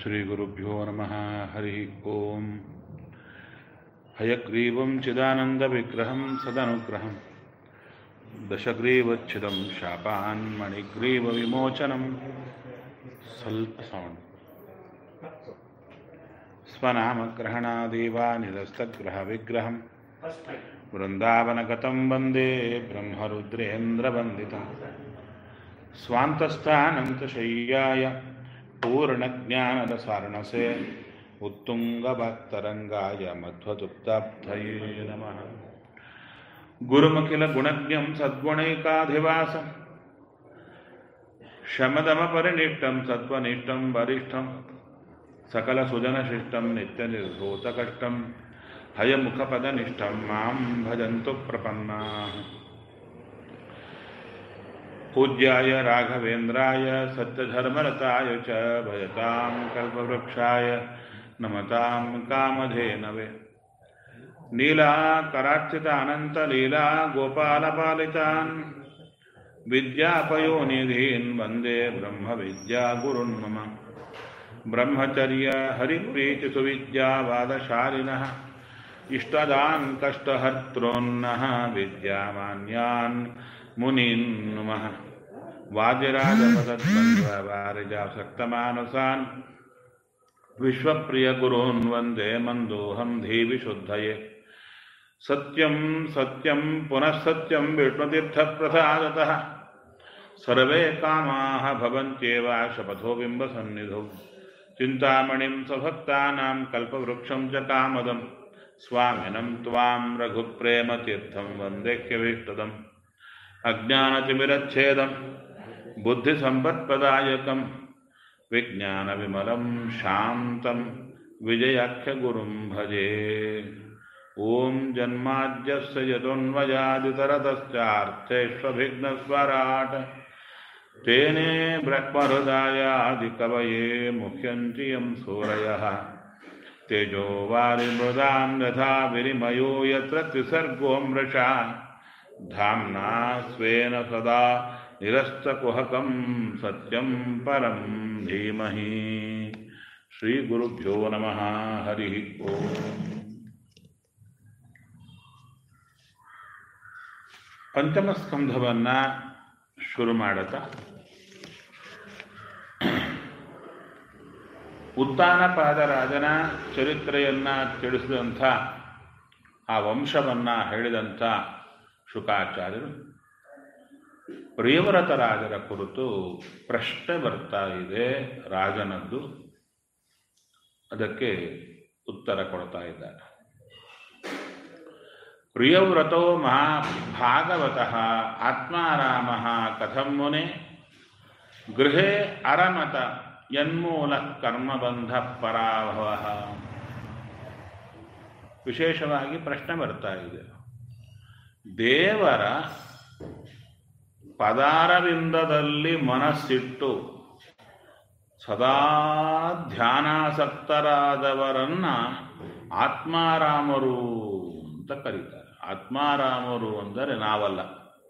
ಶ್ರೀಗುರುಭ್ಯೋ ನಮಃ. ಹರಿ ಓಂ. ಹಯಗ್ರೀವಂ ಚಿದಾನಂದವಿಗ್ರಹಂ ಸದನುಗ್ರಹಂ ದಶಗ್ರೀವಚ್ಛಿದಂ ಶಾಪಾನ್ ಮಣಿಗ್ರೀವವಿಮೋಚನಂ. ಸ್ವಲ್ಪ ಸೌಂಡ್. ಸ್ವನಾಮಗ್ರಹಣಾದೇವಾನಿರಸ್ತಗ್ರಹವಿಗ್ರಹಂ ವೃಂದಾವನಗತಂ ವಂದೇ ಬ್ರಹ್ಮರುದ್ರೇಂದ್ರವಂದಿತಂ. ಸ್ವಾಂತಸ್ಥಾನಂತಶಯ್ಯಾಯ ಪೂರ್ಣಜ್ಞಾನರಸಾರ್ಣಸೇ ಉತ್ತುಂಗಭಕ್ತರಂಗಾಯ ಮಧ್ವದುಗ್ಧಾಬ್ಧಯೇ ನಮಃ. ಗುರುಮಖಿಲಗುಣಜ್ಞಂ ಸದ್ಗುಣೈಕಾಧಿವಾಸಂ ಶಮದಮಪರಿನಿಷ್ಟಂ ಸತ್ವನಿಷ್ಠಂ ವರಿಷ್ಠಂ ಸಕಲಸುಜನಶಿಷ್ಟಂ ನಿತ್ಯನಿರ್ಧೂತಕಷ್ಟಂ ಹಯಮುಖಪದನಿಷ್ಠಂ ಮಾಂ ಭಜಂತು ಪ್ರಪನ್ನಾಃ. ಪೂಜ್ಯಾಯ ರಾಘವೇಂದ್ರಾಯ ಸತ್ಯಧರ್ಮರತಾಯ ಚ ಭಜತಾಂ ಕಲ್ಪವೃಕ್ಷಾಯ ನಮತಾಂ ಕಾಮಧೇನವೇ. ನೀಲಾಕರಾರ್ಚಿತ ಅನಂತಲೀಲಾ ಗೋಪಾಲಪಾಲಿತಾನ್ ವಿದ್ಯಾಪಯೋನಿಧೀನ್ ವಂದೇ ಬ್ರಹ್ಮವಿದ್ಯಾಗುರುನ್ ಮಮ. ಬ್ರಹ್ಮಚರ್ಯ ಹರಿಪ್ರೀತಿ ಸುವಿದ್ಯಾವಾದಶಾಲಿನಃ ಇಷ್ಟದಾನ್ ಕಷ್ಟಹರ್ತॄನ್ನಃ ವಿದ್ಯಾಮಾನ್ಯಾನ್ ಮುನೀನ್ ನುಮಃ. ವಾದಿರಾಜಪದದ್ವಂದ್ವವಾರಿಜಾಸಕ್ತಮಾನಸಾನ್ ವಿಶ್ವಪ್ರಿಯ ಗುರೂನ್ ವಂದೇ ಮಂದೋಹಂ ಧೀವಿ ಶುದ್ಧಯೇ. ಸತ್ಯಂ ಸತ್ಯಂ ಪುನಃ ಸತ್ಯಂ ವಿಷ್ಣುತೀರ್ಥಪ್ರಸಾದತಃ ಸರ್ವೇ ಕಾಮಾಃ ಭವಂತ್ಯೇವ ಶಪಥೋ ಬಿಂಬಸನ್ನಿಧೌ. ಚಿಂತಾಮಣಿಂ ಸ್ವಭಕ್ತಾನಾಂ ಕಲ್ಪವೃಕ್ಷಂ ಚ ಕಾಮದಂ ಸ್ವಾಮಿನಂ ತ್ವಾಂ ರಘುಪ್ರೇಮತೀರ್ಥಂ ವಂದೇಕ್ಯಭೀಷ್ಟದಂ. ಅಜ್ಞಾನತಿಮಿರಚ್ಛೇದಂ ಬುದ್ಧಿಸಂಪತ್ಪ್ರದಾಯಕಂ ವಿಜ್ಞಾನವಿಮಲಂ ಶಾಂತಂ ವಿಜಯಾಖ್ಯಗುರುಂ ಭಜೆ. ಓಂ ಜನ್ಮಾದ್ಯಸ್ಯ ಯತೋನ್ಮಯಾದಿತರತಶ್ಚಾರ್ಥೇಷ್ವಭಿಘ್ನಸ್ವರಾಟ್ ತೇನೇ ಬ್ರಹ್ಮಹೃದಯಾದಿಕವಯೇ ಮುಹ್ಯಂತಿ ಯಂ ಸೂರಯಃ. ತೇಜೋ ವಾರಿಮೃದಾಂ ಯಥಾ ವಿನಿಮಯೋ ಯತ್ರ ತ್ರಿಸರ್ಗೋ ಮೃಷಾ ಧಾಮ್ನಾ ಸ್ವೇನ ಸದಾ ನಿರಸ್ತಕುಹಕಂ ಸತ್ಯಂ ಪರಂ ಧೀಮಹಿ. ಶ್ರೀ ಗುರುಭ್ಯೋ ನಮಃ. ಹರಿ ಓಂ. ಪಂಚಮ ಸ್ಕಂಧವನ್ನ ಶುರು ಮಾಡುತ್ತಾ ಉತ್ತಾನಪಾದರಾಜನ ಚರಿತ್ರೆಯನ್ನ ತಿಳಿಸಿದಂಥ ಆ ವಂಶವನ್ನ ಹೇಳಿದಂಥ ಶುಕಾಚಾರ್ಯರು ಪ್ರಿಯವ್ರತ ರಾಜರ ಕುರಿತು ಪ್ರಶ್ನೆ ಬರ್ತಾ ಇದೆ ರಾಜನದ್ದು. ಅದಕ್ಕೆ ಉತ್ತರ ಕೊಡ್ತಾ ಇದ್ದಾರೆ. ಪ್ರಿಯವ್ರತೋ ಮಹಾಭಾಗವತಃ ಆತ್ಮಾರಾಮಃ ಕಥಂ ಮುನೆ ಗೃಹೇ ಅರಮತ ಯನ್ಮೂಲ ಕರ್ಮಬಂಧ ಪರಾಭವಃ. ವಿಶೇಷವಾಗಿ ಪ್ರಶ್ನೆ ಬರ್ತಾ ಇದೆ. ದೇವರ ಪದಾರವಿಂದದಲ್ಲಿ ಮನಸ್ಸಿಟ್ಟು ಸದಾ ಧ್ಯಾನಾಸಕ್ತರಾದವರನ್ನ ಆತ್ಮಾರಾಮರು ಅಂತ ಕರೀತಾರೆ. ಆತ್ಮಾರಾಮರು ಅಂದರೆ ನಾವಲ್ಲ.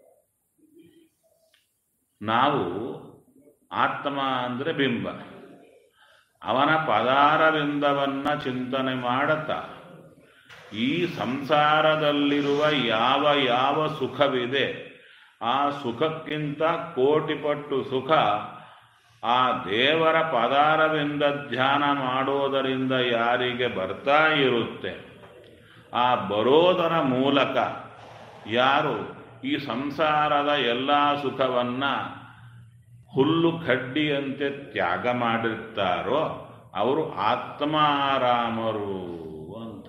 ನಾವು ಆತ್ಮ ಅಂದರೆ ಬಿಂಬ. ಅವನ ಪದಾರವಿಂದವನ್ನ ಚಿಂತನೆ ಮಾಡುತ್ತಾ ಈ ಸಂಸಾರದಲ್ಲಿರುವ ಯಾವ ಯಾವ ಸುಖವಿದೆ ಆ ಸುಖಕ್ಕಿಂತ ಕೋಟಿಪಟ್ಟು ಸುಖ ಆ ದೇವರ ಪದಾರವಿಂದ ಧ್ಯಾನ ಮಾಡೋದರಿಂದ ಯಾರಿಗೆ ಬರ್ತಾ ಇರುತ್ತೆ, ಆ ಬರೋದರ ಮೂಲಕ ಯಾರು ಈ ಸಂಸಾರದ ಎಲ್ಲ ಸುಖವನ್ನ ಹುಲ್ಲು ಕಡ್ಡಿಯಂತೆ ತ್ಯಾಗ ಮಾಡಿರ್ತಾರೋ ಅವರು ಆತ್ಮಾರಾಮರು ಅಂತ.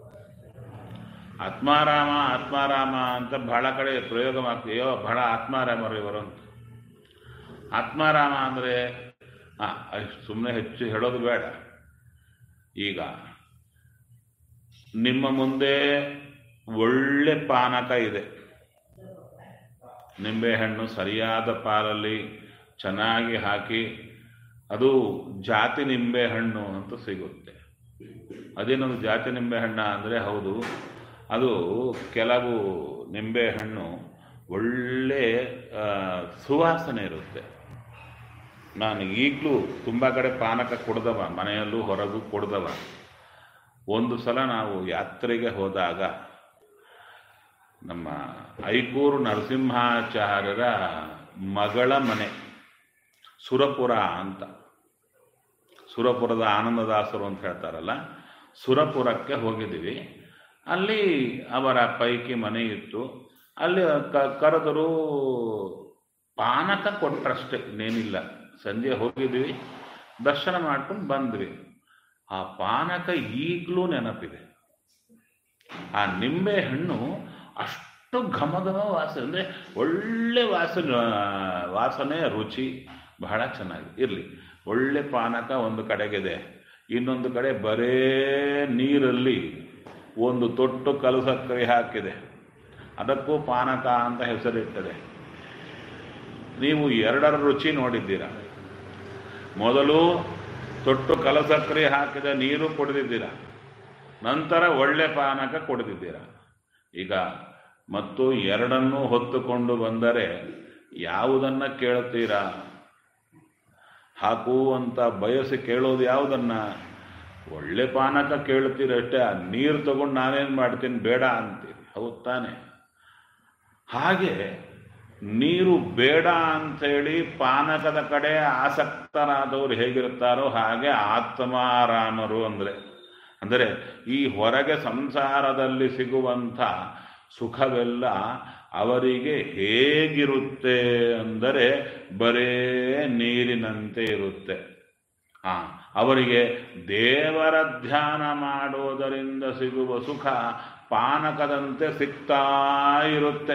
ಆತ್ಮಾರಾಮ ಆತ್ಮಾರಾಮ ಅಂತ ಬಹಳ ಕಡೆ ಪ್ರಯೋಗ ಮಾಡ್ತೀಯೋ, ಬಹಳ ಆತ್ಮಾರಾಮರು ಇವರು ಅಂತ. ಆತ್ಮಾರಾಮ ಅಂದರೆ ಸುಮ್ಮನೆ ಹೆಚ್ಚು ಹೇಳೋದು ಬೇಡ. ಈಗ ನಿಮ್ಮ ಮುಂದೆ ಒಳ್ಳೆ ಪಾನಕ ಇದೆ, ನಿಂಬೆಹಣ್ಣು ಸರಿಯಾದ ಪಾಲಲ್ಲಿ ಚೆನ್ನಾಗಿ ಹಾಕಿ, ಅದು ಜಾತಿ ನಿಂಬೆಹಣ್ಣು ಅಂತ ಸಿಗುತ್ತೆ. ಅದೇನೊಂದು ಜಾತಿ ನಿಂಬೆಹಣ್ಣ ಅಂದರೆ ಹೌದು, ಅದು ಕೆಲವು ನಿಂಬೆಹಣ್ಣು ಒಳ್ಳೆ ಸುವಾಸನೆ ಇರುತ್ತೆ. ನಾನು ಈಗಲೂ ತುಂಬ ಕಡೆ ಪಾನಕ ಕುಡ್ದವ, ಮನೆಯಲ್ಲೂ ಹೊರಗೂ ಕುಡ್ದವ. ಒಂದು ಸಲ ನಾವು ಯಾತ್ರೆಗೆ ಹೋದಾಗ ನಮ್ಮ ಐಕೂರು ನರಸಿಂಹಾಚಾರ್ಯರ ಮಗಳ ಮನೆ ಸುರಪುರ ಅಂತ, ಸುರಪುರದ ಆನಂದದಾಸರು ಅಂತ ಹೇಳ್ತಾರಲ್ಲ, ಸುರಪುರಕ್ಕೆ ಹೋಗಿದ್ದೀವಿ. ಅಲ್ಲಿ ಅವರ ಪೈಕಿ ಮನೆ ಇತ್ತು. ಅಲ್ಲಿ ಕರೆದರು, ಪಾನಕ ಕೊಟ್ಟರಷ್ಟೇ, ಇನ್ನೇನಿಲ್ಲ. ಸಂಜೆ ಹೋಗಿದ್ವಿ, ದರ್ಶನ ಮಾಡ್ಕೊಂಡು ಬಂದ್ವಿ. ಆ ಪಾನಕ ಈಗಲೂ ನೆನಪಿದೆ. ಆ ನಿಂಬೆ ಹಣ್ಣು ಅಷ್ಟು ಘಮ ಘಮ ವಾಸನೆ, ಅಂದರೆ ಒಳ್ಳೆ ವಾಸನೆ ರುಚಿ ಬಹಳ ಚೆನ್ನಾಗಿದೆ. ಇರಲಿ, ಒಳ್ಳೆ ಪಾನಕ ಒಂದು ಕಡೆಗಿದೆ, ಇನ್ನೊಂದು ಕಡೆ ಬರೇ ನೀರಲ್ಲಿ ಒಂದು ತೊಟ್ಟು ಕಲ್ಲು ಸಕ್ಕರೆ ಹಾಕಿದೆ, ಅದಕ್ಕೂ ಪಾನಕ ಅಂತ ಹೆಸರಿಟ್ಟದೆ. ನೀವು ಎರಡರ ರುಚಿ ನೋಡಿದ್ದೀರ. ಮೊದಲು ತೊಟ್ಟು ಕಲ್ಲು ಸಕ್ಕರೆ ಹಾಕಿದ ನೀರು ಕುಡಿದಿದ್ದೀರ, ನಂತರ ಒಳ್ಳೆ ಪಾನಕ ಕುಡಿದಿದ್ದೀರ. ಈಗ ಮತ್ತು ಎರಡನ್ನೂ ಹೊತ್ತುಕೊಂಡು ಬಂದರೆ ಯಾವುದನ್ನು ಕೇಳ್ತೀರಾ? ಹಾಕು ಅಂತ ಬಯಸಿ ಕೇಳೋದು ಯಾವುದನ್ನ? ಒಳ್ಳೆ ಪಾನಕ ಕೇಳ್ತೀರಷ್ಟೇ. ಆ ನೀರು ತಗೊಂಡು ನಾನೇನು ಮಾಡ್ತೀನಿ, ಬೇಡ ಅಂತೀರಿ, ಹೌದು ತಾನೆ? ಹಾಗೆ ನೀರು ಬೇಡ ಅಂಥೇಳಿ ಪಾನಕದ ಕಡೆ ಆಸಕ್ತರಾದವರು ಹೇಗಿರ್ತಾರೋ ಹಾಗೆ ಆತ್ಮಾರಾಮರು ಅಂದರೆ ಈ ಹೊರಗೆ ಸಂಸಾರದಲ್ಲಿ ಸಿಗುವಂಥ ಸುಖವೆಲ್ಲ ಅವರಿಗೆ ಹೇಗಿರುತ್ತೆ ಅಂದರೆ ಬರೇ ನೀರಿನಂತೆ ಇರುತ್ತೆ. ಅವರಿಗೆ ದೇವರ ಧ್ಯಾನ ಮಾಡೋದರಿಂದ ಸಿಗುವ ಸುಖ ಪಾನಕದಂತೆ ಸಿಗ್ತಾ ಇರುತ್ತೆ.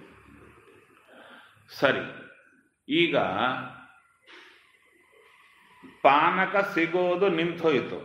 ಸರಿ, ಈಗ ಪಾನಕ ಸಿಗೋದು ನಿಂತೋಯಿತು,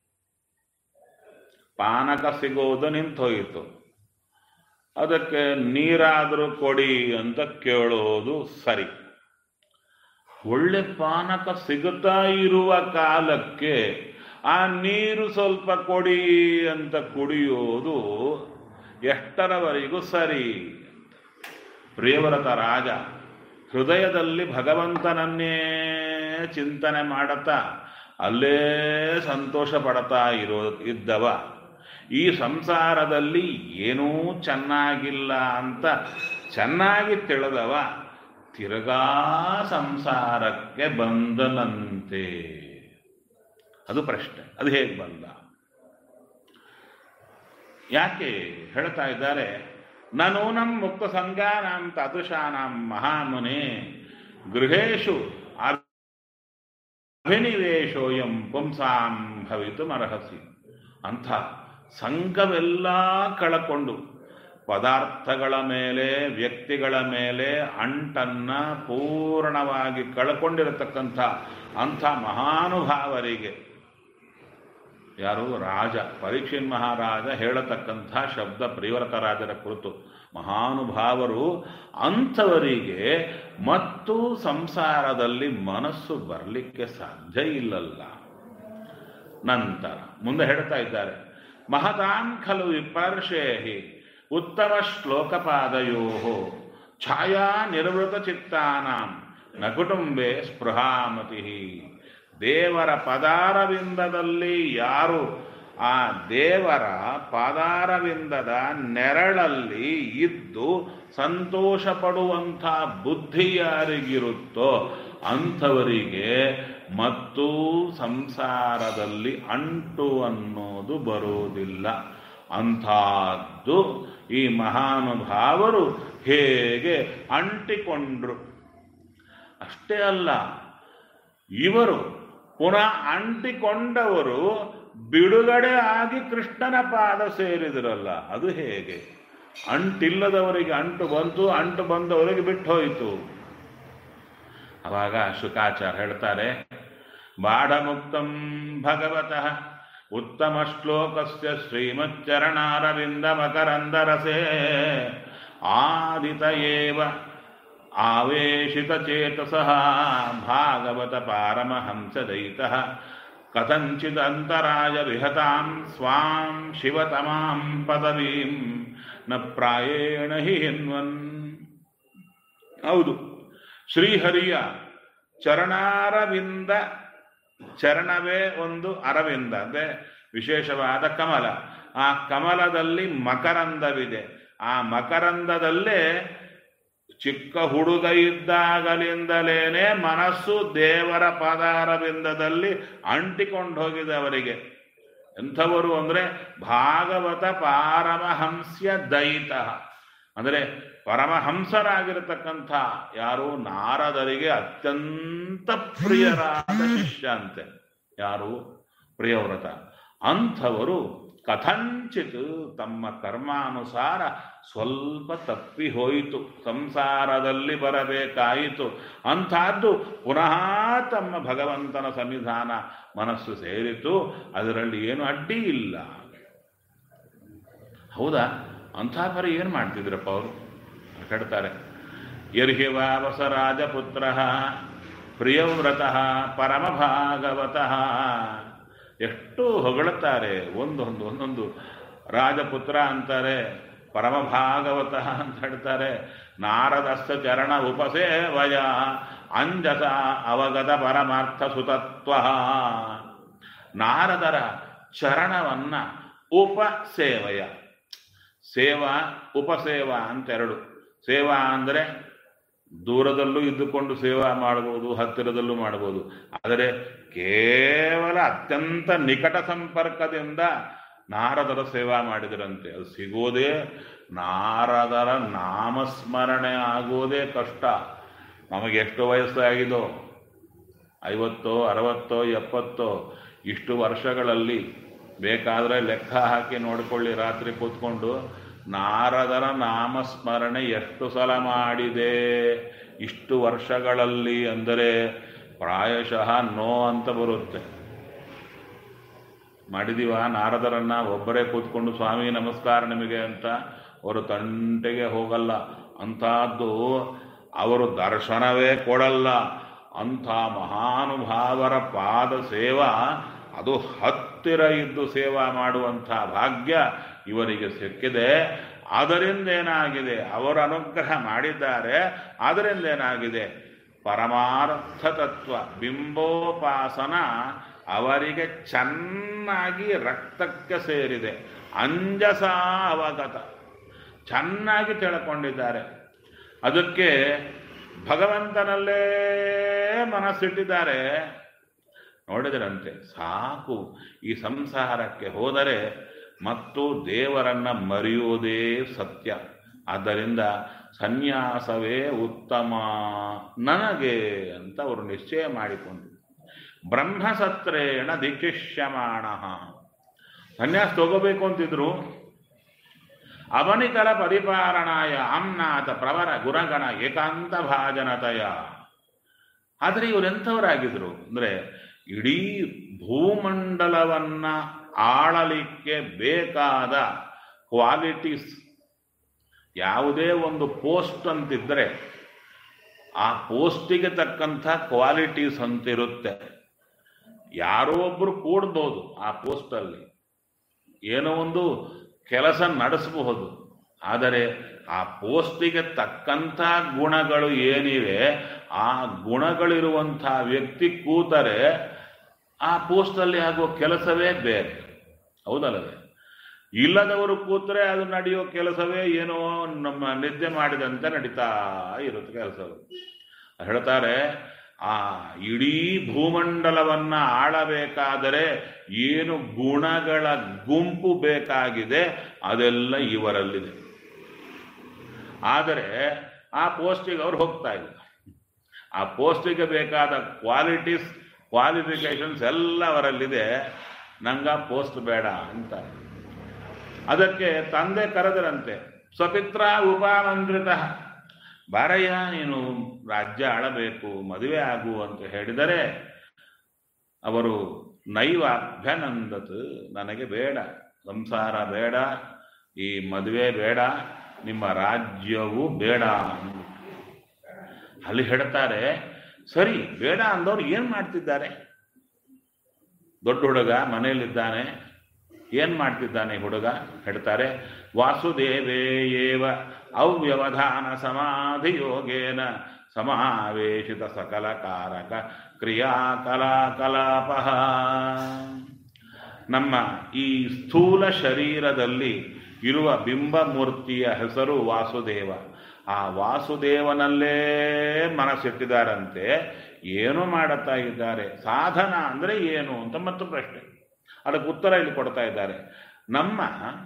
ಅದಕ್ಕೆ ನೀರಾದರೂ ಕೊಡಿ ಅಂತ ಕೇಳೋದು ಸರಿ. ಒಳ್ಳೆ ಪಾನಕ ಸಿಗುತ್ತಾ ಇರುವ ಕಾಲಕ್ಕೆ ಆ ನೀರು ಸ್ವಲ್ಪ ಕೊಡಿ ಅಂತ ಕುಡಿಯೋದು ಎಷ್ಟರವರೆಗೂ ಸರಿ? ಪ್ರಿಯವ್ರತ ರಾಜ ಹೃದಯದಲ್ಲಿ ಭಗವಂತನನ್ನೇ ಚಿಂತನೆ ಮಾಡುತ್ತಾ ಅಲ್ಲೇ ಸಂತೋಷ ಪಡ್ತಾ ಇದ್ದವ, ಈ ಸಂಸಾರದಲ್ಲಿ ಏನೂ ಚೆನ್ನಾಗಿಲ್ಲ ಅಂತ ಚೆನ್ನಾಗಿ ತಿಳಿದವ ತಿರುಗಾ ಸಂಸಾರಕ್ಕೆ ಬಂದನಂತೆ. ಅದು ಪ್ರಶ್ನೆ, ಅದು ಹೇಗೆ ಬಂದ? ಯಾಕೆ ಹೇಳ್ತಾ ಇದ್ದಾರೆ? ನೂನಂ ಮುಕ್ತ ಸಂಜ್ಞಾನಾಂ ತಾದೃಶಾನಾಂ ಮಹಾಮುನೆ ಗೃಹೇಶು ಅಭಿನಿವೇಶೋಯಂ ಪುಂಸಾಂ ಭವಿತುಮರ್ಹಸಿ. ಅಂಥ ಸಂಘವೆಲ್ಲ ಕಳಕೊಂಡು ಪದಾರ್ಥಗಳ ಮೇಲೆ, ವ್ಯಕ್ತಿಗಳ ಮೇಲೆ ಅಂಟನ್ನು ಪೂರ್ಣವಾಗಿ ಕಳ್ಕೊಂಡಿರತಕ್ಕಂಥ ಅಂಥ ಮಹಾನುಭಾವರಿಗೆ, ಯಾರು? ರಾಜ ಪರೀಕ್ಷಿನ್ ಮಹಾರಾಜ ಹೇಳತಕ್ಕಂಥ ಶಬ್ದ ಪ್ರಿಯವ್ರತ ರಾಜರ ಕುರಿತು. ಮಹಾನುಭಾವರು ಅಂಥವರಿಗೆ ಮತ್ತು ಸಂಸಾರದಲ್ಲಿ ಮನಸ್ಸು ಬರಲಿಕ್ಕೆ ಸಾಧ್ಯ ಇಲ್ಲಲ್ಲ. ನಂತರ ಮುಂದೆ ಹೇಳ್ತಾ ಇದ್ದಾರೆ, ಮಹತಾಂ ಖಲು ವಿಪರ್ಷೇಹಿ ಉತ್ತಮ ಶ್ಲೋಕಪಾದಯೋ ಛಾಯಾ ನಿರ್ವೃತ ಚಿತ್ತಾನಾಂ ನ ಕುಟುಂಬೆ ಸ್ಪೃಹಾಮತಿ. ದೇವರ ಪದಾರವಿಂದದಲ್ಲಿ ಯಾರು ಆ ದೇವರ ಪಾದಾರವಿಂದದ ನೆರಳಲ್ಲಿ ಇದ್ದು ಸಂತೋಷ ಪಡುವಂಥ ಬುದ್ಧಿ ಯಾರಿಗಿರುತ್ತೋ ಅಂಥವರಿಗೆ ಮತ್ತು ಸಂಸಾರದಲ್ಲಿ ಅಂಟು ಅನ್ನೋದು ಬರುವುದಿಲ್ಲ. ಅಂಥದ್ದು ಈ ಮಹಾನುಭಾವರು ಹೇಗೆ ಅಂಟಿಕೊಂಡ್ರು. ಅಷ್ಟೇ ಅಲ್ಲ, ಇವರು ಪುನಃ ಅಂಟಿಕೊಂಡವರು ಬಿಡುಗಡೆ ಆಗಿ ಕೃಷ್ಣನ ಪಾದ ಸೇರಿದ್ರಲ್ಲ, ಅದು ಹೇಗೆ? ಅಂಟಿಲ್ಲದವರಿಗೆ ಅಂಟು ಬಂತು, ಅಂಟು ಬಂದವರಿಗೆ ಬಿಟ್ಟು ಹೋಯಿತು. ಅವಾಗ ಶುಕಾಚಾರ್ಯ ಹೇಳ್ತಾರೆ, ಬಾಢಮುಕ್ತಂ ಭಗವತಃ ಉತ್ತಮ ಶ್ಲೋಕಸ್ಯ ಶ್ರೀಮಚ್ಚರಣಾರವಿಂದ ಮಕರಂದರಸೇ ಆದಿತ ಏವ ಆವೇಶಿತ ಚೇತಸಃ ಭಾಗವತ ಪಾರಮಹಂಸ ದಯಿತಃ ಕಥಂಚಿತ್ ಅಂತರಾಯ ವಿಹತಾಂ ಸ್ವಾಂ ಶಿವತಮಾಂ ಪದವೀಂ ನ ಪ್ರಾಯೇಣ ಹಿ ಹಿನ್ವನ್. ಹೌದು, ಶ್ರೀಹರಿಯ ಚರಣಾರವಿಂದ, ಚರಣವೇ ಒಂದು ಅರವಿಂದ ಅಂದರೆ ವಿಶೇಷವಾದ ಕಮಲ. ಆ ಕಮಲದಲ್ಲಿ ಮಕರಂದವಿದೆ. ಆ ಮಕರಂದದಲ್ಲೇ ಚಿಕ್ಕ ಹುಡುಗ ಇದ್ದಾಗಲಿಂದಲೇನೆ ಮನಸ್ಸು ದೇವರ ಪಾದಾರವಿಂದದಲ್ಲಿ ಅಂಟಿಕೊಂಡು ಹೋಗಿದೆ ಅವರಿಗೆ. ಎಂಥವರು ಅಂದರೆ ಭಾಗವತ ಪಾರಮಹಂಸ್ಯ ದಯಿತ, ಅಂದರೆ ಪರಮಹಂಸರಾಗಿರತಕ್ಕಂಥ ಯಾರು ನಾರದರಿಗೆ ಅತ್ಯಂತ ಪ್ರಿಯರಾದ ಶಿಷ್ಯ ಅಂತೆ. ಯಾರು? ಪ್ರಿಯವ್ರತ. ಅಂಥವರು ಕಥಂಚಿತ್ ತಮ್ಮ ಕರ್ಮಾನುಸಾರ ಸ್ವಲ್ಪ ತಪ್ಪಿ ಹೋಯಿತು, ಸಂಸಾರದಲ್ಲಿ ಬರಬೇಕಾಯಿತು. ಅಂಥದ್ದು ಪುನಃ ತಮ್ಮ ಭಗವಂತನ ಸನ್ನಿಧಾನ ಮನಸ್ಸು ಸೇರಿತು. ಅದರಲ್ಲಿ ಏನು ಅಡ್ಡಿ ಇಲ್ಲ. ಹೌದಾ? ಅಂಥ ಪರಿ ಏನು ಮಾಡ್ತಿದ್ರಪ್ಪ ಅವರು? ಹೇಳ್ತಾರೆ, ಯರ್ಹಿವಾವಸ ರಾಜಪುತ್ರ ಪ್ರಿಯವ್ರತಃ ಪರಮಭಾಗವತಃ. ಎಷ್ಟು ಹೊಗಳುತ್ತಾರೆ, ಒಂದೊಂದು ರಾಜಪುತ್ರ ಅಂತಾರೆ, ಪರಮಭಾಗವತಃ ಅಂತ ಹೇಳ್ತಾರೆ. ನಾರದಸ್ಥ ಚರಣ ಉಪಸೇವಯ ಅಂಜಸ ಅವಗತ ಪರಮಾರ್ಥ ಸುತತ್ವ. ನಾರದರ ಚರಣವನ್ನ ಉಪಸೇವಯ, ಸೇವಾ ಉಪಸೇವಾ ಅಂತೆರಡು. ಸೇವಾ ಅಂದರೆ ದೂರದಲ್ಲೂ ಇದ್ದುಕೊಂಡು ಸೇವಾ ಮಾಡಬಹುದು, ಹತ್ತಿರದಲ್ಲೂ ಮಾಡಬಹುದು. ಆದರೆ ಕೇವಲ ಅತ್ಯಂತ ನಿಕಟ ಸಂಪರ್ಕದಿಂದ ನಾರದರ ಸೇವಾ ಮಾಡಿದರಂತೆ. ಅದು ಸಿಗೋದೇ, ನಾರದರ ನಾಮಸ್ಮರಣೆ ಆಗೋದೇ ಕಷ್ಟ. ನಮಗೆ ಎಷ್ಟು ವಯಸ್ಸಾಗಿದೋ, 50, 60, 70 ಇಷ್ಟು ವರ್ಷಗಳಲ್ಲಿ ಬೇಕಾದರೆ ಲೆಕ್ಕ ಹಾಕಿ ನೋಡಿಕೊಳ್ಳಿ. ರಾತ್ರಿ ಕೂತ್ಕೊಂಡು ನಾರದರ ನಾಮಸ್ಮರಣೆ ಎಷ್ಟು ಸಲ ಮಾಡಿದೆ ಇಷ್ಟು ವರ್ಷಗಳಲ್ಲಿ ಅಂದರೆ ಪ್ರಾಯಶಃ ನೋ ಅಂತ ಬರುತ್ತೆ. ಮಾಡಿದೀವ ನಾರದರನ್ನ ಒಬ್ಬರೇ ಕೂತ್ಕೊಂಡು ಸ್ವಾಮಿ ನಮಸ್ಕಾರ ನಿಮಗೆ ಅಂತ? ಅವರು ತಂಟೆಗೆ ಹೋಗಲ್ಲ. ಅಂಥದ್ದು ಅವರು ದರ್ಶನವೇ ಕೊಡಲ್ಲ. ಅಂಥ ಮಹಾನುಭಾವರ ಪಾದ ಸೇವಾ, ಅದು ಹತ್ತಿರ ಇದ್ದು ಸೇವಾ ಮಾಡುವಂಥ ಭಾಗ್ಯ ಇವರಿಗೆ ಸಿಕ್ಕಿದೆ. ಅದರಿಂದ ಏನಾಗಿದೆ? ಅವರು ಅನುಗ್ರಹ ಮಾಡಿದ್ದಾರೆ. ಅದರಿಂದ ಏನಾಗಿದೆ? ಪರಮಾರ್ಥ ತತ್ವ ಬಿಂಬೋಪಾಸನ ಅವರಿಗೆ ಚೆನ್ನಾಗಿ ರಕ್ತಕ್ಕೆ ಸೇರಿದೆ. ಅಂಜಸ ಅವಗತ, ಚೆನ್ನಾಗಿ ತಿಳ್ಕೊಂಡಿದ್ದಾರೆ. ಅದಕ್ಕೆ ಭಗವಂತನಲ್ಲೇ ಮನಸ್ಸಿಟ್ಟಿದ್ದಾರೆ. ನೋಡಿದರಂತೆ ಸಾಕು, ಈ ಸಂಸಾರಕ್ಕೆ ಹೋದರೆ ಮತ್ತು ದೇವರನ್ನ ಮರೆಯುವುದೇ ಸತ್ಯ. ಆದ್ದರಿಂದ ಸನ್ಯಾಸವೇ ಉತ್ತಮ ನನಗೆ ಅಂತ ಅವರು ನಿಶ್ಚಯ ಮಾಡಿಕೊಂಡು ಬ್ರಹ್ಮಸತ್ರೇಣ ದೀಕ್ಷಿಷ್ಯಮಾಣ ಸನ್ಯಾಸ ತಗೋಬೇಕು ಅಂತಿದ್ರು. ಅವನಿತರ ಪರಿಪಾಲನಾಯ ಅಮ್ನಾಥ ಪ್ರವರ ಗುಣಗಣ ಏಕಾಂತ ಭಾಜನತಯ. ಆದರೆ ಇವರೆಂಥವರಾಗಿದ್ರು ಅಂದರೆ ಇಡೀ ಭೂಮಂಡಲವನ್ನ ಆಳಲಿಕ್ಕೆ ಬೇಕಾದ ಕ್ವಾಲಿಟೀಸ್, ಯಾವುದೇ ಒಂದು ಪೋಸ್ಟ್ ಅಂತಿದ್ರೆ ಆ ಪೋಸ್ಟಿಗೆ ತಕ್ಕಂಥ ಕ್ವಾಲಿಟೀಸ್ ಅಂತಿರುತ್ತೆ. ಯಾರೋ ಒಬ್ಬರು ಕೂಡ್ಬೋದು ಆ ಪೋಸ್ಟಲ್ಲಿ, ಏನೋ ಒಂದು ಕೆಲಸ ನಡೆಸಬಹುದು. ಆದರೆ ಆ ಪೋಸ್ಟಿಗೆ ತಕ್ಕಂಥ ಗುಣಗಳು ಏನಿವೆ, ಆ ಗುಣಗಳಿರುವಂಥ ವ್ಯಕ್ತಿ ಕೂತರೆ ಆ ಪೋಸ್ಟಲ್ಲಿ ಆಗುವ ಕೆಲಸವೇ ಬೇರೆ. ಹೌದಲ್ಲವೇ? ಇಲ್ಲದವರು ಕೂತ್ರೆ ಅದು ನಡೆಯೋ ಕೆಲಸವೇ ಏನೋ ನಮ್ಮ ನಿದ್ದೆ ಮಾಡಿದಂತೆ ನಡೀತಾ ಇರುತ್ತೆ ಕೆಲಸಗಳು. ಹೇಳ್ತಾರೆ, ಆ ಇಡೀ ಭೂಮಂಡಲವನ್ನ ಆಳಬೇಕಾದರೆ ಏನು ಗುಣಗಳ ಗುಂಪು ಬೇಕಾಗಿದೆ ಅದೆಲ್ಲ ಇವರಲ್ಲಿದೆ. ಆದರೆ ಆ ಪೋಸ್ಟಿಗೆ ಅವ್ರು ಹೋಗ್ತಾ ಇಲ್ಲ. ಆ ಪೋಸ್ಟಿಗೆ ಬೇಕಾದ ಕ್ವಾಲಿಫಿಕೇಶನ್ಸ್ ಎಲ್ಲ ಅವರಲ್ಲಿದೆ. ನಂಗ ಪೋಸ್ಟ್ ಬೇಡ ಅಂತ. ಅದಕ್ಕೆ ತಂದೆ ಕರೆದರಂತೆ, ಸ್ವಪಿತ್ರ ಉಪಮಂತ್ರಿತ, ಬಾರಯ್ಯ ನೀನು ರಾಜ್ಯ ಆಳಬೇಕು, ಮದುವೆ ಆಗು ಅಂತ ಹೇಳಿದರೆ ಅವರು ನೈವ ಅಭ್ಯನಂದತ್, ನನಗೆ ಬೇಡ, ಸಂಸಾರ ಬೇಡ, ಈ ಮದುವೆ ಬೇಡ, ನಿಮ್ಮ ರಾಜ್ಯವೂ ಬೇಡ. ಅಲ್ಲಿ ಹೇಳ್ತಾರೆ, ಸರಿ ಬೇಡ ಅಂದವ್ರು ಏನು ಮಾಡ್ತಿದ್ದಾರೆ? ದೊಡ್ಡ ಹುಡುಗ ಮನೆಯಲ್ಲಿದ್ದಾನೆ, ಏನು ಮಾಡ್ತಿದ್ದಾನೆ ಹುಡುಗ? ಹೇಳ್ತಾರೆ, ವಾಸುದೇವೇ ಏವ ಅವ್ಯವಧಾನ ಸಮಾಧಿ ಯೋಗೇನ ಸಮಾವೇಶಿತ ಸಕಲ ಕಾರಕ ಕ್ರಿಯಾಕಲಾಕಲಾಪ. ನಮ್ಮ ಈ ಸ್ಥೂಲ ಶರೀರದಲ್ಲಿ ಇರುವ ಬಿಂಬಮೂರ್ತಿಯ ಹೆಸರು ವಾಸುದೇವ. ಆ ವಾಸುದೇವನಲ್ಲೇ ಮನಸ್ಸಿಟ್ಟಿದ್ದಾರಂತೆ. ಏನು ಮಾಡುತ್ತಾ ಇದ್ದಾರೆ, ಸಾಧನ ಅಂದರೆ ಏನು ಅಂತ ಮತ್ತು ಪ್ರಶ್ನೆ. ಅದಕ್ಕೆ ಉತ್ತರ ಇಲ್ಲಿ ಕೊಡ್ತಾ ಇದ್ದಾರೆ. ನಮ್ಮ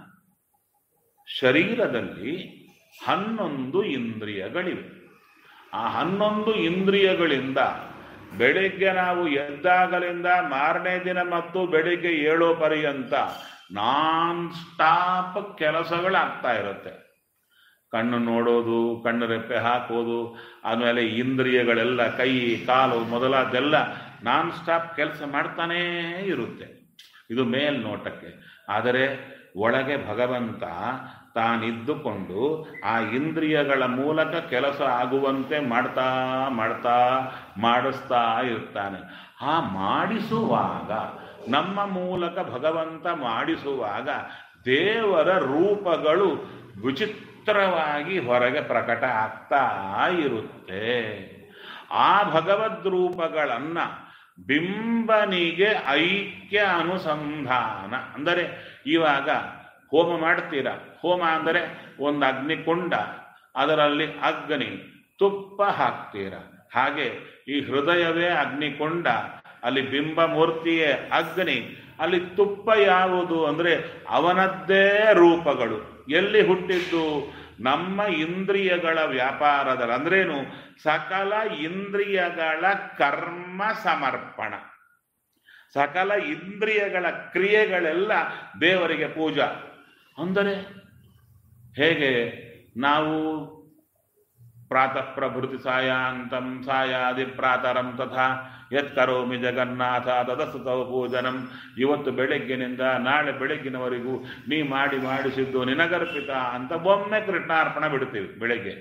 ಶರೀರದಲ್ಲಿ 11 ಇಂದ್ರಿಯಗಳಿವೆ. ಆ 11 ಇಂದ್ರಿಯಗಳಿಂದ ಬೆಳಿಗ್ಗೆ ನಾವು ಎದ್ದಾಗಲಿಂದ ಮಾರನೇ ದಿನ ಮತ್ತು ಬೆಳಿಗ್ಗೆ 7 ಪರ್ಯಂತ ನಾನ್ ಸ್ಟಾಪ್ ಕೆಲಸಗಳಾಗ್ತಾ ಇರುತ್ತೆ. ಕಣ್ಣು ನೋಡೋದು, ಕಣ್ಣು ರೆಪ್ಪೆ ಹಾಕೋದು, ಆಮೇಲೆ ಇಂದ್ರಿಯಗಳೆಲ್ಲ ಕೈ ಕಾಲು ಮೊದಲಾದೆಲ್ಲ ನಾನ್ ಸ್ಟಾಪ್ ಕೆಲಸ ಮಾಡ್ತಾನೇ ಇರುತ್ತೆ. ಇದು ಮೇಲ್ನೋಟಕ್ಕೆ. ಆದರೆ ಒಳಗೆ ಭಗವಂತ ತಾನಿದ್ದುಕೊಂಡು ಆ ಇಂದ್ರಿಯಗಳ ಮೂಲಕ ಕೆಲಸ ಆಗುವಂತೆ ಮಾಡ್ತಾ ಮಾಡ್ತಾ ಮಾಡಿಸ್ತಾ ಇರ್ತಾನೆ. ಆ ಮಾಡಿಸುವಾಗ, ನಮ್ಮ ಮೂಲಕ ಭಗವಂತ ಮಾಡಿಸುವಾಗ ದೇವರ ರೂಪಗಳು ವಿಚಿತ್ರವಾಗಿ ಹೊರಗೆ ಪ್ರಕಟ ಆಗ್ತಾ ಇರುತ್ತೆ. ಆ ಭಗವದ್ ರೂಪಗಳನ್ನು ಬಿಂಬನಿಗೆ ಐಕ್ಯ ಅನುಸಂಧಾನ ಅಂದರೆ, ಇವಾಗ ಹೋಮ ಮಾಡ್ತೀರಾ. ಹೋಮ ಅಂದರೆ ಒಂದು ಅಗ್ನಿಕುಂಡ, ಅದರಲ್ಲಿ ಅಗ್ನಿ, ತುಪ್ಪ ಹಾಕ್ತೀರ. ಹಾಗೆ ಈ ಹೃದಯವೇ ಅಗ್ನಿಕುಂಡ, ಅಲ್ಲಿ ಬಿಂಬಮೂರ್ತಿಯೇ ಅಗ್ನಿ, ಅಲ್ಲಿ ತುಪ್ಪ ಯಾವುದು ಅಂದರೆ ಅವನದ್ದೇ ರೂಪಗಳು. ಎಲ್ಲಿ ಹುಟ್ಟಿದ್ದು? ನಮ್ಮ ಇಂದ್ರಿಯಗಳ ವ್ಯಾಪಾರದಲ್ಲಿ. ಅಂದ್ರೇನು? ಸಕಲ ಇಂದ್ರಿಯಗಳ ಕರ್ಮ ಸಮರ್ಪಣ, ಸಕಲ ಇಂದ್ರಿಯಗಳ ಕ್ರಿಯೆಗಳೆಲ್ಲ ದೇವರಿಗೆ ಪೂಜಾ. ಅಂದರೆ ಹೇಗೆ ನಾವು ಪ್ರಾತಃ ಪ್ರಭೃತಿ ಸಾಯಾಂತಂ ಸಾಯಾದಿ ಪ್ರಾತರಂ ತಥಾ ಯತ್ ಕರೋಮಿ ಜಗನ್ನಾಥ ತದಸ್ತೌ ಪೂಜನಂ. ಇವತ್ತು ಬೆಳಗ್ಗಿನಿಂದ ನಾಳೆ ಬೆಳಗ್ಗಿನವರೆಗೂ ನೀ ಮಾಡಿಸಿದ್ದು ನಿನಗರ್ಪಿತ ಅಂತ ಒಮ್ಮೆ ಕೃಷ್ಣಾರ್ಪಣ ಬಿಡ್ತೀವಿ ಬೆಳಗ್ಗೆ.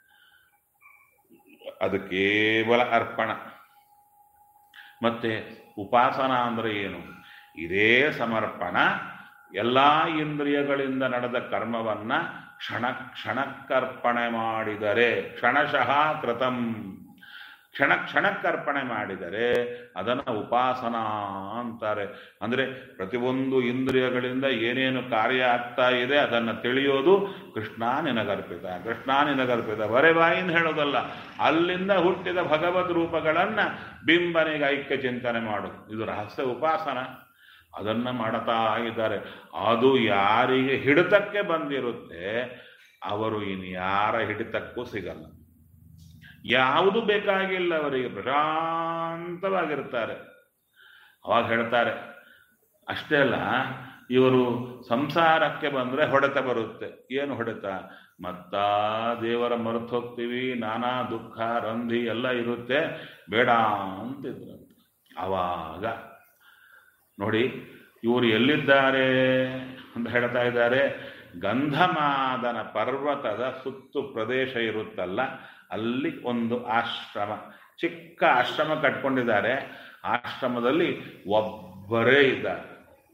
ಅದು ಕೇವಲ ಅರ್ಪಣ. ಮತ್ತೆ ಉಪಾಸನಾ ಅಂದರೆ ಏನು? ಇದೇ ಸಮರ್ಪಣ. ಎಲ್ಲ ಇಂದ್ರಿಯಗಳಿಂದ ನಡೆದ ಕರ್ಮವನ್ನ ಕ್ಷಣ ಕ್ಷಣಕ್ಕರ್ಪಣೆ ಮಾಡಿದರೆ, ಕ್ಷಣಶಃ ಕೃತಂ, ಕ್ಷಣ ಕ್ಷಣಕ್ಕರ್ಪಣೆ ಮಾಡಿದರೆ ಅದನ್ನು ಉಪಾಸನಾ ಅಂತಾರೆ. ಅಂದರೆ ಪ್ರತಿಯೊಂದು ಇಂದ್ರಿಯಗಳಿಂದ ಏನೇನು ಕಾರ್ಯ ಆಗ್ತಾ ಇದೆ ಅದನ್ನು ತಿಳಿಯೋದು. ಕೃಷ್ಣ ನಿನಗರ್ಪಿತ, ಕೃಷ್ಣ ನಿನಗರ್ಪಿತ ಬರೆ ಬಾಯಿಂದ ಹೇಳೋದಲ್ಲ, ಅಲ್ಲಿಂದ ಹುಟ್ಟಿದ ಭಗವದ್ ರೂಪಗಳನ್ನು ಬಿಂಬನಿಗೆ ಐಕ್ಯ ಚಿಂತನೆ ಮಾಡೋದು. ಇದು ರಹಸ್ಯ ಉಪಾಸನ. ಅದನ್ನು ಮಾಡ್ತಾ ಇದ್ದಾರೆ. ಅದು ಯಾರಿಗೆ ಹಿಡಿತಕ್ಕೆ ಬಂದಿರುತ್ತೆ ಅವರು ಇನ್ಯಾರ ಹಿಡಿತಕ್ಕೂ ಸಿಗಲ್ಲ. ಯಾವುದು ಬೇಕಾಗಿಲ್ಲ ಅವರಿಗೆ, ಪ್ರಶಾಂತವಾಗಿರ್ತಾರೆ. ಅವಾಗ ಹೇಳ್ತಾರೆ, ಅಷ್ಟೇ ಅಲ್ಲ, ಇವರು ಸಂಸಾರಕ್ಕೆ ಬಂದರೆ ಹೊಡೆತ ಬರುತ್ತೆ. ಏನು ಹೊಡೆತ? ಮತ್ತ ದೇವರ ಮರೆತು ಹೋಗ್ತೀವಿ, ನಾನಾ ದುಃಖ ರಂಧಿ ಎಲ್ಲ ಇರುತ್ತೆ, ಬೇಡ ಅಂತಿದ್ರು. ಆವಾಗ ನೋಡಿ ಇವರು ಎಲ್ಲಿದ್ದಾರೆ ಅಂತ ಹೇಳ್ತಾ ಇದ್ದಾರೆ. ಗಂಧಮಾದನ ಪರ್ವತದ ಸುತ್ತು ಪ್ರದೇಶ ಇರುತ್ತಲ್ಲ, ಅಲ್ಲಿ ಒಂದು ಆಶ್ರಮ, ಚಿಕ್ಕ ಆಶ್ರಮ ಕಟ್ಕೊಂಡಿದ್ದಾರೆ. ಆಶ್ರಮದಲ್ಲಿ ಒಬ್ಬರೇ ಇದ್ದಾರೆ.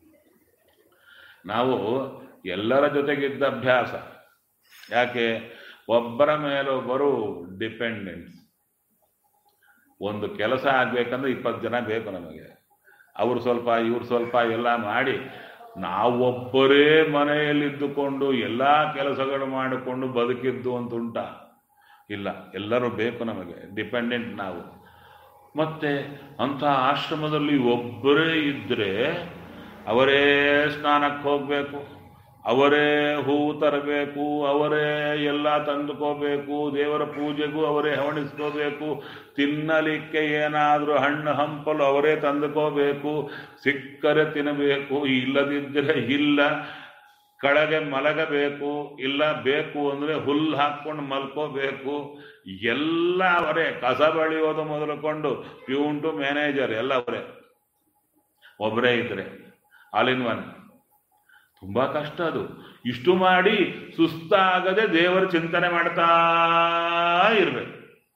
ನಾವು ಎಲ್ಲರ ಜೊತೆಗಿದ್ದ ಅಭ್ಯಾಸ. ಯಾಕೆ? ಒಬ್ಬರ ಮೇಲೊಬ್ಬರು ಡಿಪೆಂಡೆನ್ಸ್. ಒಂದು ಕೆಲಸ ಆಗ್ಬೇಕಂದ್ರೆ 20 ಜನ ಬೇಕು ನಮಗೆ. ಅವರು ಸ್ವಲ್ಪ ಇವ್ರು ಸ್ವಲ್ಪ ಎಲ್ಲ ಮಾಡಿ ನಾವೊಬ್ಬರೇ ಮನೆಯಲ್ಲಿದ್ದುಕೊಂಡು ಎಲ್ಲ ಕೆಲಸಗಳು ಮಾಡಿಕೊಂಡು ಬದುಕಿದ್ದು ಅಂತ ಉಂಟಾ? ಇಲ್ಲ, ಎಲ್ಲರೂ ಬೇಕು ನಮಗೆ, ಡಿಪೆಂಡೆಂಟ್ ನಾವು. ಮತ್ತೆ ಅಂಥ ಆಶ್ರಮದಲ್ಲಿ ಒಬ್ಬರೇ ಇದ್ದರೆ ಅವರೇ ಸ್ನಾನಕ್ಕೆ ಹೋಗಬೇಕು, ಅವರೇ ಹೂವು ತರಬೇಕು, ಅವರೇ ಎಲ್ಲ ತಂದುಕೋಬೇಕು, ದೇವರ ಪೂಜೆಗೂ ಅವರೇ ಹವಣಿಸ್ಕೋಬೇಕು, ತಿನ್ನಲಿಕ್ಕೆ ಏನಾದರೂ ಹಣ್ಣು ಹಂಪಲು ಅವರೇ ತಂದುಕೋಬೇಕು, ಸಿಕ್ಕರೆ ತಿನ್ನಬೇಕು, ಇಲ್ಲದಿದ್ದರೆ ಇಲ್ಲ, ಕೆಳಗೆ ಮಲಗಬೇಕು, ಇಲ್ಲ ಬೇಕು ಅಂದರೆ ಹುಲ್ಲು ಹಾಕ್ಕೊಂಡು ಮಲ್ಕೋಬೇಕು, ಎಲ್ಲ ಅವರೇ. ಕಸ ಬಳಿಯೋದು ಮೊದಲುಕೊಂಡು ಪ್ಯೂನ್ ಟು ಮ್ಯಾನೇಜರ್ ಎಲ್ಲ ಅವರೇ. ಒಬ್ಬರೇ ಇದ್ರೆ ಆಲ್ ಇನ್ ಒನ್. ತುಂಬ ಕಷ್ಟ ಅದು. ಇಷ್ಟು ಮಾಡಿ ಸುಸ್ತಾಗದೆ ದೇವರ ಚಿಂತನೆ ಮಾಡ್ತಾ ಇರ್ಬೇಕು.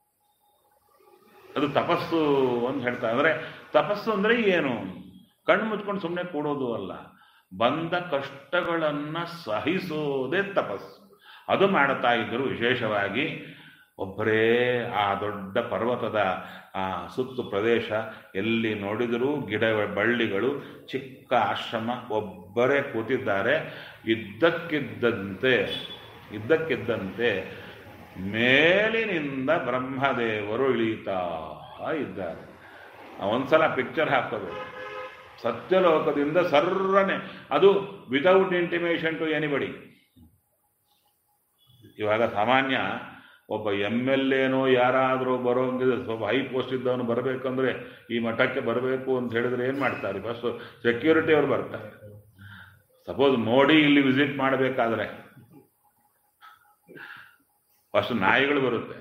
ಅದು ತಪಸ್ಸು ಅಂತ ಹೇಳ್ತಾ. ಅಂದರೆ ತಪಸ್ಸು ಅಂದರೆ ಏನು? ಕಣ್ಣು ಮುಚ್ಕೊಂಡು ಸುಮ್ಮನೆ ಕೂಡೋದು ಅಲ್ಲ, ಬಂದ ಕಷ್ಟಗಳನ್ನು ಸಹಿಸೋದೇ ತಪಸ್ಸು. ಅದು ಮಾಡ್ತಾ ಇದ್ದರು. ವಿಶೇಷವಾಗಿ ಒಬ್ಬರೇ ಆ ದೊಡ್ಡ ಪರ್ವತದ ಆ ಸುತ್ತು ಪ್ರದೇಶ, ಎಲ್ಲಿ ನೋಡಿದರೂ ಗಿಡ ಬಳ್ಳಿಗಳು, ಚಿಕ್ಕ ಆಶ್ರಮ, ಒಬ್ಬರೇ ಕೂತಿದ್ದಾರೆ. ಇದ್ದಕ್ಕಿದ್ದಂತೆ ಮೇಲಿನಿಂದ ಬ್ರಹ್ಮದೇವರು ಇಳೀತಾ ಇದ್ದಾರೆ. ಒಂದ್ಸಲ ಪಿಕ್ಚರ್ ಹಾಕೋದು, ಸತ್ಯಲೋಕದಿಂದ ಸರ್ರನೆ, ಅದು ವಿತೌಟ್ ಇಂಟಿಮೇಷನ್ ಟು ಎನಿಬಡಿ. ಇವಾಗ ಸಾಮಾನ್ಯ ಒಬ್ಬ MLA ಯಾರಾದರೂ ಬರೋಂಗಿದ್ರೆ, ಸ್ವಲ್ಪ ಹೈ ಪೋಸ್ಟ್ ಇದ್ದವನು ಬರಬೇಕಂದ್ರೆ, ಈ ಮಠಕ್ಕೆ ಬರಬೇಕು ಅಂತ ಹೇಳಿದ್ರೆ ಏನು ಮಾಡ್ತಾರೆ? ಫಸ್ಟ್ ಸೆಕ್ಯೂರಿಟಿ ಅವರು ಬರ್ತಾರೆ. ಸಪೋಸ್ ಮೋಡಿ ಇಲ್ಲಿ ವಿಸಿಟ್ ಮಾಡಬೇಕಾದ್ರೆ ಫಸ್ಟ್ ನಾಯಿಗಳು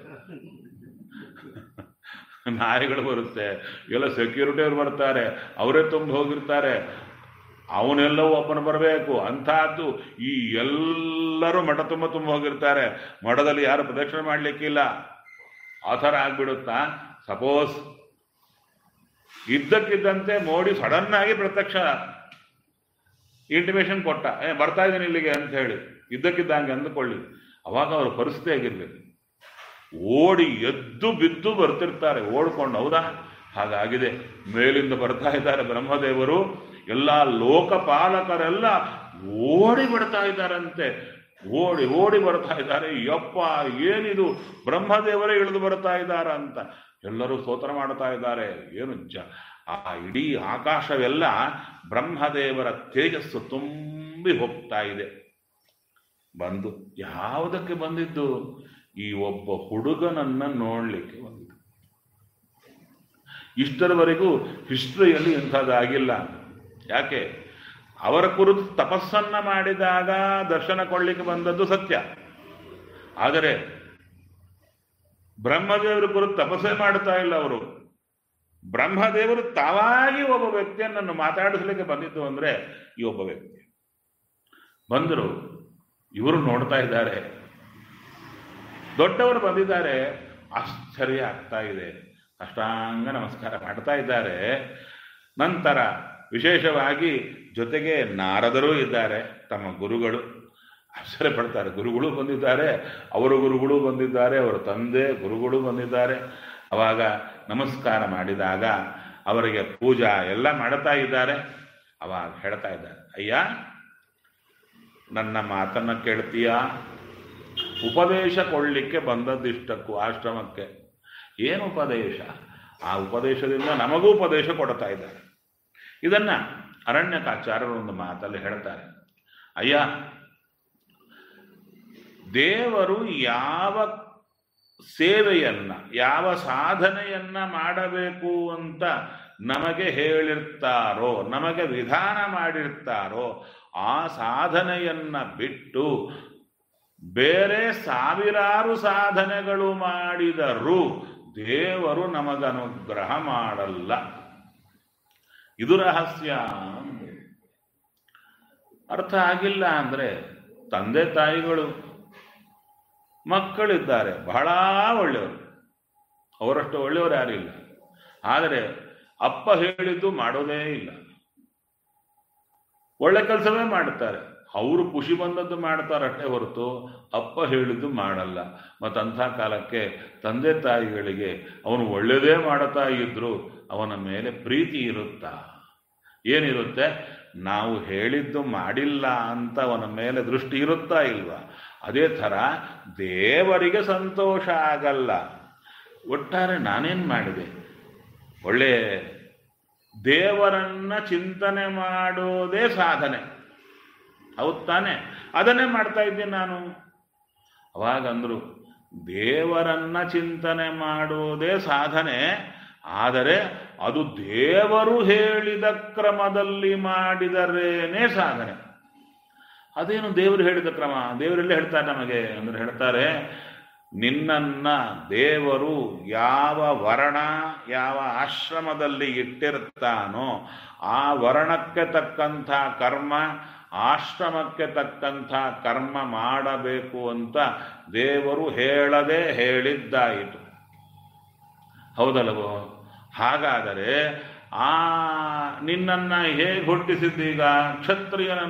ಬರುತ್ತೆ, ಎಲ್ಲ ಸೆಕ್ಯೂರಿಟಿ ಅವರು ಬರ್ತಾರೆ, ಅವರೇ ತುಂಬ ಹೋಗಿರ್ತಾರೆ. ಅವನೆಲ್ಲವೂ ಒಬ್ಬನು ಬರಬೇಕು. ಅಂಥದ್ದು ಈ ಎಲ್ಲರೂ ಮಠ ತುಂಬ ಹೋಗಿರ್ತಾರೆ. ಮಠದಲ್ಲಿ ಯಾರು ಪ್ರದಕ್ಷಿಣೆ ಮಾಡಲಿಕ್ಕಿಲ್ಲ. ಆ ಥರ ಆಗ್ಬಿಡುತ್ತಾ? ಸಪೋಸ್ ಇದ್ದಕ್ಕಿದ್ದಂತೆ ಮೋಡಿ ಸಡನ್ ಆಗಿ ಪ್ರತ್ಯಕ್ಷ ಇಂಟಿಮೇಷನ್ ಕೊಟ್ಟ, ಬರ್ತಾ ಇದ್ದೀನಿ ಇಲ್ಲಿಗೆ ಅಂತ ಹೇಳಿ, ಇದ್ದಕ್ಕಿದ್ದಂಗೆ ಅಂದುಕೊಳ್ಳಿ. ಅವಾಗ ಅವ್ರ ಪರಿಸ್ಥಿತಿ ಆಗಿರ್ಬೇಕು. ಓಡಿ ಎದ್ದು ಬಿದ್ದು ಬರ್ತಿರ್ತಾರೆ ಓಡ್ಕೊಂಡು. ಹೌದಾ? ಹಾಗಾಗಿದೆ. ಮೇಲಿಂದ ಬರ್ತಾ ಇದ್ದಾರೆ ಬ್ರಹ್ಮದೇವರು. ಎಲ್ಲ ಲೋಕಪಾಲಕರೆಲ್ಲ ಓಡಿ ಬರ್ತಾ ಇದ್ದಾರಂತೆ. ಓಡಿ ಬರ್ತಾ ಇದ್ದಾರೆ. ಯಪ್ಪ, ಏನಿದು, ಬ್ರಹ್ಮದೇವರೇ ಇಳಿದು ಬರ್ತಾ ಇದ್ದಾರ ಅಂತ ಎಲ್ಲರೂ ಸ್ತೋತ್ರ ಮಾಡ್ತಾ ಇದ್ದಾರೆ. ಏನು ಆ ಇಡೀ ಆಕಾಶವೆಲ್ಲ ಬ್ರಹ್ಮದೇವರ ತೇಜಸ್ಸು ತುಂಬಿ ಹೋಗ್ತಾ ಇದೆ. ಬಂದು ಯಾವುದಕ್ಕೆ ಬಂದಿದ್ದು? ಈ ಒಬ್ಬ ಹುಡುಗನನ್ನ ನೋಡ್ಲಿಕ್ಕೆ ಬಂದಿದ್ದು. ಇಷ್ಟರವರೆಗೂ ಹಿಸ್ಟ್ರಿಯಲ್ಲಿ ಇಂಥದ್ದಾಗಿಲ್ಲ. ಯಾಕೆ? ಅವರ ಕುರಿತು ತಪಸ್ಸನ್ನ ಮಾಡಿದಾಗ ದರ್ಶನ ಕೊಡ್ಲಿಕ್ಕೆ ಬಂದದ್ದು ಸತ್ಯ. ಆದರೆ ಬ್ರಹ್ಮದೇವರ ಕುರಿತು ತಪಸ್ಸೇ ಮಾಡ್ತಾ ಇಲ್ಲ ಅವರು. ಬ್ರಹ್ಮದೇವರು ತಾವಾಗಿ ಒಬ್ಬ ವ್ಯಕ್ತಿಯನ್ನು ಮಾತಾಡಿಸ್ಲಿಕ್ಕೆ ಬಂದಿದ್ದು ಅಂದ್ರೆ ಈ ಒಬ್ಬ ವ್ಯಕ್ತಿ ಬಂದರು. ಇವರು ನೋಡ್ತಾ ಇದ್ದಾರೆ, ದೊಡ್ಡವರು ಬಂದಿದ್ದಾರೆ. ಆಶ್ಚರ್ಯ ಆಗ್ತಾ ಇದೆ. ಅಷ್ಟಾಂಗ ನಮಸ್ಕಾರ ಮಾಡ್ತಾ ಇದ್ದಾರೆ. ನಂತರ ವಿಶೇಷವಾಗಿ ಜೊತೆಗೆ ನಾರದರು ಇದ್ದಾರೆ, ತಮ್ಮ ಗುರುಗಳು. ಆಶ್ಚರ್ಯ ಪಡ್ತಾರೆ. ಗುರುಗಳು ಬಂದಿದ್ದಾರೆ, ಅವರ ಗುರುಗಳು ಬಂದಿದ್ದಾರೆ, ಅವರ ತಂದೆ ಗುರುಗಳು ಬಂದಿದ್ದಾರೆ. ಅವಾಗ ನಮಸ್ಕಾರ ಮಾಡಿದಾಗ ಅವರಿಗೆ ಪೂಜಾ ಎಲ್ಲ ಮಾಡ್ತಾ ಇದ್ದಾರೆ. ಅವಾಗ ಹೇಳ್ತಾ ಇದ್ದಾರೆ, ಅಯ್ಯ ನನ್ನ ಮಾತನ್ನ ಕೇಳ್ತೀಯಾ? ಉಪದೇಶ ಕೊಡ್ಲಿಕ್ಕೆ ಬಂದದ್ದಿಷ್ಟಕ್ಕೂ ಆಶ್ರಮಕ್ಕೆ. ಏನು ಉಪದೇಶ? ಆ ಉಪದೇಶದಿಂದ ನಮಗೂ ಉಪದೇಶ ಕೊಡ್ತಾ ಇದ್ದಾರೆ. ಇದನ್ನ ಅರಣ್ಯಕಾಚಾರ್ಯರು ಒಂದು ಮಾತಲ್ಲಿ ಹೇಳ್ತಾರೆ, ಅಯ್ಯ ದೇವರು ಯಾವ ಸೇವೆಯನ್ನ, ಯಾವ ಸಾಧನೆಯನ್ನ ಮಾಡಬೇಕು ಅಂತ ನಮಗೆ ಹೇಳಿರ್ತಾರೋ, ನಮಗೆ ವಿಧಾನ ಮಾಡಿರ್ತಾರೋ, ಆ ಸಾಧನೆಯನ್ನ ಬಿಟ್ಟು ಬೇರೆ ಸಾವಿರಾರು ಸಾಧನೆಗಳು ಮಾಡಿದರೂ ದೇವರು ನಮಗನುಗ್ರಹ ಮಾಡಲ್ಲ. ಇದು ರಹಸ್ಯ. ಅರ್ಥ ಆಗಿಲ್ಲ ಅಂದ್ರೆ, ತಂದೆ ತಾಯಿಗಳು ಮಕ್ಕಳಿದ್ದಾರೆ, ಬಹಳ ಒಳ್ಳೆಯವರು, ಅವರಷ್ಟು ಒಳ್ಳೆಯವರು ಯಾರಿಲ್ಲ. ಆದರೆ ಅಪ್ಪ ಹೇಳಿದ್ದು ಮಾಡೋದೇ ಇಲ್ಲ, ಒಳ್ಳೆ ಕೆಲಸವೇ ಮಾಡುತ್ತಾರೆ. ಅವರು ಖುಷಿ ಬಂದದ್ದು ಮಾಡ್ತಾರಷ್ಟೇ ಹೊರತು ಅಪ್ಪ ಹೇಳಿದ್ದು ಮಾಡಲ್ಲ. ಮತ್ತಂಥ ಕಾಲಕ್ಕೆ ತಂದೆ ತಾಯಿಗಳಿಗೆ ಅವನು ಒಳ್ಳೆಯದೇ ಮಾಡುತ್ತಾ ಇದ್ರು ಅವನ ಮೇಲೆ ಪ್ರೀತಿ ಇರುತ್ತಾ? ಏನಿರುತ್ತೆ? ನಾವು ಹೇಳಿದ್ದು ಮಾಡಿಲ್ಲ ಅಂತ ಅವನ ಮೇಲೆ ದೃಷ್ಟಿ ಇರುತ್ತಾ ಇಲ್ವಾ? ಅದೇ ಥರ ದೇವರಿಗೆ ಸಂತೋಷ ಆಗಲ್ಲ. ಒಟ್ಟಾರೆ ನಾನೇನು ಮಾಡಿದೆ? ಒಳ್ಳೆ ದೇವರನ್ನ ಚಿಂತನೆ ಮಾಡೋದೇ ಸಾಧನೆ, ಹೌದು ತಾನೆ? ಅದನ್ನೇ ಮಾಡ್ತಾ ಇದ್ದೀನಿ ನಾನು. ಅವಾಗಂದ್ರು, ದೇವರನ್ನ ಚಿಂತನೆ ಮಾಡುವುದೇ ಸಾಧನೆ, ಆದರೆ ಅದು ದೇವರು ಹೇಳಿದ ಕ್ರಮದಲ್ಲಿ ಮಾಡಿದರೇನೇ ಸಾಧನೆ. ಅದೇನು ದೇವರು ಹೇಳಿದ ಕ್ರಮ? ದೇವರೆಲ್ಲ ಹೇಳ್ತಾರೆ ನಮಗೆ ಅಂದ್ರೆ, ಹೇಳ್ತಾರೆ, ನಿನ್ನನ್ನ ದೇವರು ಯಾವ ವರ್ಣ, ಯಾವ ಆಶ್ರಮದಲ್ಲಿ ಇಟ್ಟಿರ್ತಾನೋ ಆ ವರ್ಣಕ್ಕೆ ತಕ್ಕಂಥ ಕರ್ಮ, ಆಶ್ರಮಕ್ಕೆ ತಕ್ಕಂಥ ಕರ್ಮ ಮಾಡಬೇಕು ಅಂತ ದೇವರು ಹೇಳದೆ ಹೇಳಿದ್ದಾಯಿತು. ಹೌದಲ್ಲವೋ? ಹಾಗಾದರೆ ನಿನ್ನನ್ನು ಹೇಗೆ ಹುಟ್ಟಿಸಿದ್ದೀಗ?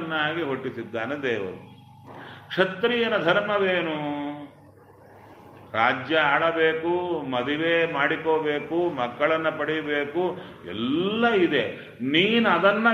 ಕ್ಷತ್ರಿಯನನ್ನಾಗಿ ಹುಟ್ಟಿಸಿದ್ದಾನೆ ದೇವರು. ಕ್ಷತ್ರಿಯನ ಧರ್ಮವೇನು? ರಾಜ್ಯ ಆಳಬೇಕು, ಮದುವೆ ಮಾಡಿಕೋಬೇಕು, ಮಕ್ಕಳನ್ನು ಪಡೀಬೇಕು, ಎಲ್ಲ ಇದೆ. ನೀನು ಅದನ್ನ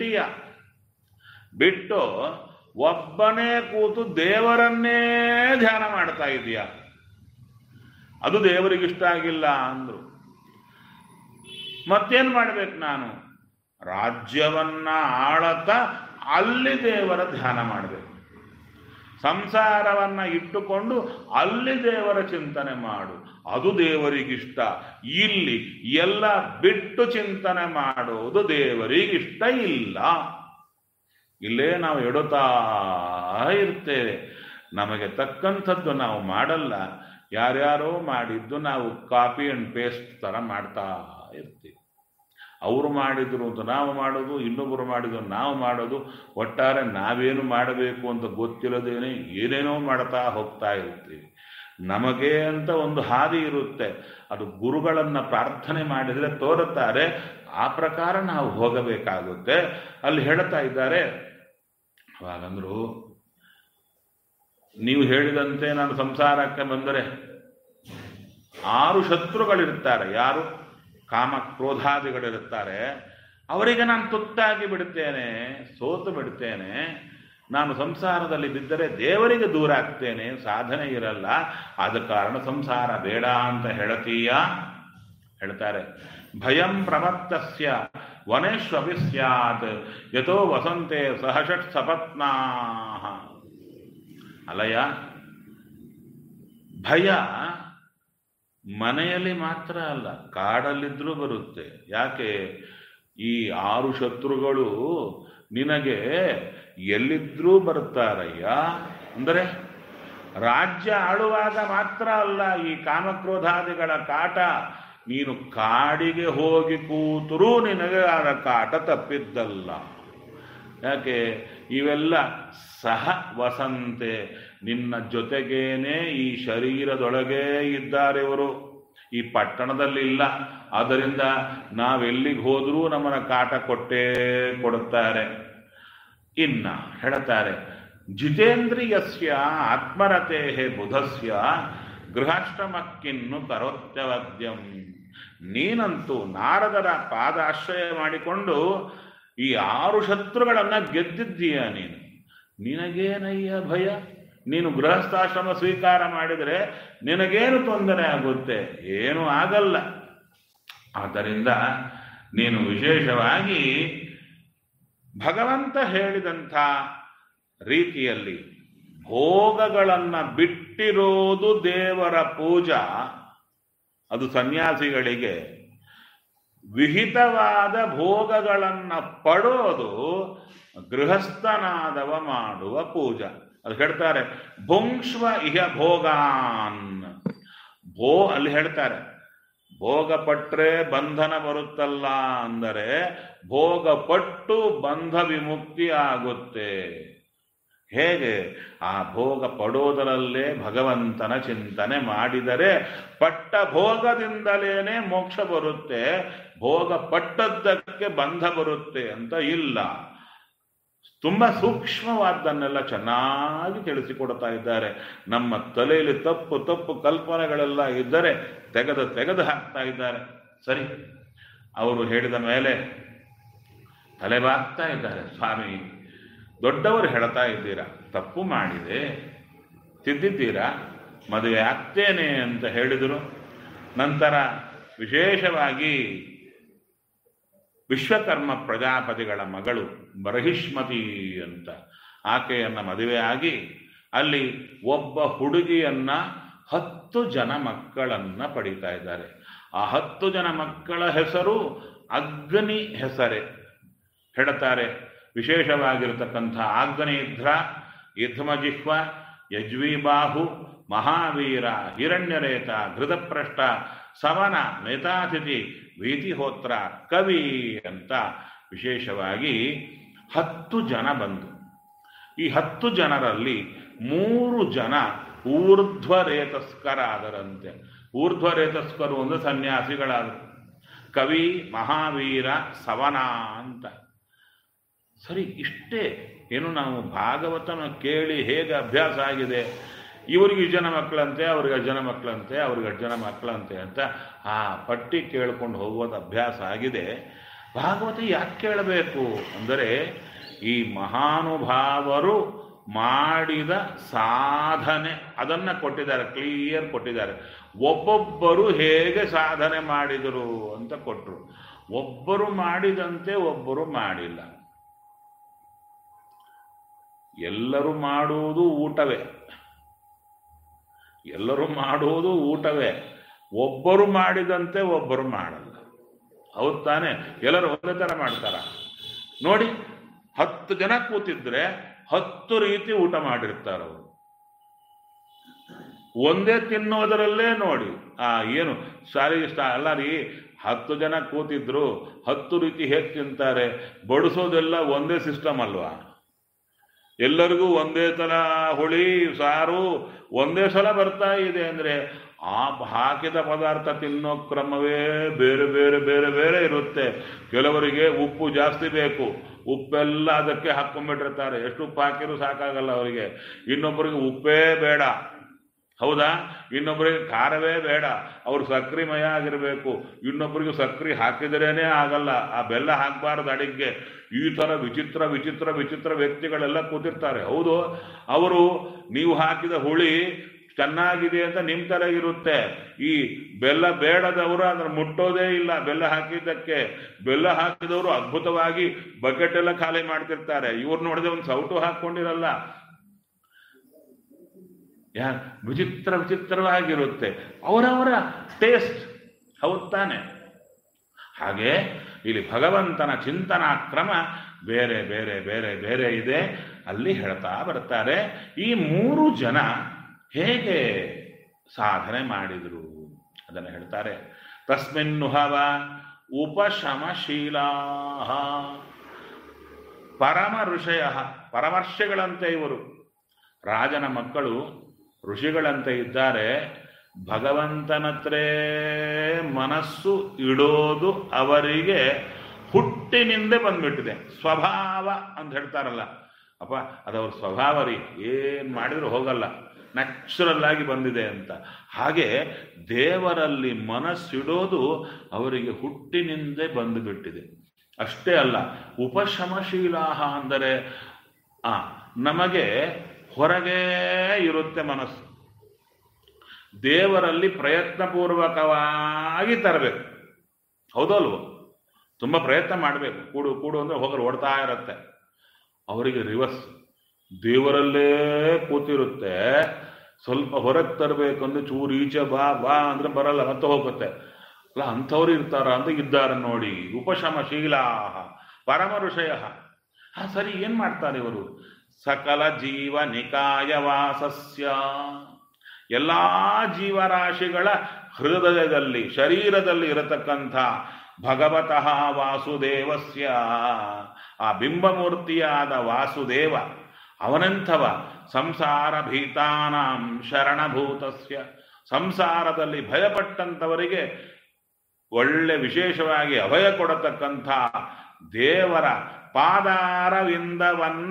ಬಿಟ್ಟು ಒಬ್ಬನೇ ಕೂತು ದೇವರನ್ನೇ ಧ್ಯಾನ ಮಾಡ್ತಾ ಇದೀಯ. ಅದು ದೇವರಿಗಿಷ್ಟ ಆಗಿಲ್ಲ ಅಂದ್ರು. ಮತ್ತೇನು ಮಾಡ್ಬೇಕು ನಾನು? ರಾಜ್ಯವನ್ನ ಆಳತ ಅಲ್ಲಿ ದೇವರ ಧ್ಯಾನ ಮಾಡಬೇಕು. ಸಂಸಾರವನ್ನ ಇಟ್ಟುಕೊಂಡು ಅಲ್ಲಿ ದೇವರ ಚಿಂತನೆ ಮಾಡು, ಅದು ದೇವರಿಗಿಷ್ಟ. ಇಲ್ಲಿ ಎಲ್ಲ ಬಿಟ್ಟು ಚಿಂತನೆ ಮಾಡೋದು ದೇವರಿಗಿಷ್ಟ ಇಲ್ಲ. ಇಲ್ಲೇ ನಾವು ಎಡುತ್ತಾ ಇರ್ತೇವೆ. ನಮಗೆ ತಕ್ಕಂಥದ್ದು ನಾವು ಮಾಡಲ್ಲ, ಯಾರ್ಯಾರೋ ಮಾಡಿದ್ದು ನಾವು ಕಾಪಿ ಅಂಡ್ ಪೇಸ್ಟ್ ಥರ ಮಾಡ್ತಾ ಇರ್ತೀವಿ. ಅವರು ಮಾಡಿದ್ರು ಅಂತ ನಾವು ಮಾಡೋದು, ಇನ್ನೊಬ್ಬರು ಮಾಡಿದ್ರು ನಾವು ಮಾಡೋದು, ಒಟ್ಟಾರೆ ನಾವೇನು ಮಾಡಬೇಕು ಅಂತ ಗೊತ್ತಿಲ್ಲದೇನೆ ಏನೇನೋ ಮಾಡ್ತಾ ಹೋಗ್ತಾ ಇರ್ತೀವಿ. ನಮಗೆ ಅಂತ ಒಂದು ಹಾದಿ ಇರುತ್ತೆ, ಅದು ಗುರುಗಳನ್ನು ಪ್ರಾರ್ಥನೆ ಮಾಡಿದರೆ ತೋರುತ್ತಾರೆ, ಆ ಪ್ರಕಾರ ನಾವು ಹೋಗಬೇಕಾಗುತ್ತೆ. ಅಲ್ಲಿ ಹೇಳ್ತಾ ಇದ್ದಾರೆ, ಹಾಗಂದ್ರು ನೀವು ಹೇಳಿದಂತೆ ನಾನು ಸಂಸಾರಕ್ಕೆ ಬಂದರೆ 6 ಶತ್ರುಗಳಿರ್ತಾರೆ. ಯಾರು? ಕಾಮ ಕ್ರೋಧಾದಿಗಳಿರುತ್ತಾರೆ. ಅವರಿಗೆ ನಾನು ತುತ್ತಾಗಿ ಬಿಡ್ತೇನೆ, ಸೋತು ಬಿಡ್ತೇನೆ. ನಾನು ಸಂಸಾರದಲ್ಲಿ ಬಿದ್ದರೆ ದೇವರಿಗೆ ದೂರ ಆಗ್ತೇನೆ, ಸಾಧನೆ ಇರಲ್ಲ. ಆದ ಕಾರಣ ಸಂಸಾರ ಬೇಡ ಅಂತ ಹೇಳತೀಯ? ಹೇಳ್ತಾರೆ, ಭಯಂ ಪ್ರಮತ್ತಸ್ಯ ವನೇಶ್ವಪಿ ಸ್ಯಾತ್ ಯಥೋ ವಸಂತೆ ಸಹಷಟ್ ಸಪತ್ನಾಃ. ಅಲಯ, ಭಯ ಮನೆಯಲ್ಲಿ ಮಾತ್ರ ಅಲ್ಲ, ಕಾಡಲ್ಲಿದ್ರೂ ಬರುತ್ತೆ. ಯಾಕೆ? ಈ 6 ಶತ್ರುಗಳು ನಿನಗೆ ಎಲ್ಲಿದ್ರೂ ಬರ್ತಾರಯ್ಯ. ಅಂದರೆ ರಾಜ್ಯ ಆಳುವಾಗ ಮಾತ್ರ ಅಲ್ಲ ಈ ಕಾಮಕ್ರೋಧಾದಿಗಳ ಕಾಟ, ನೀನು ಕಾಡಿಗೆ ಹೋಗಿ ಕೂತರೂ ನಿನಗೆ ಆ ಕಾಟ ತಪ್ಪಿದ್ದಲ್ಲ. ಯಾಕೆ? ಇವೆಲ್ಲ ಸಹ ವಸಂತೆ, ನಿನ್ನ ಜೊತೆಗೇನೆ ಈ ಶರೀರದೊಳಗೇ ಇದ್ದಾರೆ ಇವರು, ಈ ಪಟ್ಟಣದಲ್ಲಿ ಇಲ್ಲ. ಆದ್ದರಿಂದ ನಾವೆಲ್ಲಿಗೆ ಹೋದರೂ ನಮ್ಮನ್ನ ಕಾಟ ಕೊಟ್ಟೇ ಕೊಡುತ್ತಾರೆ. ಇನ್ನ ಹೇಳ್ತಾರೆ, ಜಿತೇಂದ್ರಿಯಸ್ಯ ಆತ್ಮರತೆ ಬುಧಸ್ಯ ಗೃಹಾಶ್ರಮಕ್ಕಿನ್ನು ಕರೋತ್ಯವದ್ಯಂ. ನೀನಂತೂ ನಾರದರ ಪಾದಾಶ್ರಯ ಮಾಡಿಕೊಂಡು ಈ 6 ಶತ್ರುಗಳನ್ನ ಗೆದ್ದಿದ್ದೀಯ. ನಿನಗೇನಯ್ಯ ಭಯ? ನೀನು ಗೃಹಸ್ಥಾಶ್ರಮ ಸ್ವೀಕಾರ ಮಾಡಿದರೆ ನಿನಗೇನು ತೊಂದರೆ ಆಗುತ್ತೆ? ಏನೂ ಆಗಲ್ಲ. ಆದ್ದರಿಂದ ನೀನು ವಿಶೇಷವಾಗಿ ಭಗವಂತ ಹೇಳಿದಂಥ ರೀತಿಯಲ್ಲಿ ಭೋಗಗಳನ್ನು ಬಿಟ್ಟಿರೋದು ದೇವರ ಪೂಜಾ. ಅದು ಸನ್ಯಾಸಿಗಳಿಗೆ. ವಿಹಿತವಾದ ಭೋಗಗಳನ್ನು ಪಡೋದು ಗೃಹಸ್ಥನಾದವ ಮಾಡುವ ಪೂಜಾ. ಅದು ಹೇಳ್ತಾರೆ, ಭುಂಕ್ಷ್ವ ಇಹ ಭೋಗಾನ್. ಅಲ್ಲಿ ಹೇಳ್ತಾರೆ, ಭೋಗ ಪಟ್ರೆ ಬಂಧನ ಬರುತ್ತಲ್ಲ ಅಂದರೆ ಭೋಗ ಪಟ್ಟು ಬಂಧ ವಿಮುಕ್ತಿ ಆಗುತ್ತೆ. ಹೇಗೆ? ಆ ಭೋಗ ಪಡೋದರಲ್ಲೇ ಭಗವಂತನ ಚಿಂತನೆ ಮಾಡಿದರೆ ಪಟ್ಟ ಭೋಗದಿಂದಲೇನೆ ಮೋಕ್ಷ ಬರುತ್ತೆ, ಭೋಗ ಪಟ್ಟದ್ದಕ್ಕೆ ಬಂಧ ಬರುತ್ತೆ ಅಂತ ಇಲ್ಲ. ತುಂಬಾ ಸೂಕ್ಷ್ಮವಾದ್ದನ್ನೆಲ್ಲ ಚೆನ್ನಾಗಿ ತಿಳಿಸಿಕೊಡ್ತಾ ಇದ್ದಾರೆ. ನಮ್ಮ ತಲೆಯಲ್ಲಿ ತಪ್ಪು ಕಲ್ಪನೆಗಳೆಲ್ಲ ಇದ್ದರೆ ತೆಗೆದು ಹಾಕ್ತಾ ಇದ್ದಾರೆ. ಸರಿ, ಅವರು ಹೇಳಿದ ಮೇಲೆ ತಲೆಬಾಗ್ತಾ ಇದ್ದಾರೆ. ಸ್ವಾಮಿ, ದೊಡ್ಡವರು ಹೇಳ್ತಾ ಇದ್ದೀರಾ, ತಪ್ಪು ಮಾಡಿದೆ, ತಿದ್ದಿದ್ದೀರಾ, ಮದುವೆ ಆಗ್ತೇನೆ ಅಂತ ಹೇಳಿದರು. ನಂತರ ವಿಶೇಷವಾಗಿ ವಿಶ್ವಕರ್ಮ ಪ್ರಜಾಪತಿಗಳ ಮಗಳು ಬರಹಿಷ್ಮತಿ ಅಂತ ಆಕೆಯನ್ನು ಮದುವೆ ಆಗಿ ಅಲ್ಲಿ ಒಬ್ಬ ಹುಡುಗಿಯನ್ನ 10 ಜನ ಮಕ್ಕಳನ್ನ ಪಡೀತಾ ಇದ್ದಾರೆ. ಆ 10 ಜನ ಮಕ್ಕಳ ಹೆಸರು ಅಗ್ನಿ ಹೆಸರೇ. ಹೇಳ್ತಾರೆ, ವಿಶೇಷವಾಗಿರತಕ್ಕಂಥ ಆಗ್ನೇಯಿಧ್ರ, ಯುಧ್ಮಜಿಹ್ವ, ಯಜ್ವೀಬಾಹು, ಮಹಾವೀರ, ಹಿರಣ್ಯರೇತ, ಘೃತಪ್ರಷ್ಟ, ಸವನ, ಮೇತಾತಿಥಿ, ವೀತಿಹೋತ್ರ, ಕವಿ ಅಂತ ವಿಶೇಷವಾಗಿ 10 ಜನ ಬಂದು, ಈ 10 ಜನರಲ್ಲಿ 3 ಜನ ಊರ್ಧ್ವರೇತಸ್ಕರಾದರಂತೆ. ಊರ್ಧ್ವರೇತಸ್ಕರು ಒಂದು ಸನ್ಯಾಸಿಗಳಾದರು. ಕವಿ, ಮಹಾವೀರ, ಸವನ ಅಂತ. ಸರಿ, ಇಷ್ಟೇ ಏನು ನಾವು ಭಾಗವತನ ಕೇಳಿ ಹೇಗೆ ಅಭ್ಯಾಸ ಆಗಿದೆ, ಇವ್ರಿಗೆ ಇಷ್ಟು ಜನ ಮಕ್ಕಳಂತೆ, ಅವ್ರಿಗೆ ಅಷ್ಟು ಜನ ಮಕ್ಕಳಂತೆ, ಅವ್ರಿಗೆ ಅಷ್ಟು ಜನ ಮಕ್ಕಳಂತೆ ಅಂತ ಆ ಪಟ್ಟಿ ಕೇಳ್ಕೊಂಡು ಹೋಗೋದು ಅಭ್ಯಾಸ ಆಗಿದೆ. ಭಾಗವತ ಯಾಕೆ ಕೇಳಬೇಕು ಅಂದರೆ ಈ ಮಹಾನುಭಾವರು ಮಾಡಿದ ಸಾಧನೆ ಅದನ್ನು ಕೊಟ್ಟಿದ್ದಾರೆ, ಕ್ಲಿಯರ್ ಕೊಟ್ಟಿದ್ದಾರೆ. ಒಬ್ಬೊಬ್ಬರು ಹೇಗೆ ಸಾಧನೆ ಮಾಡಿದರು ಅಂತ ಕೊಟ್ಟರು. ಒಬ್ಬರು ಮಾಡಿದಂತೆ ಒಬ್ಬರು ಮಾಡಿಲ್ಲ. ಎಲ್ಲರೂ ಮಾಡುವುದು ಊಟವೇ, ಎಲ್ಲರೂ ಮಾಡುವುದು ಊಟವೇ. ಒಬ್ಬರು ಮಾಡಿದಂತೆ ಒಬ್ಬರು ಮಾಡಲ್ಲ. ಹೌದು ತಾನೆ? ಎಲ್ಲರೂ ಒಂದೇ ಥರ ಮಾಡ್ತಾರ ನೋಡಿ. 10 ಜನ ಕೂತಿದ್ರೆ 10 ರೀತಿ ಊಟ ಮಾಡಿರ್ತಾರೆ ಅವರು. ಒಂದೇ ತಿನ್ನೋದರಲ್ಲೇ ನೋಡಿ ಏನು ಸಾರಿ ಇಷ್ಟ ಅಲ್ಲ ರೀ. 10 ಜನ ಕೂತಿದ್ರು 10 ರೀತಿ ಹೇಗೆ ತಿಂತಾರೆ? ಬಡಿಸೋದೆಲ್ಲ ಒಂದೇ ಸಿಸ್ಟಮ್ ಅಲ್ವಾ? ಎಲ್ಲರಿಗೂ ಒಂದೇ ಥರ ಹುಳಿ ಸಾರು ಒಂದೇ ಸಲ ಬರ್ತಾ ಇದೆ ಅಂದರೆ ಆ ಹಾಕಿದ ಪದಾರ್ಥ ತಿನ್ನೋ ಕ್ರಮವೇ ಬೇರೆ ಬೇರೆ ಬೇರೆ ಬೇರೆ ಇರುತ್ತೆ. ಕೆಲವರಿಗೆ ಉಪ್ಪು ಜಾಸ್ತಿ ಬೇಕು, ಉಪ್ಪೆಲ್ಲ ಅದಕ್ಕೆ ಹಾಕ್ಕೊಂಡ್ಬಿಟ್ಟಿರ್ತಾರೆ. ಎಷ್ಟು ಉಪ್ಪು ಹಾಕಿರೂ ಸಾಕಾಗಲ್ಲ ಅವರಿಗೆ. ಇನ್ನೊಬ್ಬರಿಗೆ ಉಪ್ಪೇ ಬೇಡ, ಹೌದಾ? ಇನ್ನೊಬ್ಬರಿಗೆ ಖಾರವೇ ಬೇಡ, ಅವ್ರು ಸಕ್ರಿಮಯ ಆಗಿರಬೇಕು. ಇನ್ನೊಬ್ಬರಿಗೆ ಸಕ್ರೆ ಹಾಕಿದ್ರೇನೆ ಆಗಲ್ಲ, ಆ ಬೆಲ್ಲ ಹಾಕಬಾರ್ದು ಅಡಿಗೆ. ಈ ಥರ ವಿಚಿತ್ರ ವಿಚಿತ್ರ ವಿಚಿತ್ರ ವ್ಯಕ್ತಿಗಳೆಲ್ಲ ಕೂತಿರ್ತಾರೆ. ಹೌದು, ಅವರು ನೀವು ಹಾಕಿದ ಹುಳಿ ಚೆನ್ನಾಗಿದೆ ಅಂತ ನಿಮ್ಮ ಥರ ಇರುತ್ತೆ. ಈ ಬೆಲ್ಲ ಬೇಡದವರು ಅದನ್ನು ಮುಟ್ಟೋದೇ ಇಲ್ಲ ಬೆಲ್ಲ ಹಾಕಿದ್ದಕ್ಕೆ. ಬೆಲ್ಲ ಹಾಕಿದವರು ಅದ್ಭುತವಾಗಿ ಬಕೆಟ್ ಎಲ್ಲ ಖಾಲಿ ಮಾಡ್ತಿರ್ತಾರೆ. ಇವ್ರು ನೋಡಿದ್ರೆ ಒಂದು ಸೌಟು ಹಾಕ್ಕೊಂಡಿರಲ್ಲ. ವಿಚಿತ್ರ ವಿಚಿತ್ರವಾಗಿರುತ್ತೆ ಅವರವರ ಟೇಸ್ಟ್, ಹೌದು ತಾನೆ? ಹಾಗೆ ಇಲ್ಲಿ ಭಗವಂತನ ಚಿಂತನಾ ಕ್ರಮ ಬೇರೆ ಬೇರೆ ಬೇರೆ ಬೇರೆ ಇದೆ. ಅಲ್ಲಿ ಹೇಳ್ತಾ ಬರ್ತಾರೆ ಈ 3 ಜನ ಹೇಗೆ ಸಾಧನೆ ಮಾಡಿದರು ಅದನ್ನು ಹೇಳ್ತಾರೆ. ತಸ್ಮಿನ್ನುಹವ ಉಪಶಮಶೀಲಾ ಪರಮ ಋಷಯ, ಪರಮರ್ಷಿಗಳಂತೆ ಇವರು. ರಾಜನ ಮಕ್ಕಳು ಋಷಿಗಳಂತೆ ಇದ್ದಾರೆ. ಭಗವಂತನತ್ರೇ ಮನಸ್ಸು ಇಡೋದು ಅವರಿಗೆ ಹುಟ್ಟಿನಿಂದ ಬಂದ್ಬಿಟ್ಟಿದೆ. ಸ್ವಭಾವ ಅಂತ ಹೇಳ್ತಾರಲ್ಲ, ಅಪ್ಪ ಅದವ್ರ ಸ್ವಭಾವ ರೀ, ಏನು ಮಾಡಿದ್ರು ಹೋಗಲ್ಲ, ನ್ಯಾಚುರಲ್ ಆಗಿ ಬಂದಿದೆ ಅಂತ. ಹಾಗೆ ದೇವರಲ್ಲಿ ಮನಸ್ಸಿಡೋದು ಅವರಿಗೆ ಹುಟ್ಟಿನಿಂದ ಬಂದುಬಿಟ್ಟಿದೆ. ಅಷ್ಟೇ ಅಲ್ಲ, ಉಪಶಮಶೀಲಾಹ ಅಂದರೆ ನಮಗೆ ಹೊರಗೆ ಇರುತ್ತೆ ಮನಸ್ಸು, ದೇವರಲ್ಲಿ ಪ್ರಯತ್ನಪೂರ್ವಕವಾಗಿ ತರಬೇಕು. ಹೌದಲ್ವ? ತುಂಬ ಪ್ರಯತ್ನ ಮಾಡಬೇಕು. ಕೂಡು ಕೂಡು ಅಂದರೆ ಹೋಗಲು ಓಡ್ತಾ ಇರುತ್ತೆ. ಅವರಿಗೆ ರಿವರ್ಸ್, ದೇವರಲ್ಲೇ ಕೂತಿರುತ್ತೆ. ಸ್ವಲ್ಪ ಹೊರಗೆ ತರಬೇಕು ಅಂದರೆ ಚೂರು ಈಚೆ ಬಾ ಬಾ ಅಂದರೆ ಬರಲ್ಲ, ಮತ್ತೆ ಹೋಗುತ್ತೆ. ಅಲ್ಲ, ಅಂಥವ್ರು ಇರ್ತಾರ ಅಂತ ಇದ್ದಾರೆ ನೋಡಿ. ಉಪಶಮಶೀಲಾ ಪರಮ ಋಷಯ. ಸರಿ, ಏನು ಮಾಡ್ತಾರೆ ಇವರು? ಸಕಲ ಜೀವ ನಿಕಾಯ ವಾಸಸ್ಯ, ಎಲ್ಲ ಜೀವರಾಶಿಗಳ ಹೃದಯದಲ್ಲಿ ಶರೀರದಲ್ಲಿ ಇರತಕ್ಕಂಥ ಭಗವತಃ ವಾಸುದೇವಸ್ಯ, ಆ ಬಿಂಬಮೂರ್ತಿಯಾದ ವಾಸುದೇವ ಅವನಂಥವ. ಸಂಸಾರ ಭೀತಾನಾಂ ಶರಣಭೂತಸ್ಯ, ಸಂಸಾರದಲ್ಲಿ ಭಯಪಟ್ಟಂಥವರಿಗೆ ಒಳ್ಳೆ ವಿಶೇಷವಾಗಿ ಅಭಯ ಕೊಡತಕ್ಕಂಥ ದೇವರ ಪಾದಾರವಿಂದವನ್ನ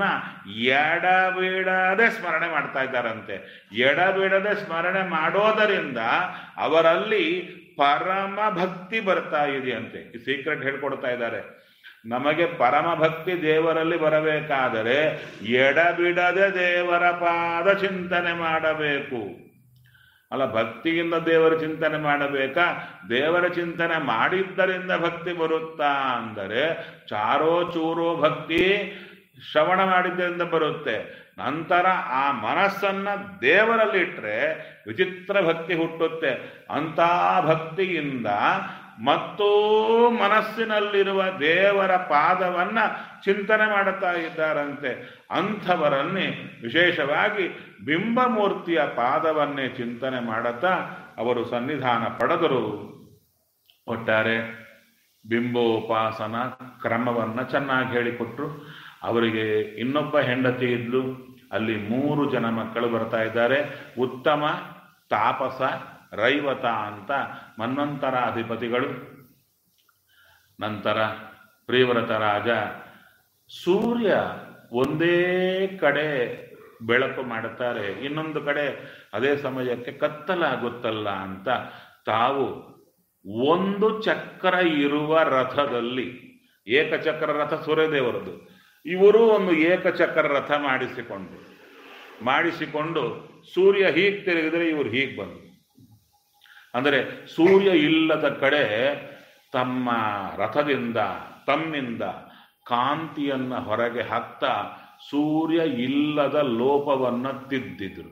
ಎಡಬಿಡದೆ ಸ್ಮರಣೆ ಮಾಡ್ತಾ ಇದ್ದಾರಂತೆ. ಎಡಬಿಡದೆ ಸ್ಮರಣೆ ಮಾಡೋದರಿಂದ ಅವರಲ್ಲಿ ಪರಮ ಭಕ್ತಿ ಬರ್ತಾ ಇದೆಯಂತೆ. ಈ ಸೀಕ್ರೆಟ್ ಹೇಳ್ಕೊಡ್ತಾ ಇದ್ದಾರೆ. ನಮಗೆ ಪರಮ ಭಕ್ತಿ ದೇವರಲ್ಲಿ ಬರಬೇಕಾದರೆ ಎಡಬಿಡದೆ ದೇವರ ಪಾದ ಚಿಂತನೆ ಮಾಡಬೇಕು. ಅಲ್ಲ, ಭಕ್ತಿಯಿಂದ ದೇವರ ಚಿಂತನೆ ಮಾಡಬೇಕಾ? ದೇವರ ಚಿಂತನೆ ಮಾಡಿದ್ದರಿಂದ ಭಕ್ತಿ ಬರುತ್ತಾ ಅಂದರೆ ಚಾರೋ ಚೂರೋ ಭಕ್ತಿ ಶ್ರವಣ ಮಾಡಿದ್ದರಿಂದ ಬರುತ್ತೆ. ನಂತರ ಆ ಮನಸ್ಸನ್ನ ದೇವರಲ್ಲಿ ಇಟ್ಟರೆ ವಿಚಿತ್ರ ಭಕ್ತಿ ಹುಟ್ಟುತ್ತೆ. ಅಂಥ ಭಕ್ತಿಯಿಂದ ಮತ್ತು ಮನಸ್ಸಿನಲ್ಲಿರುವ ದೇವರ ಪಾದವನ್ನ ಚಿಂತನೆ ಮಾಡುತ್ತಾ ಇದ್ದಾರಂತೆ. ಅಂಥವರನ್ನೇ ವಿಶೇಷವಾಗಿ ಬಿಂಬಮೂರ್ತಿಯ ಪಾದವನ್ನೇ ಚಿಂತನೆ ಮಾಡುತ್ತಾ ಅವರು ಸನ್ನಿಧಾನ ಪಡೆದರು. ಒಟ್ಟಾರೆ ಬಿಂಬೋಪಾಸನ ಕ್ರಮವನ್ನು ಚೆನ್ನಾಗಿ ಹೇಳಿಕೊಟ್ರು. ಅವರಿಗೆ ಇನ್ನೊಬ್ಬ ಹೆಂಡತಿ ಇದ್ಲು. ಅಲ್ಲಿ 3 ಜನ ಮಕ್ಕಳು ಬರ್ತಾ ಇದ್ದಾರೆ. ಉತ್ತಮ, ತಾಪಸ, ರೈವತ ಅಂತ ಮನ್ವಂತರ ಅಧಿಪತಿಗಳು. ನಂತರ ಪ್ರಿಯವ್ರತ ರಾಜ. ಸೂರ್ಯ ಒಂದೇ ಕಡೆ ಬೆಳಕು ಮಾಡುತ್ತಾರೆ, ಇನ್ನೊಂದು ಕಡೆ ಅದೇ ಸಮಯಕ್ಕೆ ಕತ್ತಲಾಗುತ್ತಲ್ಲ ಅಂತ ತಾವು ಒಂದು ಚಕ್ರ ಇರುವ ರಥದಲ್ಲಿ, ಏಕಚಕ್ರ ರಥ ಸೂರ್ಯದೇವರದು, ಇವರು ಒಂದು ಏಕಚಕ್ರ ರಥ ಮಾಡಿಸಿಕೊಂಡು ಸೂರ್ಯ ಹೀಗೆ ತಿರುಗಿದ್ರೆ ಇವರು ಹೀಗೆ ಬಂದರು. ಅಂದರೆ ಸೂರ್ಯ ಇಲ್ಲದ ಕಡೆ ತಮ್ಮ ರಥದಿಂದ ತಮ್ಮಿಂದ ಕಾಂತಿಯನ್ನು ಹೊರಗೆ ಹಾಕ್ತಾ ಸೂರ್ಯ ಇಲ್ಲದ ಲೋಪವನ್ನು ತಿದ್ದಿದ್ರು.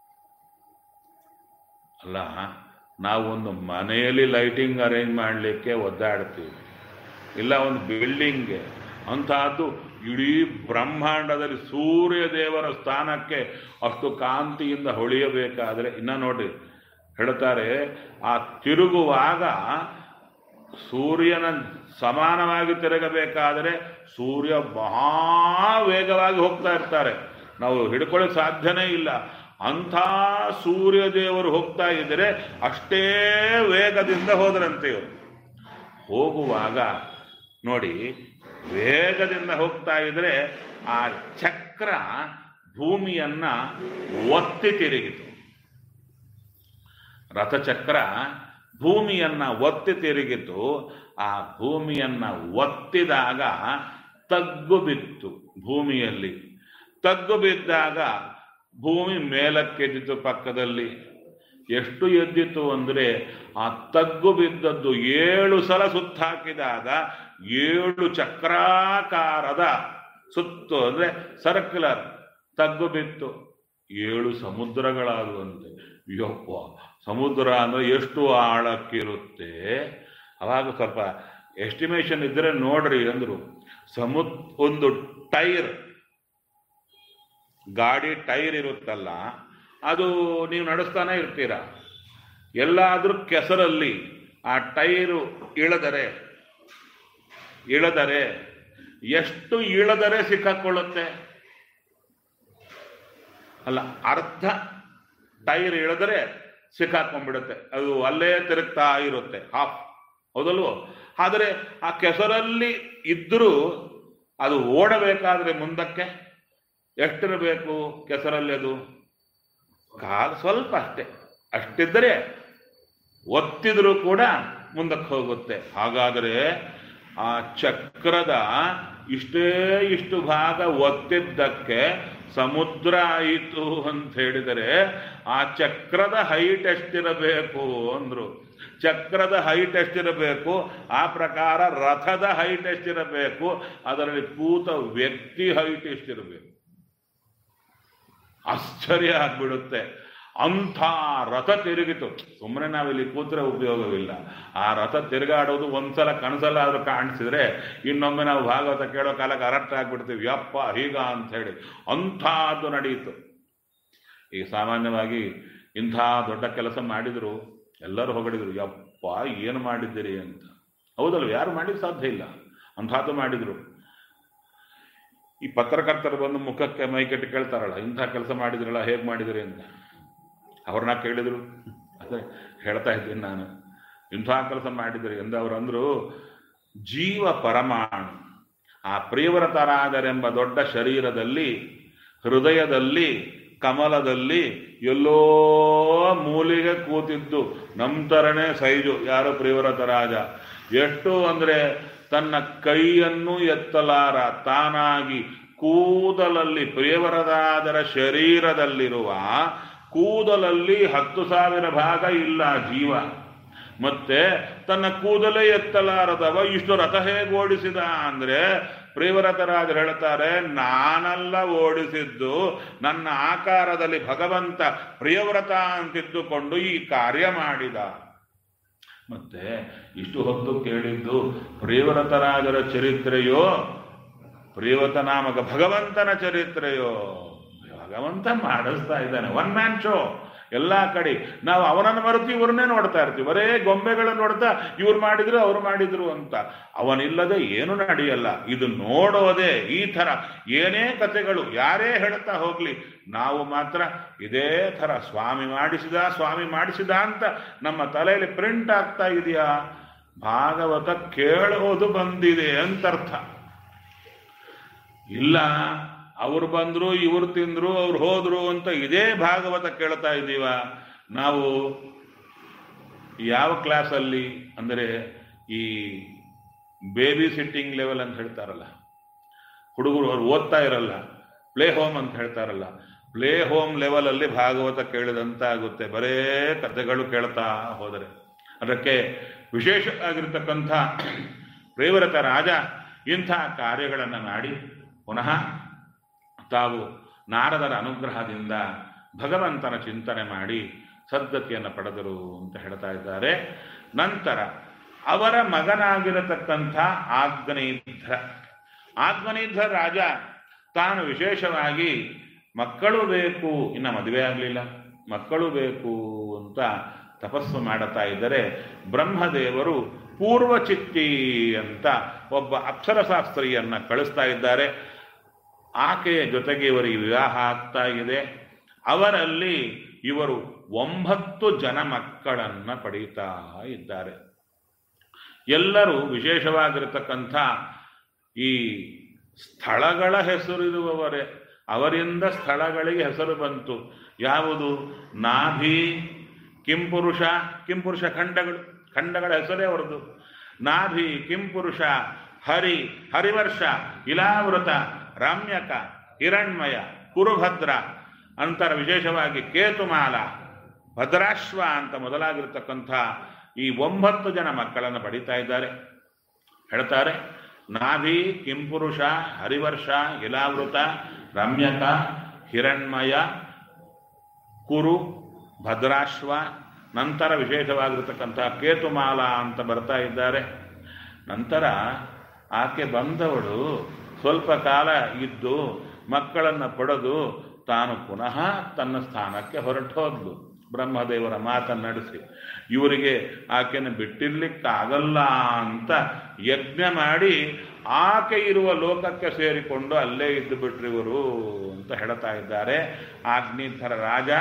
ಅಲ್ಲ, ನಾವೊಂದು ಮನೆಯಲ್ಲಿ ಲೈಟಿಂಗ್ ಅರೇಂಜ್ ಮಾಡಲಿಕ್ಕೆ ಒದ್ದಾಡ್ತೀವಿ, ಇಲ್ಲ ಒಂದು ಬಿಲ್ಡಿಂಗ್ಗೆ, ಅಂತಹದ್ದು ಇಡೀ ಬ್ರಹ್ಮಾಂಡದಲ್ಲಿ ಸೂರ್ಯ ದೇವರ ಸ್ಥಾನಕ್ಕೆ ಅಷ್ಟು ಕಾಂತಿಯಿಂದ ಹೊಳೆಯಬೇಕಾದ್ರೆ, ಇನ್ನು ನೋಡಿ ಹೇಳ್ತಾರೆ, ಆ ತಿರುಗುವಾಗ ಸೂರ್ಯನ ಸಮಾನವಾಗಿ ತಿರುಗಬೇಕಾದರೆ ಸೂರ್ಯ ಬಹಳ ವೇಗವಾಗಿ ಹೋಗ್ತಾ ಇರ್ತಾರೆ, ನಾವು ಹಿಡ್ಕೊಳ್ಳೋಕೆ ಸಾಧ್ಯನೇ ಇಲ್ಲ. ಅಂಥ ಸೂರ್ಯ ದೇವರು ಹೋಗ್ತಾ ಇದ್ದರೆ ಅಷ್ಟೇ ವೇಗದಿಂದ ಹೋದ್ರಂತೆ ಇವರು. ಹೋಗುವಾಗ ನೋಡಿ, ವೇಗದಿಂದ ಹೋಗ್ತಾ ಇದ್ರೆ ಆ ಚಕ್ರ ಭೂಮಿಯನ್ನ ಒತ್ತಿ ತಿರುಗಿತು. ರಥಚಕ್ರ ಭೂಮಿಯನ್ನ ಒತ್ತಿ ತಿರುಗಿತು. ಆ ಭೂಮಿಯನ್ನ ಒತ್ತಿದಾಗ ತಗ್ಗು ಬಿತ್ತು. ಭೂಮಿಯಲ್ಲಿ ತಗ್ಗು ಬಿದ್ದಾಗ ಭೂಮಿ ಮೇಲಕ್ಕೆದ್ದಿತು. ಪಕ್ಕದಲ್ಲಿ ಎಷ್ಟು ಎದ್ದಿತು ಅಂದರೆ, ಆ ತಗ್ಗು ಬಿದ್ದದ್ದು 7 ಸಲ ಸುತ್ತ ಹಾಕಿದಾಗ 7 ಚಕ್ರಾಕಾರದ ಸುತ್ತು, ಅಂದರೆ ಸರ್ಕ್ಯುಲರ್ ತಗ್ಗು ಬಿತ್ತು. 7 ಸಮುದ್ರಗಳಾಗುವಂತೆ. ಯಪ್ಪ, ಸಮುದ್ರ ಅಂದರೆ ಎಷ್ಟು ಆಳಕ್ಕಿರುತ್ತೆ. ಅವಾಗ ಸ್ವಲ್ಪ ಎಸ್ಟಿಮೇಷನ್ ಇದ್ದರೆ ನೋಡ್ರಿ ಅಂದರು. ಒಂದು ಟೈರ್, ಗಾಡಿ ಟೈರ್ ಇರುತ್ತಲ್ಲ, ಅದು ನೀವು ನಡೆಸ್ತಾನೆ ಇರ್ತೀರ. ಎಲ್ಲಾದರೂ ಕೆಸರಲ್ಲಿ ಆ ಟೈರು ಇಳದರೆ ಎಷ್ಟು ಇಳದರೆ ಸಿಕ್ಕಾಕೊಳ್ಳುತ್ತೆ ಅಲ್ಲ, ಅರ್ಧ ಟೈರ್ ಇಳಿದರೆ ಸಿಕ್ಕಾಕೊಂಡ್ಬಿಡುತ್ತೆ. ಅದು ಅಲ್ಲೇ ತಿರುಗ್ತಾ ಇರುತ್ತೆ, ಹಾಫ್, ಹೌದಲ್ವೋ? ಆದರೆ ಆ ಕೆಸರಲ್ಲಿ ಇದ್ದರೂ ಅದು ಓಡಬೇಕಾದ್ರೆ ಮುಂದಕ್ಕೆ ಎಷ್ಟಿರಬೇಕು ಕೆಸರಲ್ಲಿ? ಅದು ಕಾಲು ಸ್ವಲ್ಪ ಅಷ್ಟಿದ್ದರೆ ಒತ್ತಿದ್ರೂ ಕೂಡ ಮುಂದಕ್ಕೆ ಹೋಗುತ್ತೆ. ಹಾಗಾದರೆ ಆ ಚಕ್ರದ ಇಷ್ಟು ಭಾಗ ಒತ್ತಿದ್ದಕ್ಕೆ ಸಮುದ್ರ ಆಯಿತು ಅಂತ ಹೇಳಿದರೆ, ಆ ಚಕ್ರದ ಹೈಟ್ ಎಷ್ಟಿರಬೇಕು ಅಂದ್ರು. ಚಕ್ರದ ಹೈಟ್ ಎಷ್ಟಿರಬೇಕು, ಆ ಪ್ರಕಾರ ರಥದ ಹೈಟ್ ಎಷ್ಟಿರಬೇಕು, ಅದರಲ್ಲಿ ಕೂತ ವ್ಯಕ್ತಿ ಹೈಟ್ ಎಷ್ಟಿರಬೇಕು. ಆಶ್ಚರ್ಯ ಆಗ್ಬಿಡುತ್ತೆ. ಅಂಥ ರಥ ತಿರುಗಿತು. ಸುಮ್ಮನೆ ನಾವಿಲ್ಲಿ ಕೂತ್ರೆ ಉಪಯೋಗವಿಲ್ಲ. ಆ ರಥ ತಿರುಗಾಡೋದು ಒಂದ್ಸಲ ಕನಸಲ್ಲಾದ್ರೂ ಕಾಣಿಸಿದ್ರೆ ಇನ್ನೊಮ್ಮೆ ನಾವು ಭಾಗವತ ಕೇಳೋ ಕಾಲಕ್ಕೆ ಅರಟ್ ಆಗ್ಬಿಡ್ತೀವಿ. ಯಪ್ಪ ಹೀಗ ಅಂತ ಹೇಳಿ ಅಂಥದ್ದು ನಡೆಯಿತು. ಈಗ ಸಾಮಾನ್ಯವಾಗಿ ಇಂಥ ದೊಡ್ಡ ಕೆಲಸ ಮಾಡಿದ್ರು, ಎಲ್ಲರೂ ಹೊಗಳಿದ್ರು, ಯಪ್ಪ ಏನು ಮಾಡಿದ್ದೀರಿ ಅಂತ. ಹೌದಲ್ವ? ಯಾರು ಮಾಡಿಕ್ಕೆ ಸಾಧ್ಯ ಇಲ್ಲ, ಅಂಥದ್ದು ಮಾಡಿದ್ರು. ಈ ಪತ್ರಕರ್ತರು ಬಂದು ಮುಖಕ್ಕೆ ಮೈಕಟ್ಟಿ ಕೇಳ್ತಾರಲ್ಲ, ಇಂಥ ಕೆಲಸ ಮಾಡಿದ್ರಲ್ಲ, ಹೇಗೆ ಮಾಡಿದ್ರಿ ಅಂತ. ಅವ್ರನ್ನ ಕೇಳಿದ್ರು, ಅದೇ ಹೇಳ್ತಾ ಇದ್ದೀನಿ ನಾನು, ಇಂಥ ಕೆಲಸ ಮಾಡಿದ್ರಿ ಎಂದವರು ಅಂದರು, ಜೀವ ಪರಮಾಣು ಆ ಪ್ರಿಯವ್ರತರಾದರೆಂಬ ದೊಡ್ಡ ಶರೀರದಲ್ಲಿ, ಹೃದಯದಲ್ಲಿ, ಕಮಲದಲ್ಲಿ ಎಲ್ಲೋ ಮೂಲಿಗೆ ಕೂತಿದ್ದು ನಮ್ಮ ಥರನೇ ಸೈಜು. ಯಾರು? ಪ್ರಿಯವ್ರತರಾಜ. ಎಷ್ಟು ಅಂದರೆ ತನ್ನ ಕೈಯನ್ನು ಎತ್ತಲಾರ ತಾನಾಗಿ ಕೂದಲಲ್ಲಿ, ಪ್ರಿಯವರದಾದರ ಶರೀರದಲ್ಲಿರುವ ಕೂದಲಲ್ಲಿ 10,000 ಭಾಗ ಇಲ್ಲ ಜೀವ. ಮತ್ತೆ ತನ್ನ ಕೂದಲೇ ಎತ್ತಲಾರದವ ಇಷ್ಟು ರಥ ಹೇಗೆ ಓಡಿಸಿದ ಅಂದರೆ, ಪ್ರಿಯವರತರಾಜರು ಹೇಳ್ತಾರೆ, ನಾನೆಲ್ಲ ಓಡಿಸಿದ್ದು, ನನ್ನ ಆಕಾರದಲ್ಲಿ ಭಗವಂತ ಪ್ರಿಯವ್ರತ ಅಂತಿದ್ದುಕೊಂಡು ಈ ಕಾರ್ಯ ಮಾಡಿದ. ಮತ್ತೆ ಇಷ್ಟು ಹೊತ್ತು ಕೇಳಿದ್ದು ಪ್ರಿಯವ್ರತರಾಜರ ಚರಿತ್ರೆಯೋ, ಪ್ರಿಯವ್ರತ ನಾಮಕ ಭಗವಂತನ ಚರಿತ್ರೆಯೋ? ಭಗವಂತ ಮಾಡಿಸ್ತಾ ಇದ್ದಾನೆ. ಒನ್ ಮ್ಯಾನ್ ಶೋ ಎಲ್ಲ ಕಡೆ. ನಾವು ಅವನನ್ನು ಮರೆತು ಇವ್ರನ್ನೇ ನೋಡ್ತಾ ಇರ್ತೀವಿ, ಬರೇ ಗೊಂಬೆಗಳನ್ನು ನೋಡ್ತಾ ಇವ್ರು ಮಾಡಿದ್ರು ಅವ್ರು ಮಾಡಿದ್ರು ಅಂತ. ಅವನಿಲ್ಲದೆ ಏನು ನಡೆಯಲ್ಲ. ಇದು ನೋಡೋದೇ ಈ ಥರ. ಏನೇ ಕಥೆಗಳು ಯಾರೇ ಹೇಳ್ತಾ ಹೋಗ್ಲಿ, ನಾವು ಮಾತ್ರ ಇದೇ ಥರ ಸ್ವಾಮಿ ಮಾಡಿಸಿದ ಅಂತ ನಮ್ಮ ತಲೆಯಲ್ಲಿ ಪ್ರಿಂಟ್ ಆಗ್ತಾ ಇದೆಯಾ? ಭಾಗವತ ಕೇಳೋದು ಬಂದಿದೆ ಅಂತರ್ಥ ಇಲ್ಲ. ಅವ್ರು ಬಂದ್ರು, ಇವ್ರು ತಿಂದ್ರು, ಅವ್ರು ಹೋದ್ರು ಅಂತ ಇದೇ ಭಾಗವತ ಕೇಳ್ತಾ ಇದ್ದೀವ. ನಾವು ಯಾವ ಕ್ಲಾಸಲ್ಲಿ ಅಂದರೆ ಈ ಬೇಬಿ ಸಿಟ್ಟಿಂಗ್ ಲೆವೆಲ್ ಅಂತ ಹೇಳ್ತಾರಲ್ಲ, ಹುಡುಗರು ಅವ್ರು ಓದ್ತಾ ಇರಲ್ಲ, ಪ್ಲೇ ಹೋಮ್ ಅಂತ ಹೇಳ್ತಾರಲ್ಲ, ಪ್ಲೇ ಹೋಮ್ ಲೆವೆಲಲ್ಲಿ ಭಾಗವತ ಕೇಳಿದಂತ ಆಗುತ್ತೆ, ಬರೇ ಕಥೆಗಳು ಕೇಳ್ತಾ ಹೋದರೆ. ಅದಕ್ಕೆ ವಿಶೇಷ ಆಗಿರ್ತಕ್ಕಂಥ ಪ್ರೇವರತ ರಾಜ ಇಂಥ ಕಾರ್ಯಗಳನ್ನು ಮಾಡಿ ಪುನಃ ತಾವು ನಾರದರ ಅನುಗ್ರಹದಿಂದ ಭಗವಂತನ ಚಿಂತನೆ ಮಾಡಿ ಸದ್ಗತಿಯನ್ನು ಪಡೆದರು ಅಂತ ಹೇಳ್ತಾ ಇದ್ದಾರೆ. ನಂತರ ಅವರ ಮಗನಾಗಿರತಕ್ಕಂಥ ಆಗ್ನೇಧ್ರ ರಾಜ ತಾನು ವಿಶೇಷವಾಗಿ ಮಕ್ಕಳು ಬೇಕು, ಇನ್ನು ಮದುವೆ ಆಗಲಿಲ್ಲ, ಮಕ್ಕಳು ಬೇಕು ಅಂತ ತಪಸ್ಸು ಮಾಡುತ್ತಾ ಇದ್ದರೆ ಬ್ರಹ್ಮದೇವರು ಪೂರ್ವಚಿತ್ತಿ ಅಂತ ಒಬ್ಬ ಅಪ್ಸರಶಾಸ್ತ್ರಿಯನ್ನ ಕಳಿಸ್ತಾ ಇದ್ದಾರೆ. ಆಕೆಯ ಜೊತೆಗೆ ಇವರಿಗೆ ವಿವಾಹ ಆಗ್ತಾ ಇದೆ. ಅವರಲ್ಲಿ ಇವರು 9 ಜನ ಮಕ್ಕಳನ್ನ ಪಡೀತಾ ಇದ್ದಾರೆ. ಎಲ್ಲರೂ ವಿಶೇಷವಾಗಿರತಕ್ಕಂಥ ಈ ಸ್ಥಳಗಳ ಹೆಸರಿರುವವರೇ. ಅವರಿಂದ ಸ್ಥಳಗಳಿಗೆ ಹೆಸರು ಬಂತು. ಯಾವುದು? ನಾಭಿ, ಕಿಂಪುರುಷ ಖಂಡಗಳ ಹೆಸರೇ ಅವರದು. ನಾಭಿ, ಕಿಂಪುರುಷ, ಹರಿವರ್ಷ, ಇಲಾವೃತ, ರಾಮ್ಯಕ, ಹಿರಣ್ಮಯ, ಕುರುಭದ್ರ, ಅಂತರ ವಿಶೇಷವಾಗಿ ಕೇತುಮಾಲ, ಭದ್ರಾಶ್ವ ಅಂತ ಮೊದಲಾಗಿರ್ತಕ್ಕಂಥ ಈ 9 ಜನ ಮಕ್ಕಳನ್ನು ಪಡೀತಾ ಇದ್ದಾರೆ. ಹೇಳ್ತಾರೆ, ನಾಭಿ, ಕಿಂಪುರುಷ, ಹರಿವರ್ಷ, ಇಲಾವೃತ, ರಮ್ಯಕ, ಹಿರಣ್ಮಯ, ಕುರು, ಭದ್ರಾಶ್ವ, ನಂತರ ವಿಶೇಷವಾಗಿರ್ತಕ್ಕಂಥ ಕೇತುಮಾಲ ಅಂತ ಬರ್ತಾ ಇದ್ದಾರೆ. ನಂತರ ಆಕೆ ಬಂದವಳು ಸ್ವಲ್ಪ ಕಾಲ ಇದ್ದು ಮಕ್ಕಳನ್ನು ಪಡೆದು ತಾನು ಪುನಃ ತನ್ನ ಸ್ಥಾನಕ್ಕೆ ಹೊರಟು ಹೋದ್ಲು. ಬ್ರಹ್ಮದೇವರ ಮಾತನ್ನಡಿಸಿ ಇವರಿಗೆ ಆಕೆಯನ್ನು ಬಿಟ್ಟಿರ್ಲಿಕ್ಕಾಗಲ್ಲ ಅಂತ ಯಜ್ಞ ಮಾಡಿ ಆಕೆ ಇರುವ ಲೋಕಕ್ಕೆ ಸೇರಿಕೊಂಡು ಅಲ್ಲೇ ಇದ್ದು ಬಿಟ್ರು ಇವರು ಅಂತ ಹೇಳ್ತಾ ಇದ್ದಾರೆ. ಆಗ್ನೇಧ್ರ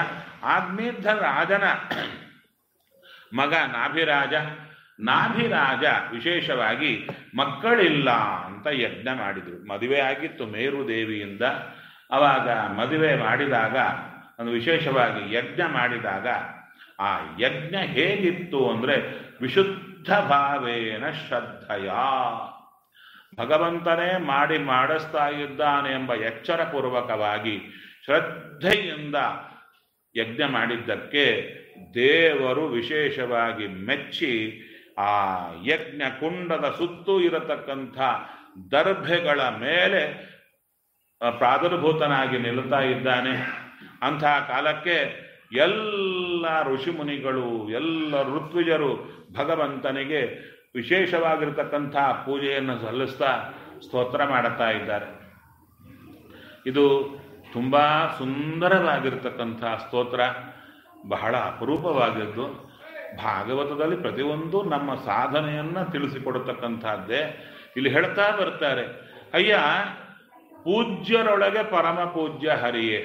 ರಾಜನ ಮಗ ನಾಭಿರಾಜ ವಿಶೇಷವಾಗಿ ಮಕ್ಕಳಿಲ್ಲ ಅಂತ ಯಜ್ಞ ಮಾಡಿದರು. ಮದುವೆ ಆಗಿತ್ತು ಮೇರು ದೇವಿಯಿಂದ. ಅವಾಗ ಮದುವೆ ಮಾಡಿದಾಗ ಒಂದು ವಿಶೇಷವಾಗಿ ಯಜ್ಞ ಮಾಡಿದಾಗ ಆ ಯಜ್ಞ ಹೇಗಿತ್ತು ಅಂದರೆ ವಿಶುದ್ಧ ಭಾವೇನ ಶ್ರದ್ಧೆಯ, ಭಗವಂತನೇ ಮಾಡಿಸ್ತಾ ಇದ್ದಾನೆ ಎಂಬ ಎಚ್ಚರಪೂರ್ವಕವಾಗಿ ಶ್ರದ್ಧೆಯಿಂದ ಯಜ್ಞ ಮಾಡಿದ್ದಕ್ಕೆ ದೇವರು ವಿಶೇಷವಾಗಿ ಮೆಚ್ಚಿ ಆ ಯಜ್ಞ ಕುಂಡದ ಸುತ್ತೂ ಇರತಕ್ಕಂಥ ದರ್ಭೆಗಳ ಮೇಲೆ ಪ್ರಾದುರ್ಭೂತನಾಗಿ ನಿಲ್ಲುತ್ತಾ ಇದ್ದಾನೆ. ಅಂಥ ಕಾಲಕ್ಕೆ ಎಲ್ಲ ಋಷಿಮುನಿಗಳು, ಎಲ್ಲ ಋತ್ವಿಜರು ಭಗವಂತನಿಗೆ ವಿಶೇಷವಾಗಿರ್ತಕ್ಕಂಥ ಪೂಜೆಯನ್ನು ಸಲ್ಲಿಸ್ತಾ ಸ್ತೋತ್ರ ಮಾಡುತ್ತಾ ಇದ್ದಾರೆ. ಇದು ತುಂಬ ಸುಂದರವಾಗಿರ್ತಕ್ಕಂಥ ಸ್ತೋತ್ರ, ಬಹಳ ಅಪರೂಪವಾಗಿದ್ದು. ಭಾಗವತದಲ್ಲಿ ಪ್ರತಿಯೊಂದು ನಮ್ಮ ಸಾಧನೆಯನ್ನು ತಿಳಿಸಿಕೊಡತಕ್ಕಂಥದ್ದೇ. ಇಲ್ಲಿ ಹೇಳ್ತಾ ಬರ್ತಾರೆ, ಅಯ್ಯ ಪೂಜ್ಯರೊಳಗೆ ಪರಮ ಪೂಜ್ಯ ಹರಿಯೇ,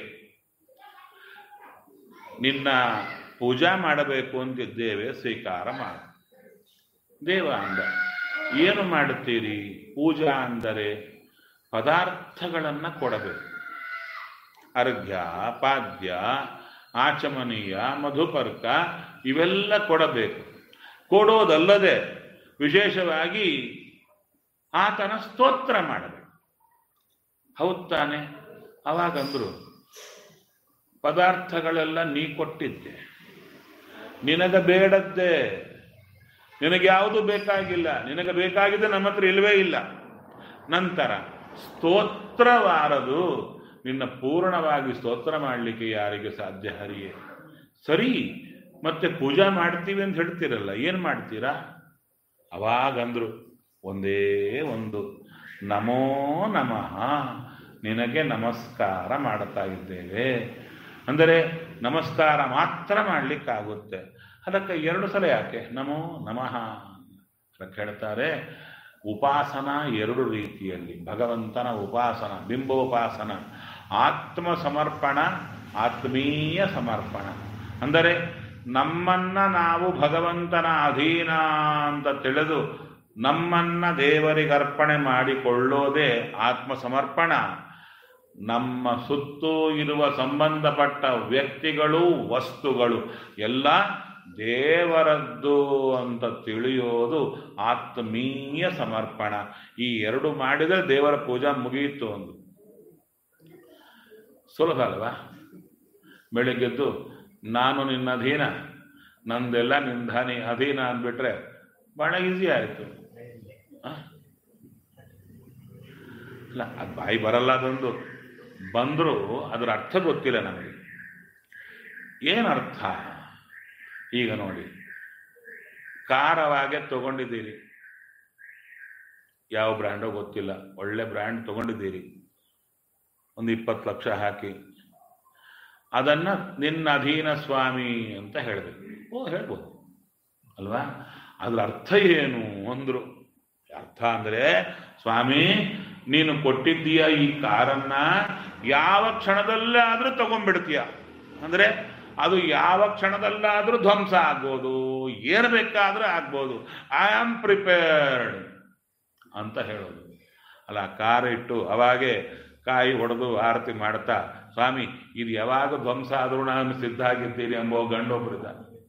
ನಿನ್ನ ಪೂಜಾ ಮಾಡಬೇಕು ಅಂತಿದ್ದೇವೆ, ಸ್ವೀಕಾರ ಮಾಡು. ದೇವ ಅಂದ, ಏನು ಮಾಡುತ್ತೀರಿ? ಪೂಜಾ ಅಂದರೆ ಪದಾರ್ಥಗಳನ್ನು ಕೊಡಬೇಕು. ಅರ್ಘ್ಯ, ಪಾದ್ಯ, ಆಚಮನೀಯ, ಮಧುಪರ್ಕ ಇವೆಲ್ಲ ಕೊಡಬೇಕು. ಕೊಡೋದಲ್ಲದೆ ವಿಶೇಷವಾಗಿ ಆತನ ಸ್ತೋತ್ರ ಮಾಡಬೇಕು. ಹೌದು ತಾನೆ? ಅವಾಗಂದ್ರು, ಪದಾರ್ಥಗಳೆಲ್ಲ ನೀ ಕೊಟ್ಟಿದ್ದೆ, ನಿನಗೆ ಬೇಡದ್ದೇ, ನಿನಗೆ ಯಾವುದು ಬೇಕಾಗಿಲ್ಲ, ನಿನಗೆ ಬೇಕಾಗಿದೆ ನಮ್ಮ ಹತ್ರ ಇಲ್ಲವೇ ಇಲ್ಲ. ನಂತರ ಸ್ತೋತ್ರವಾರದು, ನಿನ್ನ ಪೂರ್ಣವಾಗಿ ಸ್ತೋತ್ರ ಮಾಡಲಿಕ್ಕೆ ಯಾರಿಗೆ ಸಾಧ್ಯ ಹರಿಯೇ? ಸರಿ, ಮತ್ತೆ ಪೂಜಾ ಮಾಡ್ತೀವಿ ಅಂತ ಹೇಳ್ತೀರಲ್ಲ, ಏನು ಮಾಡ್ತೀರಾ? ಅವಾಗಂದ್ರು ಒಂದೇ ಒಂದು, ನಮೋ ನಮಃ, ನಿನಗೆ ನಮಸ್ಕಾರ ಮಾಡುತ್ತಾ ಇದ್ದೇವೆ. ಅಂದರೆ ನಮಸ್ಕಾರ ಮಾತ್ರ ಮಾಡಲಿಕ್ಕಾಗುತ್ತೆ. ಅದಕ್ಕೆ 2 ಸಲ ಯಾಕೆ ನಮೋ ನಮಃ ಅದಕ್ಕೆ ಹೇಳ್ತಾರೆ. ಉಪಾಸನ 2 ರೀತಿಯಲ್ಲಿ, ಭಗವಂತನ ಉಪಾಸನ, ಬಿಂಬೋಪಾಸನ, ಆತ್ಮ ಸಮರ್ಪಣ, ಆತ್ಮೀಯ ಸಮರ್ಪಣ. ಅಂದರೆ ನಮ್ಮನ್ನ ನಾವು ಭಗವಂತನ ಅಧೀನ ಅಂತ ತಿಳಿದು ನಮ್ಮನ್ನ ದೇವರಿಗೆ ಅರ್ಪಣೆ ಮಾಡಿಕೊಳ್ಳೋದೇ ಆತ್ಮ ಸಮರ್ಪಣ. ನಮ್ಮ ಸುತ್ತೂ ಇರುವ ಸಂಬಂಧಪಟ್ಟ ವ್ಯಕ್ತಿಗಳು ವಸ್ತುಗಳು ಎಲ್ಲ ದೇವರದ್ದು ಅಂತ ತಿಳಿಯೋದು ಆತ್ಮೀಯ ಸಮರ್ಪಣ. ಈ ಎರಡು ಮಾಡಿದರೆ ದೇವರ ಪೂಜಾ ಮುಗಿಯಿತು. ಒಂದು ಸುಲಭ ಅಲ್ವಾ? ಬೆಳಿಗ್ಗೆದ್ದು ನಾನು ನಿನ್ನ ಅಧೀನ, ನಂದೆಲ್ಲ ನಿಂದಾನಿ ಅಧೀನ ಅಂದ್ಬಿಟ್ರೆ ಬಹಳ ಈಸಿ ಆಯಿತು. ಅಲ್ಲ, ಅದು ಬಾಯಿ ಬರಲ್ಲ, ಅದೊಂದು ಬಂದರೂ ಅದರ ಅರ್ಥ ಗೊತ್ತಿಲ್ಲ ನಮಗೆ. ಏನರ್ಥ? ಈಗ ನೋಡಿ, ಕಾರವಾಗೆ ತಗೊಂಡಿದ್ದೀರಿ, ಯಾವ ಬ್ರ್ಯಾಂಡೋ ಗೊತ್ತಿಲ್ಲ, ಒಳ್ಳೆ ಬ್ರ್ಯಾಂಡ್ ತಗೊಂಡಿದ್ದೀರಿ, ಒಂದು 20 ಲಕ್ಷ ಹಾಕಿ, ಅದನ್ನ ನಿನ್ನ ಅಧೀನ ಸ್ವಾಮಿ ಅಂತ ಹೇಳಬೇಕು. ಹೇಳ್ಬೋದು ಅಲ್ವಾ? ಅದ್ರ ಅರ್ಥ ಏನು ಅಂದ್ರು. ಅರ್ಥ ಅಂದ್ರೆ, ಸ್ವಾಮಿ ನೀನು ಕೊಟ್ಟಿದ್ದೀಯ ಈ ಕಾರನ್ನ ಯಾವ ಕ್ಷಣದಲ್ಲಾದ್ರೂ ತಗೊಂಡ್ಬಿಡ್ತೀಯ, ಅಂದ್ರೆ ಅದು ಯಾವ ಕ್ಷಣದಲ್ಲಾದ್ರೂ ಧ್ವಂಸ ಆಗ್ಬೋದು, ಏನು ಬೇಕಾದ್ರೂ ಆಗ್ಬೋದು. ಐ ಆಮ್ ಪ್ರಿಪೇರ್ಡ್ ಅಂತ ಹೇಳೋದು ಅಲ್ಲ. ಕಾರ್ ಇಟ್ಟು ಅವಾಗೆ ಕಾಯಿ ಹೊಡೆದು ಆರತಿ ಮಾಡ್ತಾ, ಸ್ವಾಮಿ ಇದು ಯಾವಾಗ ಧ್ವಂಸ ಆದ್ರೂ ನಾನು ಸಿದ್ಧ ಆಗಿರ್ತೀನಿ ಎಂಬೋ ಗಂಡೊಬ್ಬರಿದ್ದ.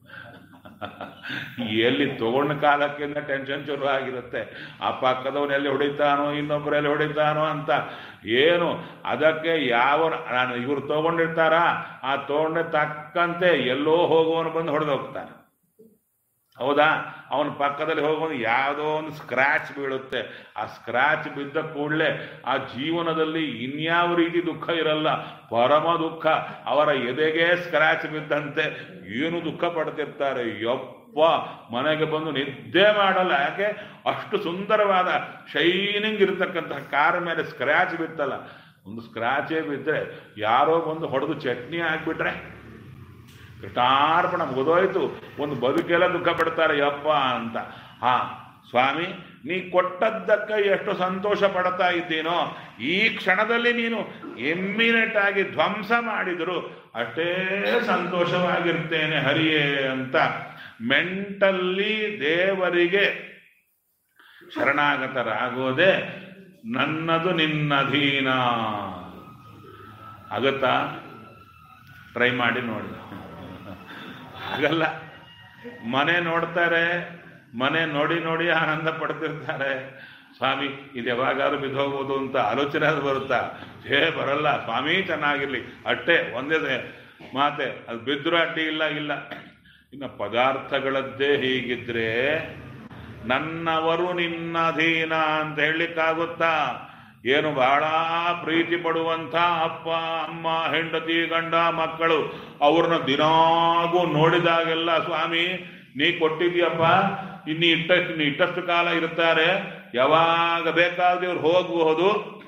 ಎಲ್ಲಿ ತಗೊಂಡ ಕಾಲಕ್ಕಿಂತ ಟೆನ್ಷನ್ ಶುರು ಆಗಿರುತ್ತೆ. ಆ ಪಕ್ಕದವನು ಎಲ್ಲಿ ಹೊಡಿತಾನೋ, ಇನ್ನೊಬ್ಬರು ಎಲ್ಲಿ ಹೊಡಿತಾನೋ ಅಂತ. ಏನು ಅದಕ್ಕೆ ಯಾವ ನಾನು ಇವ್ರು ತಗೊಂಡಿರ್ತಾರ, ಆ ತಗೊಂಡ ತಕ್ಕಂತೆ ಎಲ್ಲೋ ಹೋಗುವವನು ಬಂದು ಹೊಡೆದು ಹೋಗ್ತಾನೆ. ಹೌದಾ? ಅವನ ಪಕ್ಕದಲ್ಲಿ ಹೋಗೋದು ಯಾವುದೋ ಒಂದು ಸ್ಕ್ರ್ಯಾಚ್ ಬೀಳುತ್ತೆ. ಆ ಸ್ಕ್ರ್ಯಾಚ್ ಬಿದ್ದ ಕೂಡಲೇ ಆ ಜೀವನದಲ್ಲಿ ಇನ್ಯಾವ ರೀತಿ ದುಃಖ ಇರಲ್ಲ, ಪರಮ ದುಃಖ. ಅವರ ಎದೆಗೆ ಸ್ಕ್ರ್ಯಾಚ್ ಬಿದ್ದಂತೆ ಏನು ದುಃಖ ಪಡ್ತಿರ್ತಾರೆ. ಯಪ್ಪ, ಮನೆಗೆ ಬಂದು ನಿದ್ದೆ ಮಾಡಲ್ಲ. ಯಾಕೆ? ಅಷ್ಟು ಸುಂದರವಾದ ಶೈನಿಂಗ್ ಇರತಕ್ಕಂತಹ ಕಾರ್ ಮೇಲೆ ಸ್ಕ್ರ್ಯಾಚ್ ಬಿತ್ತಲ್ಲ. ಒಂದು ಸ್ಕ್ರ್ಯಾಚೇ ಬಿದ್ದರೆ ಯಾರೋ ಬಂದು ಹೊಡೆದು ಚಟ್ನಿ ಹಾಕ್ಬಿಟ್ರೆ ಕೃಷ್ಣಾರ್ಪಣ ಮುಗಿದೋಯ್ತು. ಒಂದು ಬದುಕೆಲ್ಲ ದುಃಖ ಪಡ್ತಾರೆ ಯಪ್ಪ ಅಂತ. ಹಾ ಸ್ವಾಮಿ, ನೀ ಕೊಟ್ಟದ್ದಕ್ಕೆ ಎಷ್ಟು ಸಂತೋಷ ಪಡ್ತಾ ಇದ್ದೀನೋ, ಈ ಕ್ಷಣದಲ್ಲಿ ನೀನು ಇಮ್ಮಿಡಿಯೇಟ್ ಆಗಿ ಧ್ವಂಸ ಮಾಡಿದ್ರು ಅಷ್ಟೇ ಸಂತೋಷವಾಗಿರ್ತೇನೆ ಹರಿಯೇ ಅಂತ ಮೆಂಟಲ್ಲಿ ದೇವರಿಗೆ ಶರಣಾಗತರಾಗೋದೆ ನನ್ನದು ನಿನ್ನಧೀನ. ಆಗತ್ತಾ? ಟ್ರೈ ಮಾಡಿ ನೋಡಿ. ಹಾಗಲ್ಲ, ಮನೆ ನೋಡ್ತಾರೆ, ಮನೆ ನೋಡಿ ನೋಡಿ ಆನಂದ ಪಡ್ತಿರ್ತಾರೆ. ಸ್ವಾಮಿ ಇದು ಯಾವಾಗಾದ್ರೂ ಬಿದ್ದೋಗ್ಬೋದು ಅಂತ ಆಲೋಚನೆ ಅದು ಬರುತ್ತಾ? ಬರಲ್ಲ. ಸ್ವಾಮಿ ಚೆನ್ನಾಗಿರ್ಲಿ ಅಷ್ಟೇ ಒಂದೇ ಮಾತೆ. ಅದು ಬಿದ್ದರೂ ಅಡ್ಡಿ ಇಲ್ಲ. ಇನ್ನು ಪದಾರ್ಥಗಳದ್ದೇ ಹೀಗಿದ್ರೆ ನನ್ನವರು ನಿನ್ನಧೀನ ಅಂತ ಹೇಳಲಿಕ್ಕಾಗುತ್ತಾ? ಏನು ಬಹಳ ಪ್ರೀತಿ ಪಡುವಂಥ ಅಪ್ಪ ಅಮ್ಮ ಹೆಂಡತಿ ಗಂಡ ಮಕ್ಕಳು, ಅವ್ರನ್ನ ದಿನಾಗೂ ನೋಡಿದಾಗೆಲ್ಲ ಸ್ವಾಮಿ ನೀ ಕೊಟ್ಟಿದ್ಯಪ್ಪ, ಇನ್ನು ಇಟ್ಟಷ್ಟು ಕಾಲ ಇರ್ತಾರೆ, ಯಾವಾಗ ಬೇಕಾದ್ರೆ ಇವ್ರು ಹೋಗಬಹುದು,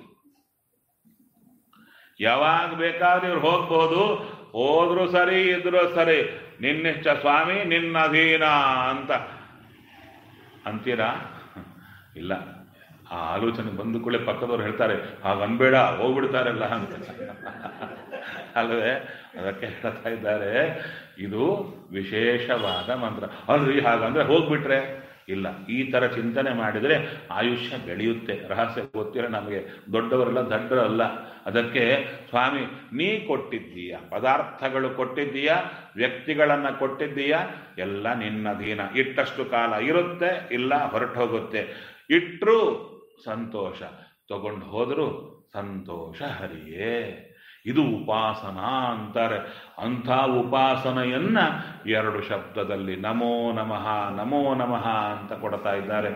ಯಾವಾಗ ಬೇಕಾದ್ರೆ ಇವ್ರು ಹೋಗಬಹುದು, ಹೋದ್ರು ಸರಿ ಇದ್ರು ಸರಿ, ನಿನ್ನಿಷ್ಟ ಸ್ವಾಮಿ ನಿನ್ನ ಅಧೀನ ಅಂತ ಅಂತೀರಾ? ಇಲ್ಲ. ಆ ಆಲೋಚನೆ ಬಂದು ಕೂಡಲೇ ಪಕ್ಕದವ್ರು ಹೇಳ್ತಾರೆ, ಹಾಗನ್ಬೇಡ ಹೋಗ್ಬಿಡ್ತಾರಲ್ಲ ಅಂತ ಅಲ್ಲವೇ? ಅದಕ್ಕೆ ಹೇಳ್ತಾ ಇದ್ದಾರೆ, ಇದು ವಿಶೇಷವಾದ ಮಂತ್ರ ಅಲ್ರಿ. ಹಾಗಂದ್ರೆ ಹೋಗ್ಬಿಟ್ರೆ ಇಲ್ಲ. ಈ ಥರ ಚಿಂತನೆ ಮಾಡಿದರೆ ಆಯುಷ್ಯ ಬೆಳೆಯುತ್ತೆ. ರಹಸ್ಯ ಗೊತ್ತಿಲ್ಲ ನಮಗೆ, ದೊಡ್ಡವರೆಲ್ಲ ದಡ್ಡರಲ್ಲ. ಅದಕ್ಕೆ ಸ್ವಾಮಿ ನೀ ಕೊಟ್ಟಿದ್ದೀಯ, ಪದಾರ್ಥಗಳು ಕೊಟ್ಟಿದ್ದೀಯ, ವ್ಯಕ್ತಿಗಳನ್ನು ಕೊಟ್ಟಿದ್ದೀಯ, ಎಲ್ಲ ನಿನ್ನಧೀನ. ಇಟ್ಟಷ್ಟು ಕಾಲ ಇರುತ್ತೆ, ಇಲ್ಲ ಹೊರಟು ಹೋಗುತ್ತೆ. ಇಟ್ಟರು ಸಂತೋಷ, ತಗೊಂಡು ಹೋದರೂ ಸಂತೋಷ ಹರಿಯೇ. ಇದು ಉಪಾಸನಾ ಅಂತಾರೆ. ಅಂಥ ಉಪಾಸನೆಯನ್ನ 2 ಶಬ್ದದಲ್ಲಿ ನಮೋ ನಮಃ ನಮೋ ನಮಃ ಅಂತ ಕೊಡ್ತಾ ಇದ್ದಾರೆ.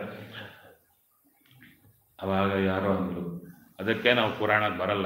ಅವಾಗ ಯಾರೋ ಅಂದ್ರು, ಅದಕ್ಕೆ ನಾವು ಪುರಾಣಕ್ಕೆ ಬರಲ್ಲ,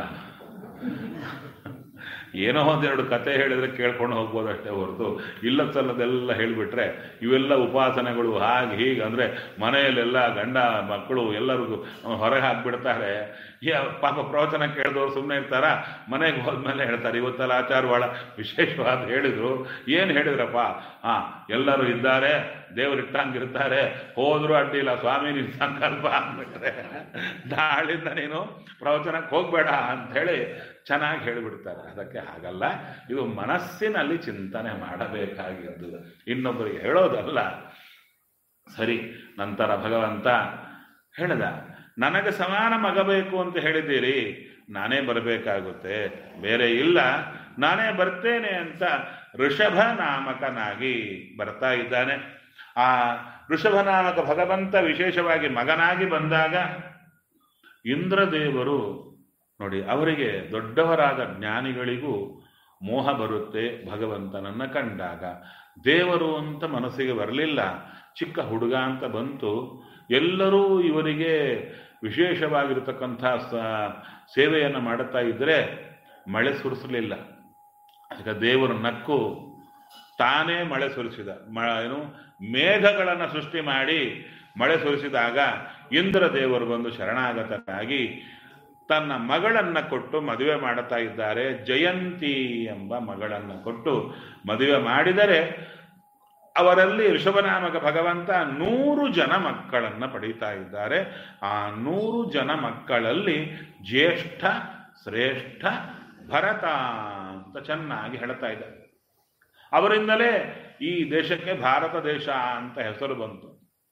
ಏನೋ ಒಂದೆರಡು ಕತೆ ಹೇಳಿದ್ರೆ ಕೇಳ್ಕೊಂಡು ಹೋಗ್ಬೋದು ಅಷ್ಟೇ ಹೊರತು ಇಲ್ಲ ಸಲ್ಲದೆಲ್ಲ ಹೇಳಿಬಿಟ್ರೆ ಇವೆಲ್ಲ ಉಪಾಸನೆಗಳು ಹಾಗೆ ಹೀಗೆ ಅಂದರೆ ಮನೆಯಲ್ಲೆಲ್ಲ ಗಂಡ ಮಕ್ಕಳು ಎಲ್ಲರಿಗೂ ಹೊರಗೆ ಹಾಕ್ಬಿಡ್ತಾರೆ. ಪಾಪ ಪ್ರವಚನ ಕೇಳಿದವ್ರು ಸುಮ್ಮನೆ ಇರ್ತಾರ? ಮನೆಗೆ ಹೋದ್ಮೇಲೆ ಹೇಳ್ತಾರೆ, ಇವತ್ತೆಲ್ಲ ಆಚಾರ ಭಾಳ ವಿಶೇಷವಾದ ಹೇಳಿದ್ರು. ಏನು ಹೇಳಿದ್ರಪ್ಪ? ಎಲ್ಲರೂ ಇದ್ದಾರೆ, ದೇವರು ಇಟ್ಟಂಗಿರ್ತಾರೆ, ಹೋದ್ರು ಅಡ್ಡಿಲ್ಲ, ಸ್ವಾಮಿ ನಿನ್ನ ಸಂಕಲ್ಪ ಅಂದ್ಬಿಟ್ರೆ ನಾಳಿಂದ ನೀನು ಪ್ರವಚನಕ್ಕೆ ಹೋಗ್ಬೇಡ ಅಂಥೇಳಿ ಚೆನ್ನಾಗಿ ಹೇಳಿಬಿಡ್ತಾರೆ. ಅದಕ್ಕೆ ಹಾಗಲ್ಲ, ಇದು ಮನಸ್ಸಿನಲ್ಲಿ ಚಿಂತನೆ ಮಾಡಬೇಕಾಗಿದ್ದು, ಇನ್ನೊಬ್ಬರಿಗೆ ಹೇಳೋದಲ್ಲ. ಸರಿ. ನಂತರ ಭಗವಂತ ಹೇಳಿದ, ನನಗೆ ಸಮಾನ ಮಗ ಬೇಕು ಅಂತ ಹೇಳಿದ್ದೀರಿ, ನಾನೇ ಬರಬೇಕಾಗುತ್ತೆ, ಬೇರೆ ಇಲ್ಲ, ನಾನೇ ಬರ್ತೇನೆ ಅಂತ ಋಷಭ ನಾಮಕನಾಗಿ ಬರ್ತಾ ಇದ್ದಾನೆ. ಆ ಋಷಭ ನಾಮಕ ಭಗವಂತ ವಿಶೇಷವಾಗಿ ಮಗನಾಗಿ ಬಂದಾಗ ಇಂದ್ರದೇವರು ನೋಡಿ, ಅವರಿಗೆ ದೊಡ್ಡವರಾದ ಜ್ಞಾನಿಗಳಿಗೂ ಮೋಹ ಬರುತ್ತೆ ಭಗವಂತನನ್ನು ಕಂಡಾಗ. ದೇವರು ಅಂತ ಮನಸ್ಸಿಗೆ ಬರಲಿಲ್ಲ, ಚಿಕ್ಕ ಹುಡುಗ ಅಂತ ಬಂತು. ಎಲ್ಲರೂ ಇವರಿಗೆ ವಿಶೇಷವಾಗಿರತಕ್ಕಂಥ ಸೇವೆಯನ್ನು ಮಾಡುತ್ತಾ ಇದ್ದರೆ ಮಳೆ ಸುರಿಸಲಿಲ್ಲ. ಅದಕ್ಕೆ ದೇವರು ನಕ್ಕು ತಾನೇ ಮಳೆ ಸುರಿಸಿದ. ಮೇಘಗಳನ್ನು ಸೃಷ್ಟಿ ಮಾಡಿ ಮಳೆ ಸುರಿಸಿದಾಗ ಇಂದ್ರದೇವರು ಬಂದು ಶರಣಾಗತನಾಗಿ ತನ್ನ ಮಗಳನ್ನು ಕೊಟ್ಟು ಮದುವೆ ಮಾಡುತ್ತಾ ಇದ್ದಾರೆ. ಜಯಂತಿ ಎಂಬ ಮಗಳನ್ನು ಕೊಟ್ಟು ಮದುವೆ ಮಾಡಿದರೆ ಅವರಲ್ಲಿ ಋಷಭನಾಮಕ ಭಗವಂತ 100 ಜನ ಮಕ್ಕಳನ್ನು ಪಡೀತಾ ಇದ್ದಾರೆ. ಆ 100 ಜನ ಮಕ್ಕಳಲ್ಲಿ ಜ್ಯೇಷ್ಠ ಶ್ರೇಷ್ಠ ಭರತ ಅಂತ ಚೆನ್ನಾಗಿ ಹೇಳ್ತಾ ಇದ್ದಾರೆ. ಅವರಿಂದಲೇ ಈ ದೇಶಕ್ಕೆ ಭಾರತ ದೇಶ ಅಂತ ಹೆಸರು ಬಂತು.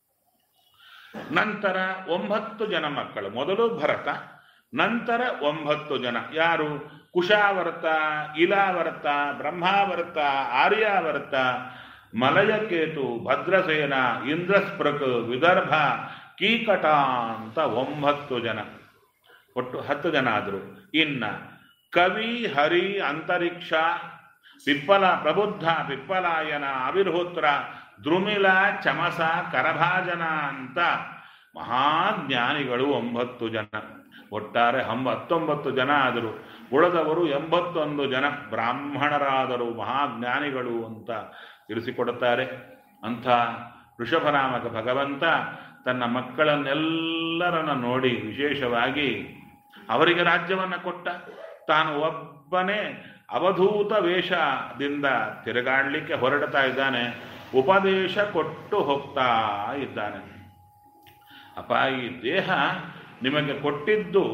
ನಂತರ 9 ಜನ ಮಕ್ಕಳು, ಮೊದಲು ಭರತ, ನಂತರ 9 ಜನ. ಯಾರು? ಕುಶಾವರ್ತ, ಇಲಾವರ್ತ, ಬ್ರಹ್ಮಾವರ್ತ, ಆರ್ಯಾವರ್ತ, ಮಲಯಕೇತು, ಭದ್ರಸೇನ, ಇಂದ್ರಸ್ಪೃಕ್, ವಿದರ್ಭ, ಕೀಕಟ ಅಂತ 9 ಜನ. ಒಟ್ಟು 10 ಜನ ಆದರು. ಇನ್ನ ಕವಿ, ಹರಿ, ಅಂತರಿಕ್ಷ, ಪಿಪ್ಪಲ, ಪ್ರಬುದ್ಧ, ಪಿಪ್ಪಲಾಯನ, ಅವಿರ್ಹೋತ್ರ, ದ್ರುಮಿಲ, ಚಮಸ, ಕರಭಾಜನ ಅಂತ ಮಹಾಜ್ಞಾನಿಗಳು 9 ಜನ. ಒಟ್ಟಾರೆ 19 ಜನ ಆದರು. ಉಳಿದವರು 81 ಜನ ಬ್ರಾಹ್ಮಣರಾದರು, ಮಹಾಜ್ಞಾನಿಗಳು ಅಂತ ತಿಳಿಸಿಕೊಡುತ್ತಾರೆ. ಅಂಥ ಋಷಭನಾಮಕ ಭಗವಂತ ತನ್ನ ಮಕ್ಕಳನ್ನೆಲ್ಲರನ್ನ ನೋಡಿ ವಿಶೇಷವಾಗಿ ಅವರಿಗೆ ರಾಜ್ಯವನ್ನು ಕೊಟ್ಟ. ತಾನು ಒಬ್ಬನೇ ಅವಧೂತ ವೇಷದಿಂದ ತಿರುಗಾಡಲಿಕ್ಕೆ ಹೊರಡ್ತಾ ಇದ್ದಾನೆ. ಉಪದೇಶ ಕೊಟ್ಟು ಹೋಗ್ತಾ ಇದ್ದಾನೆ. ಅಪ್ಪ, ಈ ದೇಹ ನಿಮಗೆ ಕೊಟ್ಟಿದ್ದು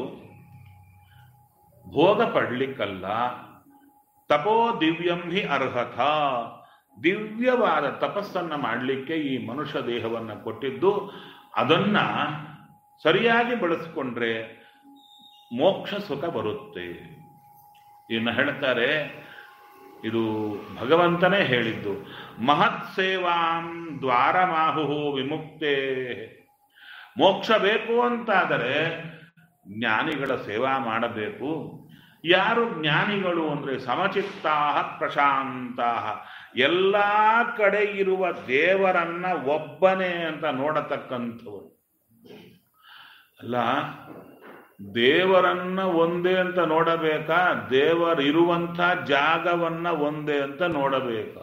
ಭೋಗ ಪಡ್ಲಿಕ್ಕಲ್ಲ, ತಪೋ ದಿವ್ಯಂ ಹಿ ಅರ್ಹತ, ದಿವ್ಯವಾದ ತಪಸ್ಸನ್ನು ಮಾಡಲಿಕ್ಕೆ ಈ ಮನುಷ್ಯ ದೇಹವನ್ನು ಕೊಟ್ಟಿದ್ದು. ಅದನ್ನ ಸರಿಯಾಗಿ ಬಳಸಿಕೊಂಡ್ರೆ ಮೋಕ್ಷ ಸುಖ ಬರುತ್ತೆ. ಇನ್ನು ಹೇಳ್ತಾರೆ, ಇದು ಭಗವಂತನೇ ಹೇಳಿದ್ದು, ಮಹತ್ ಸೇವಾಂ ದ್ವಾರಮಾಹು ವಿಮುಕ್ತೇ. ಮೋಕ್ಷ ಬೇಕು ಅಂತಾದರೆ ಜ್ಞಾನಿಗಳ ಸೇವಾ ಮಾಡಬೇಕು. ಯಾರು ಜ್ಞಾನಿಗಳು ಅಂದರೆ ಸಮಚಿತ್ತಾ ಪ್ರಶಾಂತಾ, ಎಲ್ಲ ಕಡೆ ಇರುವ ದೇವರನ್ನ ಒಬ್ಬನೇ ಅಂತ ನೋಡತಕ್ಕಂಥವರು ಅಲ್ಲ. ದೇವರನ್ನ ಒಂದೇ ಅಂತ ನೋಡಬೇಕಾ? ದೇವರಿರುವಂಥ ಜಾಗವನ್ನ ಒಂದೇ ಅಂತ ನೋಡಬೇಕಾ?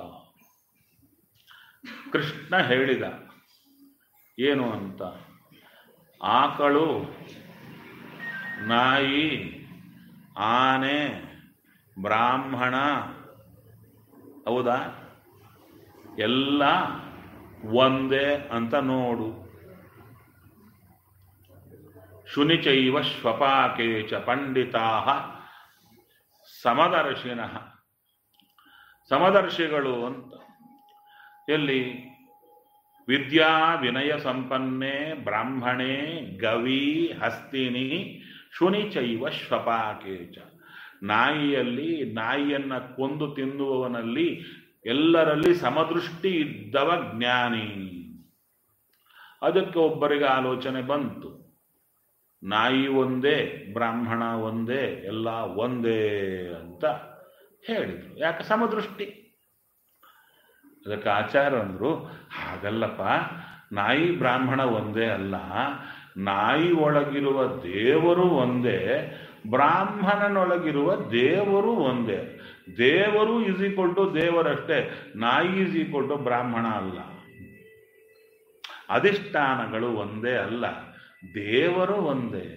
ಕೃಷ್ಣ ಹೇಳಿದ ಏನು ಅಂತ, ಆಕಳು, ನಾಯಿ, ಆನೆ, ಬ್ರಾಹ್ಮಣ, ಹೌದಾ, ಎಲ್ಲ ಒಂದೇ ಅಂತ ನೋಡು. ಶುನಿಚೈವ ಶ್ವಪಾಕೇಚ ಪಂಡಿತಾ ಸಮದರ್ಶಿನಃ. ಸಮದರ್ಶಿಗಳು ಅಂತ ಎಲ್ಲಿ? ವಿದ್ಯಾ ವಿನಯ ಸಂಪನ್ನೆ ಬ್ರಾಹ್ಮಣೇ ಗವಿ ಹಸ್ತಿನಿ ಶುನಿಚೈವ ಶ್ವಪಾಕೇಚ. ನಾಯಿಯಲ್ಲಿ, ನಾಯಿಯನ್ನ ಕೊಂದು ತಿನ್ನುವವನಲ್ಲಿ, ಎಲ್ಲರಲ್ಲಿ ಸಮದೃಷ್ಟಿ ಇದ್ದವ ಜ್ಞಾನಿ. ಅದಕ್ಕೆ ಒಬ್ಬರಿಗೆ ಆಲೋಚನೆ ಬಂತು, ನಾಯಿ ಒಂದೇ, ಬ್ರಾಹ್ಮಣ ಒಂದೇ, ಎಲ್ಲ ಒಂದೇ ಅಂತ ಹೇಳಿದರು. ಯಾಕೆ? ಸಮದೃಷ್ಟಿ. ಅದಕ್ಕೆ ಆಚಾರ್ಯ ಅಂದರು, ಹಾಗಲ್ಲಪ್ಪ, ನಾಯಿ ಬ್ರಾಹ್ಮಣ ಒಂದೇ ಅಲ್ಲ, ನಾಯಿ ಒಳಗಿರುವ ದೇವರು ಒಂದೇ, ಬ್ರಾಹ್ಮಣನೊಳಗಿರುವ ದೇವರು ಒಂದೇ. ದೇವರು ಈಸ್ ಈಕ್ವಲ್ ಟು ದೇವರಷ್ಟೇ, ನಾಯಿ ಈಸ್ ಈಕ್ವಲ್ ಟು ಬ್ರಾಹ್ಮಣ ಅಲ್ಲ. ಅಧಿಷ್ಠಾನಗಳು ಒಂದೇ ಅಲ್ಲ, ದೇವರು ಒಂದೇ.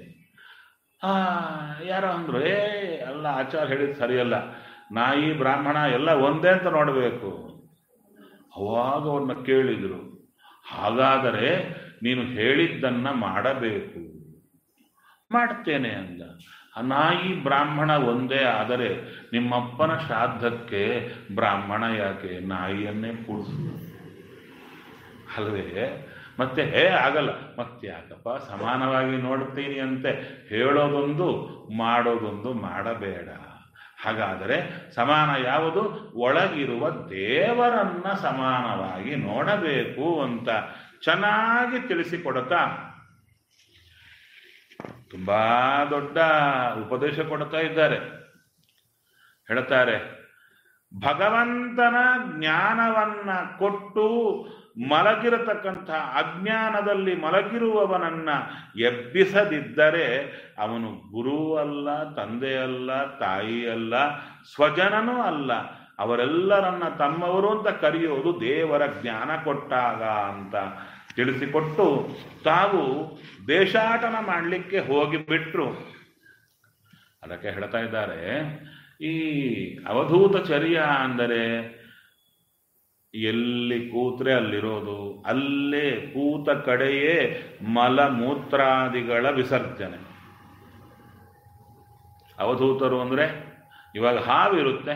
ಯಾರೋ ಅಂದ್ರು, ಅಲ್ಲ ಆಚಾರ್ಯ ಹೇಳಿದ್ ಸರಿಯಲ್ಲ, ನಾಯಿ ಬ್ರಾಹ್ಮಣ ಎಲ್ಲ ಒಂದೇ ಅಂತ ನೋಡಬೇಕು. ಅವಾಗ ಅವ್ರನ್ನ ಕೇಳಿದ್ರು, ಹಾಗಾದರೆ ನೀನು ಹೇಳಿದ್ದನ್ನ ಮಾಡಬೇಕು. ಮಾಡ್ತೇನೆ ಅಂದ. ನಾಯಿ ಬ್ರಾಹ್ಮಣ ಒಂದೇ ಆದರೆ ನಿಮ್ಮಪ್ಪನ ಶ್ರಾದ್ದಕ್ಕೆ ಬ್ರಾಹ್ಮಣ ಯಾಕೆ? ನಾಯಿಯನ್ನೇ ಕೂಡಿಸು ಅಲ್ವೇ? ಮತ್ತೆ ಆಗಲ್ಲ, ಮತ್ತೆ ಯಾಕಪ್ಪ ಸಮಾನವಾಗಿ ನೋಡ್ತೀನಿ ಅಂತೆ ಹೇಳೋದೊಂದು ಮಾಡೋದೊಂದು ಮಾಡಬೇಡ. ಹಾಗಾದರೆ ಸಮಾನ ಯಾವುದು? ಒಳಗಿರುವ ದೇವರನ್ನ ಸಮಾನವಾಗಿ ನೋಡಬೇಕು ಅಂತ ಚೆನ್ನಾಗಿ ತಿಳಿಸಿಕೊಡ್ತಾ ತುಂಬಾ ದೊಡ್ಡ ಉಪದೇಶ ಕೊಡ್ತಾ ಇದ್ದಾರೆ. ಹೇಳ್ತಾರೆ, ಭಗವಂತನ ಜ್ಞಾನವನ್ನ ಕೊಟ್ಟು ಮಲಗಿರತಕ್ಕಂಥ ಅಜ್ಞಾನದಲ್ಲಿ ಮಲಗಿರುವವನನ್ನ ಎಬ್ಬಿಸದಿದ್ದರೆ ಅವನು ಗುರು ಅಲ್ಲ, ತಂದೆ ಅಲ್ಲ, ತಾಯಿ ಅಲ್ಲ, ಸ್ವಜನನೂ ಅಲ್ಲ. ಅವರೆಲ್ಲರನ್ನ ತಮ್ಮವರು ಅಂತ ಕರೆಯೋದು ದೇವರ ಜ್ಞಾನ ಕೊಟ್ಟಾಗ ಅಂತ ತಿಳಿಸಿಕೊಟ್ಟು ತಾವು ದೇಶಾಟನ ಮಾಡಲಿಕ್ಕೆ ಹೋಗಿಬಿಟ್ರು. ಅದಕ್ಕೆ ಹೇಳ್ತಾ ಇದ್ದಾರೆ, ಈ ಅವಧೂತ ಚರ್ಯ ಅಂದರೆ ಎಲ್ಲಿ ಕೂತ್ರೆ ಅಲ್ಲಿರೋದು, ಅಲ್ಲೇ ಕೂತ ಕಡೆಯೇ ಮಲಮೂತ್ರಾದಿಗಳ ವಿಸರ್ಜನೆ. ಅವಧೂತರು ಅಂದರೆ ಇವಾಗ ಹಾವಿರುತ್ತೆ,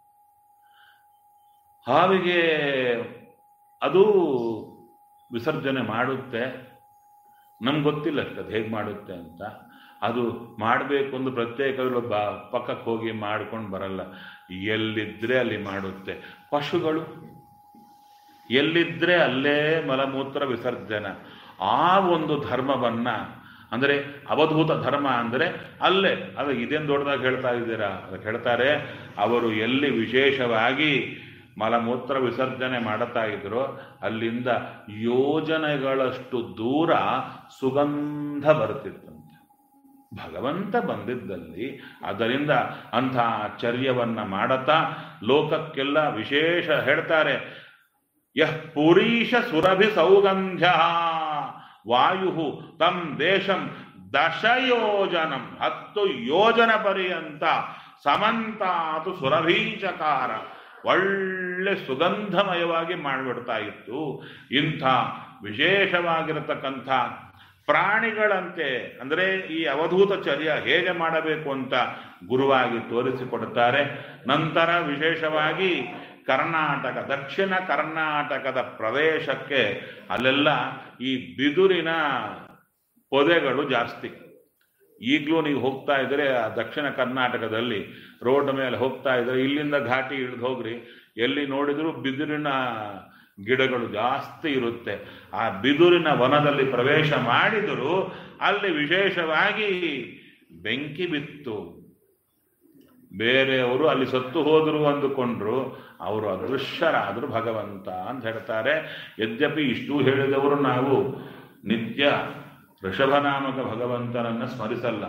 ಹಾವಿಗೆ ಅದು ವಿಸರ್ಜನೆ ಮಾಡುತ್ತೆ, ನಮ್ಗೆ ಗೊತ್ತಿಲ್ಲ ಅದು ಹೇಗೆ ಮಾಡುತ್ತೆ ಅಂತ. ಅದು ಮಾಡಬೇಕು ಅಂದ್ರೆ ಪ್ರತ್ಯೇಕ ಪಕ್ಕಕ್ಕೆ ಹೋಗಿ ಮಾಡ್ಕೊಂಡು ಬರಲ್ಲ, ಎಲ್ಲಿದ್ರೆ ಅಲ್ಲಿ ಮಾಡುತ್ತೆ. ಪಶುಗಳು ಎಲ್ಲಿದ್ರೆ ಅಲ್ಲೇ ಮಲಮೂತ್ರ ವಿಸರ್ಜನೆ. ಆ ಒಂದು ಧರ್ಮವನ್ನ ಅಂದರೆ ಅವಧೂತ ಧರ್ಮ ಅಂದರೆ ಅಲ್ಲೇ. ಅದು ಇದೇನು ದೊಡ್ಡದಾಗಿ ಹೇಳ್ತಾ ಇದ್ದೀರಾ? ಅದಕ್ಕೆ ಹೇಳ್ತಾರೆ, ಅವರು ಎಲ್ಲಿ ವಿಶೇಷವಾಗಿ ಮಲಮೂತ್ರ ವಿಸರ್ಜನೆ ಮಾಡುತ್ತಾ ಇದ್ರು ಅಲ್ಲಿಂದ ಯೋಜನೆಗಳಷ್ಟು ದೂರ ಸುಗಂಧ ಬರ್ತಿತ್ತಂತೆ ಭಗವಂತ ಬಂದಿದ್ದಲ್ಲಿ. ಅದರಿಂದ ಅಂಥ ಚರ್ಯವನ್ನ ಮಾಡುತ್ತಾ ಲೋಕಕ್ಕೆಲ್ಲ ವಿಶೇಷ ಹೇಳ್ತಾರೆ, ಯಃ ಪುರೀಶ ಸುರಭಿ ಸೌಗಂಧ್ಯ ವಾಯು ತಂ ದೇಶಂ 10 ಯೋಜನಂ 10 ಯೋಜನ ಪರ್ಯಂತ ಸಮಂತಾತು ಸುರಭೀಚಕಾರ. ಒಳ್ಳೆ ಸುಗಂಧಮಯವಾಗಿ ಮಾಡಿಬಿಡ್ತಾ ಇತ್ತು. ಇಂಥ ವಿಶೇಷವಾಗಿರತಕ್ಕಂಥ ಪ್ರಾಣಿಗಳಂತೆ ಅಂದರೆ ಈ ಅವಧೂತ ಚರ್ಯ ಹೇಗೆ ಮಾಡಬೇಕು ಅಂತ ಗುರುವಾಗಿ ತೋರಿಸಿಕೊಡುತ್ತಾರೆ. ನಂತರ ವಿಶೇಷವಾಗಿ ಕರ್ನಾಟಕ, ದಕ್ಷಿಣ ಕರ್ನಾಟಕದ ಪ್ರದೇಶಕ್ಕೆ ಅಲ್ಲೆಲ್ಲ ಈ ಬಿದುರಿನ ಪೊದೆಗಳು ಜಾಸ್ತಿ. ಈಗಲೂ ನೀವು ಹೋಗ್ತಾ ಇದ್ರೆ ಆ ದಕ್ಷಿಣ ಕರ್ನಾಟಕದಲ್ಲಿ ರೋಡ್ ಮೇಲೆ ಹೋಗ್ತಾ ಇದ್ರೆ ಇಲ್ಲಿಂದ ಘಾಟಿ ಇಳಿದು ಹೋಗ್ರಿ, ಎಲ್ಲಿ ನೋಡಿದ್ರು ಬಿದುರಿನ ಗಿಡಗಳು ಜಾಸ್ತಿ ಇರುತ್ತೆ. ಆ ಬಿದುರಿನ ವನದಲ್ಲಿ ಪ್ರವೇಶ ಮಾಡಿದರೂ ಅಲ್ಲಿ ವಿಶೇಷವಾಗಿ ಬೆಂಕಿ ಬಿತ್ತು. ಬೇರೆಯವರು ಅಲ್ಲಿ ಸತ್ತು ಹೋದರು ಅಂದುಕೊಂಡ್ರು, ಅವರು ಅದೃಶ್ಯರಾದರು ಭಗವಂತ ಅಂತ ಹೇಳ್ತಾರೆ. ಯದ್ಯಪಿ ಇಷ್ಟು ಹೇಳಿದವರು ನಾವು ನಿತ್ಯ ಋಷಭನಾಮಕ ಭಗವಂತನನ್ನ ಸ್ಮರಿಸಲ್ಲ.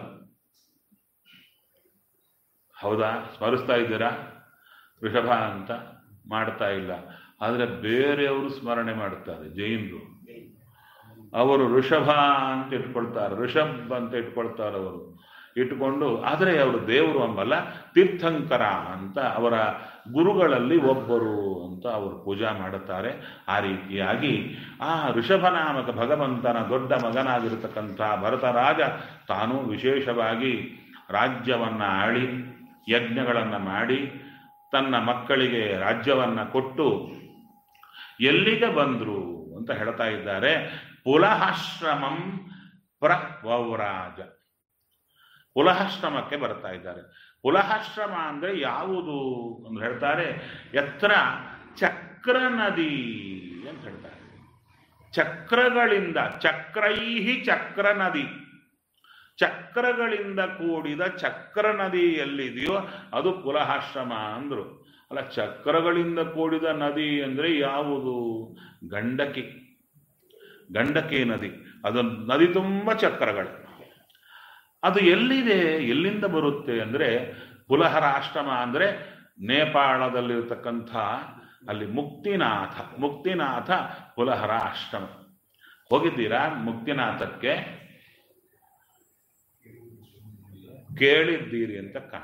ಹೌದಾ? ಸ್ಮರಿಸ್ತಾ ಇದ್ದೀರಾ? ಋಷಭ ಅಂತ ಮಾಡ್ತಾ ಇಲ್ಲ. ಆದರೆ ಬೇರೆಯವರು ಸ್ಮರಣೆ ಮಾಡ್ತಾರೆ. ಜೈನರು ಅವರು ಋಷಭ ಅಂತ ಇಟ್ಕೊಳ್ತಾರೆ, ಋಷಭ್ ಅಂತ ಇಟ್ಕೊಳ್ತಾರೆ. ಅವರು ಇಟ್ಕೊಂಡು, ಆದರೆ ಅವರು ದೇವರು ಅಂಬಲ್ಲ, ತೀರ್ಥಂಕರ ಅಂತ ಅವರ ಗುರುಗಳಲ್ಲಿ ಒಬ್ಬರು ಅಂತ ಅವರು ಪೂಜಾ ಮಾಡುತ್ತಾರೆ. ಆ ರೀತಿಯಾಗಿ ಆ ಋಷಭನಾಮಕ ಭಗವಂತನ ದೊಡ್ಡ ಮಗನಾಗಿರತಕ್ಕಂಥ ಭರತರಾಜ ತಾನು ವಿಶೇಷವಾಗಿ ರಾಜ್ಯವನ್ನು ಆಳಿ ಯಜ್ಞಗಳನ್ನು ಮಾಡಿ ತನ್ನ ಮಕ್ಕಳಿಗೆ ರಾಜ್ಯವನ್ನು ಕೊಟ್ಟು ಎಲ್ಲಿಗೆ ಬಂದರು ಅಂತ ಹೇಳ್ತಾ ಇದ್ದಾರೆ. ಪುಲಹಾಶ್ರಮಂ ಪ್ರವವ್ರಾಜ. ಪುಲಹಾಶ್ರಮಕ್ಕೆ ಬರ್ತಾ ಇದ್ದಾರೆ. ಪುಲಹಾಶ್ರಮ ಅಂದರೆ ಯಾವುದು ಅಂತ ಹೇಳ್ತಾರೆ, ಎತ್ತರ ಚಕ್ರ ನದಿ ಅಂತ ಹೇಳ್ತಾರೆ. ಚಕ್ರಗಳಿಂದ, ಚಕ್ರೈಹಿ ಚಕ್ರ ನದಿ, ಚಕ್ರಗಳಿಂದ ಕೂಡಿದ ಚಕ್ರ ನದಿ ಎಲ್ಲಿದೆಯೋ ಅದು ಪುಲಹಾಶ್ರಮ ಅಂದ್ರು. ಅಲ್ಲ, ಚಕ್ರಗಳಿಂದ ಕೂಡಿದ ನದಿ ಅಂದರೆ ಯಾವುದು? ಗಂಡಕಿ. ಗಂಡಕಿ ನದಿ, ಅದು ನದಿ ತುಂಬ ಚಕ್ರಗಳು. ಅದು ಎಲ್ಲಿದೆ, ಎಲ್ಲಿಂದ ಬರುತ್ತೆ ಅಂದರೆ ಪುಲಹರ ಆಶ್ರಮ ಅಂದರೆ ನೇಪಾಳದಲ್ಲಿರತಕ್ಕಂಥ ಅಲ್ಲಿ ಮುಕ್ತಿನಾಥ. ಮುಕ್ತಿನಾಥ ಪುಲಹರ ಆಶ್ರಮ. ಹೋಗಿದ್ದೀರಾ ಮುಕ್ತಿನಾಥಕ್ಕೆ? ಕೇಳಿದ್ದೀರಿ ಅಂತ ಕಾಣ.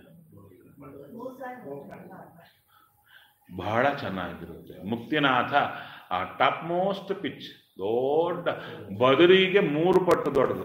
ಬಹಳ ಚೆನ್ನಾಗಿರುತ್ತೆ ಮುಕ್ತಿನಾಥ. ಆ ಟಾಪ್ ಮೋಸ್ಟ್ ಪಿಚ್, ದೊಡ್ಡ ಬದರಿಗೆ 3 ಪಟ್ಟು ದೊಡ್ಡದು.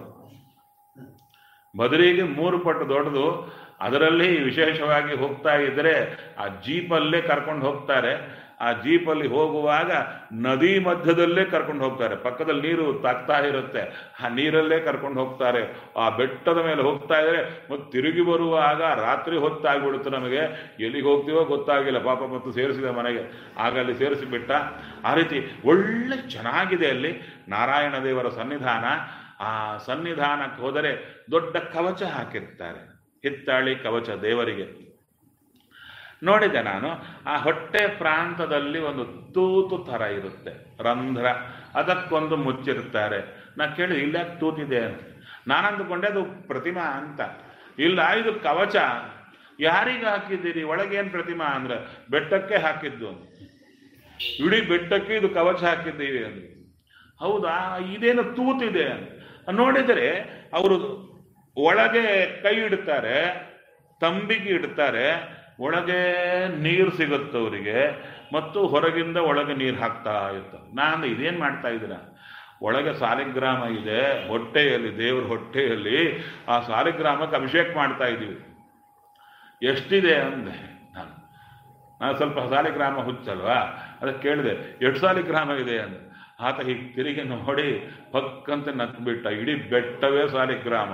ಬದರಿಗೆ 3 ಪಟ್ಟು ದೊಡ್ಡದು. ಅದರಲ್ಲಿ ವಿಶೇಷವಾಗಿ ಹೋಗ್ತಾ ಇದ್ರೆ ಆ ಜೀಪಲ್ಲೇ ಕರ್ಕೊಂಡು ಹೋಗ್ತಾರೆ. ಆ ಜೀಪಲ್ಲಿ ಹೋಗುವಾಗ ನದಿ ಮಧ್ಯದಲ್ಲೇ ಕರ್ಕೊಂಡು ಹೋಗ್ತಾರೆ. ಪಕ್ಕದಲ್ಲಿ ನೀರು ತಾಗ್ತಾ ಇರುತ್ತೆ, ಆ ನೀರಲ್ಲೇ ಕರ್ಕೊಂಡು ಹೋಗ್ತಾರೆ. ಆ ಬೆಟ್ಟದ ಮೇಲೆ ಹೋಗ್ತಾ ಇದ್ರೆ ಮತ್ತು ತಿರುಗಿ ಬರುವಾಗ ರಾತ್ರಿ ಹೊತ್ತಾಗ್ಬಿಡುತ್ತೆ. ನಮಗೆ ಎಲ್ಲಿಗೆ ಹೋಗ್ತೀವೋ ಗೊತ್ತಾಗಿಲ್ಲ. ಪಾಪ ಮತ್ತು ಸೇರಿಸಿದ ಮನೆಗೆ, ಆಗ ಅಲ್ಲಿ ಸೇರಿಸಿಬಿಟ್ಟ. ಆ ರೀತಿ ಒಳ್ಳೆ ಚೆನ್ನಾಗಿದೆ ಅಲ್ಲಿ ನಾರಾಯಣ ದೇವರ ಸನ್ನಿಧಾನ. ಆ ಸನ್ನಿಧಾನಕ್ಕೆ ಹೋದರೆ ದೊಡ್ಡ ಕವಚ ಹಾಕಿರ್ತಾರೆ, ಹಿತ್ತಾಳಿ ಕವಚ ದೇವರಿಗೆ. ನೋಡಿದೆ ನಾನು. ಆ ಹೊಟ್ಟೆ ಪ್ರಾಂತದಲ್ಲಿ ಒಂದು ತೂತು ಥರ ಇರುತ್ತೆ, ರಂಧ್ರ, ಅದಕ್ಕೊಂದು ಮುಚ್ಚಿರ್ತಾರೆ. ನಾ ಕೇಳಿ ಇಲ್ಲಾಕೆ ತೂತಿದೆ ಅಂತ. ನಾನು ಅಂದುಕೊಂಡೆ ಅದು ಪ್ರತಿಮಾ ಅಂತ. ಇಲ್ಲ, ಇದು ಕವಚ. ಯಾರಿಗೆ ಹಾಕಿದ್ದೀರಿ? ಒಳಗೇನು ಪ್ರತಿಮಾ ಅಂದ್ರೆ ಬೆಟ್ಟಕ್ಕೆ ಹಾಕಿದ್ದು ಅಂತ. ಇಡೀ ಬೆಟ್ಟಕ್ಕೆ ಇದು ಕವಚ ಹಾಕಿದ್ದೀವಿ ಅಂದ್ರೆ. ಹೌದಾ, ಇದೇನು ತೂತಿದೆ ಅಂತ ನೋಡಿದರೆ ಅವರು ಒಳಗೆ ಕೈ ಇಡ್ತಾರೆ, ತಂಬಿಗೆ ಇಡ್ತಾರೆ, ಒಳಗೆ ನೀರು ಸಿಗುತ್ತೆ ಅವರಿಗೆ, ಮತ್ತು ಹೊರಗಿಂದ ಒಳಗೆ ನೀರು ಹಾಕ್ತಾ ಇರ್ತಾರೆ. ನಾನು ಇದೇನು ಮಾಡ್ತಾ ಇದ್ದೀರ? ಒಳಗೆ ಸಾಲಿಗ್ರಾಮ ಇದೆ ಹೊಟ್ಟೆಯಲ್ಲಿ, ದೇವ್ರ ಹೊಟ್ಟೆಯಲ್ಲಿ. ಆ ಸಾಲಿಗ್ರಾಮಕ್ಕೆ ಅಭಿಷೇಕ ಮಾಡ್ತಾ ಇದ್ದೀವಿ. ಎಷ್ಟಿದೆ ಅಂದೆ ನಾನು ಸ್ವಲ್ಪ ಸಾಲಿಗ್ರಾಮ ಹುಚ್ಚಲ್ವಾ, ಅದಕ್ಕೆ ಕೇಳಿದೆ ಎಷ್ಟು ಸಾಲಿಗ್ರಾಮ ಇದೆ ಅಂದ. ಆತ ಹೀಗೆ ತಿರುಗಿ ನೋಡಿ ಪಕ್ಕಂತ ನಕ್ಬಿಟ್ಟ. ಇಡೀ ಬೆಟ್ಟವೇ ಸಾಲಿಗ್ರಾಮ.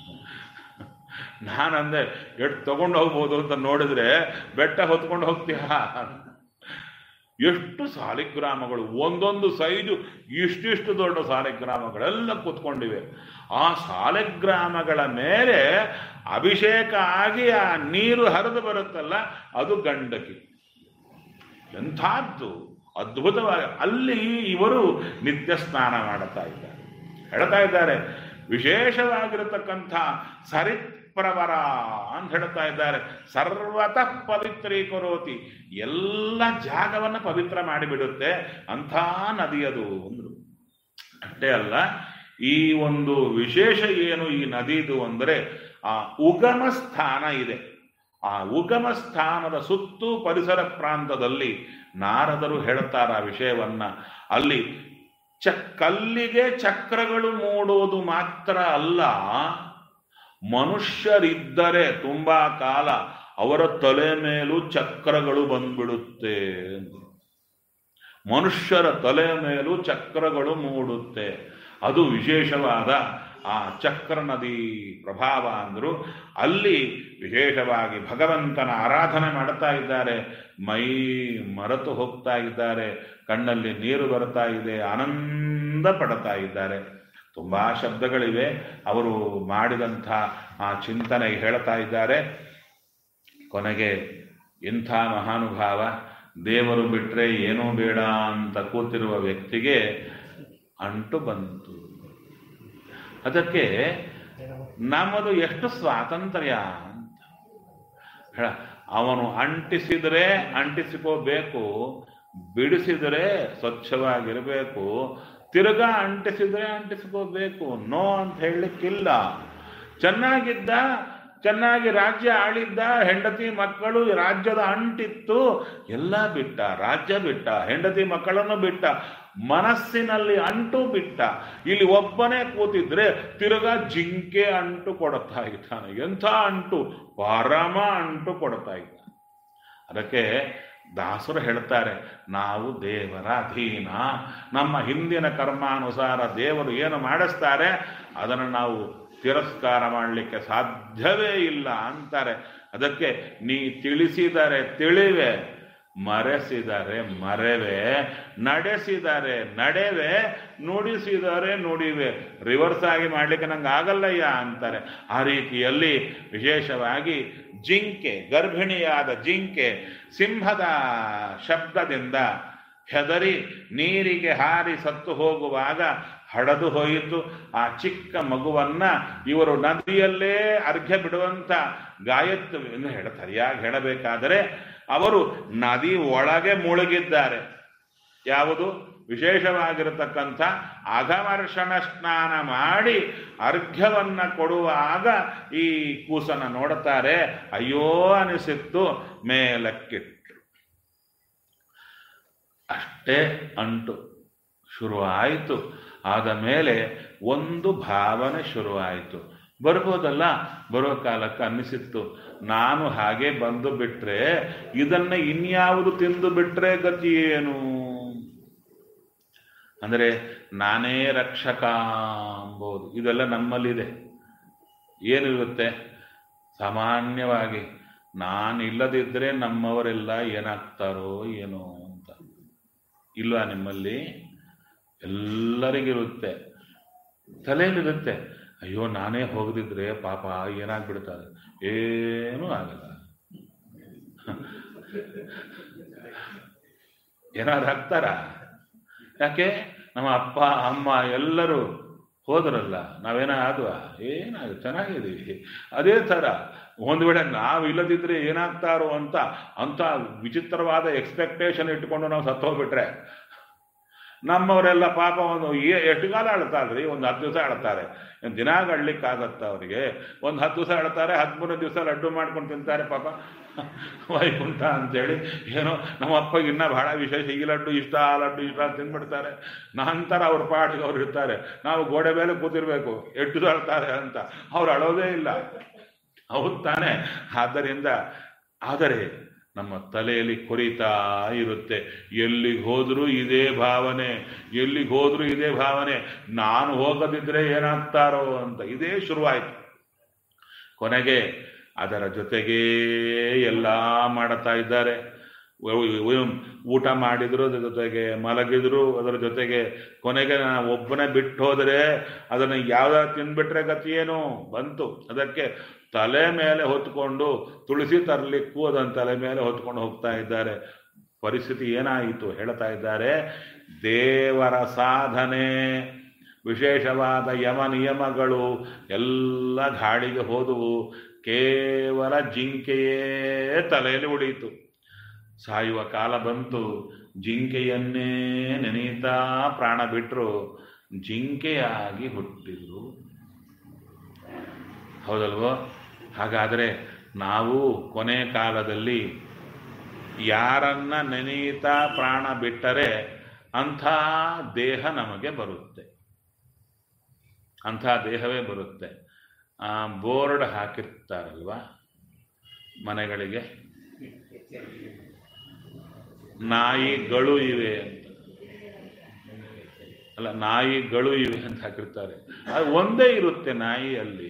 ನಾನಂದೆ ಎಷ್ಟು ತಗೊಂಡು ಹೋಗ್ಬೋದು ಅಂತ ನೋಡಿದ್ರೆ ಬೆಟ್ಟ ಹೊತ್ಕೊಂಡು ಹೋಗ್ತೀಯ. ಎಷ್ಟು ಸಾಲಿಗ್ರಾಮಗಳು, ಒಂದೊಂದು ಸೈಜು ಇಷ್ಟಿಷ್ಟು ದೊಡ್ಡ ಸಾಲಿಗ್ರಾಮಗಳೆಲ್ಲ ಕೂತ್ಕೊಂಡಿವೆ. ಆ ಸಾಲಿಗ್ರಾಮಗಳ ಮೇಲೆ ಅಭಿಷೇಕ ಆಗಿ ಆ ನೀರು ಹರಿದು ಬರುತ್ತಲ್ಲ, ಅದು ಗಂಡಕಿ. ಎಂಥದ್ದು ಅದ್ಭುತವಾಗಿ ಅಲ್ಲಿ ಇವರು ನಿತ್ಯ ಸ್ನಾನ ಮಾಡುತ್ತಾ ಇದ್ದಾರೆ. ಹೇಳ್ತಾ ಇದ್ದಾರೆ ವಿಶೇಷವಾಗಿರತಕ್ಕಂಥ ಸರಿತ್ಪ್ರವರ ಅಂತ ಹೇಳ್ತಾ ಇದ್ದಾರೆ. ಸರ್ವತಃ ಪವಿತ್ರೀಕರೋತಿ, ಎಲ್ಲ ಜಾಗವನ್ನು ಪವಿತ್ರ ಮಾಡಿಬಿಡುತ್ತೆ ಅಂಥ ನದಿಯದು ಅಂದ್ರು. ಅಷ್ಟೇ ಅಲ್ಲ, ಈ ಒಂದು ವಿಶೇಷ ಏನು ಈ ನದಿದು ಅಂದರೆ ಆ ಉಗಮ ಸ್ಥಾನ ಇದೆ. ಆ ಉಗಮ ಸ್ಥಾನದ ಸುತ್ತು ಪರಿಸರ ಪ್ರಾಂತದಲ್ಲಿ ನಾರದರು ಹೇಳ್ತಾರ ಆ ವಿಷಯವನ್ನ. ಅಲ್ಲಿ ಕಲ್ಲಿಗೆ ಚಕ್ರಗಳು ಮೂಡುವುದು ಮಾತ್ರ ಅಲ್ಲ, ಮನುಷ್ಯರಿದ್ದರೆ ತುಂಬಾ ಕಾಲ ಅವರ ತಲೆ ಮೇಲೂ ಚಕ್ರಗಳು ಬಂದ್ಬಿಡುತ್ತೆ. ಮನುಷ್ಯರ ತಲೆಯ ಮೇಲೂ ಚಕ್ರಗಳು ಮೂಡುತ್ತೆ. ಅದು ವಿಶೇಷವಾದ ಆ ಚಕ್ರ ನದಿ ಪ್ರಭಾವ ಅಂದರು. ಅಲ್ಲಿ ವಿಶೇಷವಾಗಿ ಭಗವಂತನ ಆರಾಧನೆ ಮಾಡ್ತಾ ಇದ್ದಾರೆ. ಮೈ ಮರೆತು ಹೋಗ್ತಾ ಇದ್ದಾರೆ, ಕಣ್ಣಲ್ಲಿ ನೀರು ಬರ್ತಾ ಇದೆ, ಆನಂದ ಪಡ್ತಾ ಇದ್ದಾರೆ. ತುಂಬ ಶಬ್ದಗಳಿವೆ. ಅವರು ಮಾಡಿದಂಥ ಆ ಚಿಂತನೆ ಹೇಳ್ತಾ ಇದ್ದಾರೆ. ಕೊನೆಗೆ ಇಂಥ ಮಹಾನುಭಾವ, ದೇವರು ಬಿಟ್ಟರೆ ಏನೂ ಬೇಡ ಅಂತ ಕೂತಿರುವ ವ್ಯಕ್ತಿಗೆ ಅಂಟು ಬಂತು. ಅದಕ್ಕೆ ನಮ್ಮದು ಎಷ್ಟು ಸ್ವಾತಂತ್ರ್ಯ ಅಂತ ಹೇಳ. ಅವನು ಅಂಟಿಸಿದರೆ ಅಂಟಿಸಿಕೋಬೇಕು, ಬಿಡಿಸಿದರೆ ಸ್ವಚ್ಛವಾಗಿರಬೇಕು, ತಿರುಗಾ ಅಂಟಿಸಿದರೆ ಅಂಟಿಸ್ಕೋಬೇಕು. ನೋ ಅಂತ ಹೇಳಲಿಕ್ಕಿಲ್ಲ. ಚೆನ್ನಾಗಿದ್ದ, ಚೆನ್ನಾಗಿ ರಾಜ್ಯ ಆಳಿದ್ದ, ಹೆಂಡತಿ ಮಕ್ಕಳು, ರಾಜ್ಯದ ಅಂಟಿತ್ತು, ಎಲ್ಲ ಬಿಟ್ಟ, ರಾಜ್ಯ ಬಿಟ್ಟ, ಹೆಂಡತಿ ಮಕ್ಕಳನ್ನು ಬಿಟ್ಟ, ಮನಸ್ಸಿನಲ್ಲಿ ಅಂಟು ಬಿಟ್ಟ. ಇಲ್ಲಿ ಒಬ್ಬನೇ ಕೂತಿದ್ರೆ ತಿರುಗಾ ಜಿಂಕೆ ಅಂಟು ಕೊಡ್ತಾ ಇದ್ದಾನೆ. ಎಂಥ ಅಂಟು, ಪರಮ ಅಂಟು ಕೊಡ್ತಾ ಇದ್ದಾನೆ. ಅದಕ್ಕೆ ದಾಸರು ಹೇಳ್ತಾರೆ, ನಾವು ದೇವರ ಅಧೀನ. ನಮ್ಮ ಹಿಂದಿನ ಕರ್ಮಾನುಸಾರ ದೇವರು ಏನು ಮಾಡಿಸ್ತಾರೆ ಅದನ್ನು ನಾವು ತಿರಸ್ಕಾರ ಮಾಡಲಿಕ್ಕೆ ಸಾಧ್ಯವೇ ಇಲ್ಲ ಅಂತಾರೆ. ಅದಕ್ಕೆ ನೀ ತಿಳಿಸಿದರೆ ತಿಳಿವೆ, ಮರೆಸಿದರೆ ಮರೆವೆ, ನಡೆಸಿದರೆ ನಡೆವೆ, ನುಡಿಸಿದರೆ ನುಡಿವೆ. ರಿವರ್ಸ್ ಆಗಿ ಮಾಡಲಿಕ್ಕೆ ನಂಗೆ ಆಗಲ್ಲಯ್ಯ ಅಂತಾರೆ. ಆ ರೀತಿಯಲ್ಲಿ ವಿಶೇಷವಾಗಿ ಜಿಂಕೆ, ಗರ್ಭಿಣಿಯಾದ ಜಿಂಕೆ ಸಿಂಹದ ಶಬ್ದದಿಂದ ಹೆದರಿ ನೀರಿಗೆ ಹಾರಿ ಸತ್ತು ಹೋಗುವಾಗ ಹಡದು ಹೋಯಿತು. ಆ ಚಿಕ್ಕ ಮಗುವನ್ನ ಇವರು ನದಿಯಲ್ಲೇ ಅರ್ಘ್ಯ ಬಿಡುವಂತ ಗಾಯತ್ರಿ ಸರಿಯಾಗಿ ಹೇಳಬೇಕಾದರೆ ಅವರು ನದಿ ಒಳಗೆ ಮುಳುಗಿದ್ದಾರೆ. ಯಾವುದು ವಿಶೇಷವಾಗಿರತಕ್ಕಂಥ ಅಘಮರ್ಷಣ ಸ್ನಾನ ಮಾಡಿ ಅರ್ಘ್ಯವನ್ನ ಕೊಡುವಾಗ ಈ ಕೂಸನ್ನ ನೋಡುತ್ತಾರೆ. ಅಯ್ಯೋ ಅನಿಸಿತ್ತು, ಮೇಲಕ್ಕಿಟ್ಟು. ಅಷ್ಟೇ ಅಂಟು ಶುರುವಾಯಿತು. ಆದ ಮೇಲೆ ಒಂದು ಭಾವನೆ ಶುರುವಾಯಿತು. ಬರ್ಬೋದಲ್ಲ. ಬರೋ ಕಾಲಕ್ಕೆ ಅನ್ನಿಸಿತ್ತು, ನಾನು ಹಾಗೆ ಬಂದು ಬಿಟ್ರೆ ಇದನ್ನ ಇನ್ಯಾವುದು ತಿಂದು ಬಿಟ್ರೆ ಗತಿ ಏನು ಅಂದರೆ ನಾನೇ ರಕ್ಷಕ ಅಂಬೋದು. ಇದೆಲ್ಲ ನಮ್ಮಲ್ಲಿದೆ. ಏನಿರುತ್ತೆ? ಸಾಮಾನ್ಯವಾಗಿ ನಾನಿಲ್ಲದಿದ್ದರೆ ನಮ್ಮವರೆಲ್ಲ ಏನಾಗ್ತಾರೋ ಏನೋ ಅಂತ. ಇಲ್ವಾ ನಿಮ್ಮಲ್ಲಿ? ಎಲ್ಲರಿಗಿರುತ್ತೆ, ತಲೆಯಲ್ಲಿರುತ್ತೆ. ಅಯ್ಯೋ ನಾನೇ ಹೋಗದಿದ್ರೆ ಪಾಪ ಏನಾಗ್ಬಿಡ್ತಾರೆ. ಏನೂ ಆಗಲ್ಲ. ಏನಾದ್ರು ಆಗ್ತಾರ? ಯಾಕೆ? ನಮ್ಮ ಅಪ್ಪ ಅಮ್ಮ ಎಲ್ಲರೂ ಹೋದ್ರಲ್ಲ, ನಾವೇನಾದ್ವ? ಏನಾಗ ಚೆನ್ನಾಗಿದ್ದೀವಿ. ಅದೇ ಥರ ಒಂದು ವೇಳೆ ನಾವು ಇಲ್ಲದಿದ್ರೆ ಏನಾಗ್ತಾರೋ ಅಂತ ವಿಚಿತ್ರವಾದ ಎಕ್ಸ್ಪೆಕ್ಟೇಷನ್ ಇಟ್ಕೊಂಡು ನಾವು ಸತ್ತೋಗ್ಬಿಟ್ರೆ ನಮ್ಮವರೆಲ್ಲ ಪಾಪ ಎಷ್ಟು ಕಾಲ ಅಳ್ತಾರ್ರಿ? ಒಂದು 10 ದಿವಸ ಅಳ್ತಾರೆ. ದಿನ ಅಳ್ಲಿಕ್ಕಾಗತ್ತ ಅವರಿಗೆ? ಒಂದು 10 ದಿವಸ ಅಳ್ತಾರೆ, 13 ದಿವಸ ಲಡ್ಡು ಮಾಡ್ಕೊಂಡು ತಿಂತಾರೆ ಪಾಪ ವೈಕುಂಠ ಅಂತೇಳಿ. ಏನೋ ನಮ್ಮ ಅಪ್ಪಗೆ ಇನ್ನೂ ಬಹಳ ವಿಶೇಷ, ಈ ಲಡ್ಡು ಇಷ್ಟ ಆ ಲಡ್ಡು ಇಷ್ಟ ತಿಂದ್ಬಿಡ್ತಾರೆ. ನಂತರ ಅವ್ರ ಪಾಟಿಗೆ ಅವ್ರು ಇರ್ತಾರೆ. ನಾವು ಗೋಡೆ ಮೇಲೆ ಕೂತಿರ್ಬೇಕು ಎಷ್ಟು ಅಳ್ತಾರೆ ಅಂತ. ಅವ್ರು ಅಳೋದೇ ಇಲ್ಲ. ಹೌದು ತಾನೆ? ಆದ್ದರಿಂದ ಆದರೆ ನಮ್ಮ ತಲೆಯಲ್ಲಿ ಕೊರಿತಾ ಇರುತ್ತೆ. ಎಲ್ಲಿಗೆ ಹೋದ್ರೂ ಇದೇ ಭಾವನೆ, ಎಲ್ಲಿಗೆ ಹೋದ್ರೂ ಇದೇ ಭಾವನೆ, ನಾನು ಹೋಗದಿದ್ರೆ ಏನಾಗ್ತಾರೋ ಅಂತ. ಇದೇ ಶುರುವಾಯಿತು. ಕೊನೆಗೆ ಅದರ ಜೊತೆಗೇ ಎಲ್ಲ ಮಾಡ್ತಾ ಇದ್ದಾರೆ. ಊಟ ಮಾಡಿದ್ರು ಅದರ ಜೊತೆಗೆ, ಮಲಗಿದ್ರು ಅದರ ಜೊತೆಗೆ. ಕೊನೆಗೆ ನಾನು ಒಬ್ಬನೇ ಬಿಟ್ಟು ಹೋದರೆ ಅದನ್ನು ಯಾವ್ದಾದ್ರು ತಿಂದ್ಬಿಟ್ರೆ ಗತಿಯೇನು ಬಂತು. ಅದಕ್ಕೆ ತಲೆ ಮೇಲೆ ಹೊತ್ಕೊಂಡು ತುಳಸಿ ತರಲಿಕ್ಕೂ ಅದನ್ನು ತಲೆ ಮೇಲೆ ಹೊತ್ಕೊಂಡು ಹೋಗ್ತಾ ಇದ್ದಾರೆ. ಪರಿಸ್ಥಿತಿ ಏನಾಯಿತು ಹೇಳ್ತಾ ಇದ್ದಾರೆ. ದೇವರ ಸಾಧನೆ, ವಿಶೇಷವಾದ ಯಮ ನಿಯಮಗಳು ಎಲ್ಲ ಗಾಳಿಗೆ ಹೋದವು. ಕೇವಲ ಜಿಂಕೆಯೇ ತಲೆಯಲ್ಲಿ ಉಳಿಯಿತು. ಸಾಯುವ ಕಾಲ ಬಂತು. ಜಿಂಕೆಯನ್ನೇ ನೆನೀತಾ ಪ್ರಾಣ ಬಿಟ್ಟರು. ಜಿಂಕೆಯಾಗಿ ಹುಟ್ಟಿದ್ರು. ಹೌದಲ್ವೋ? ಹಾಗಾದರೆ ನಾವು ಕೊನೆ ಕಾಲದಲ್ಲಿ ಯಾರನ್ನ ನೆನೀತಾ ಪ್ರಾಣ ಬಿಟ್ಟರೆ ಅಂಥ ದೇಹ ನಮಗೆ ಬರುತ್ತೆ. ಅಂಥ ದೇಹವೇ ಬರುತ್ತೆ. ಬೋರ್ಡ್ ಹಾಕಿರ್ತಾರಲ್ವ ಮನೆಗಳಿಗೆ, ನಾಯಿಗಳು ಇವೆ ಅಂತ. ಅಲ್ಲ, ನಾಯಿಗಳು ಇವೆ ಅಂತ ಹಾಕಿರ್ತಾರೆ. ಅದು ಒಂದೇ ಇರುತ್ತೆ ನಾಯಿ. ಅಲ್ಲಿ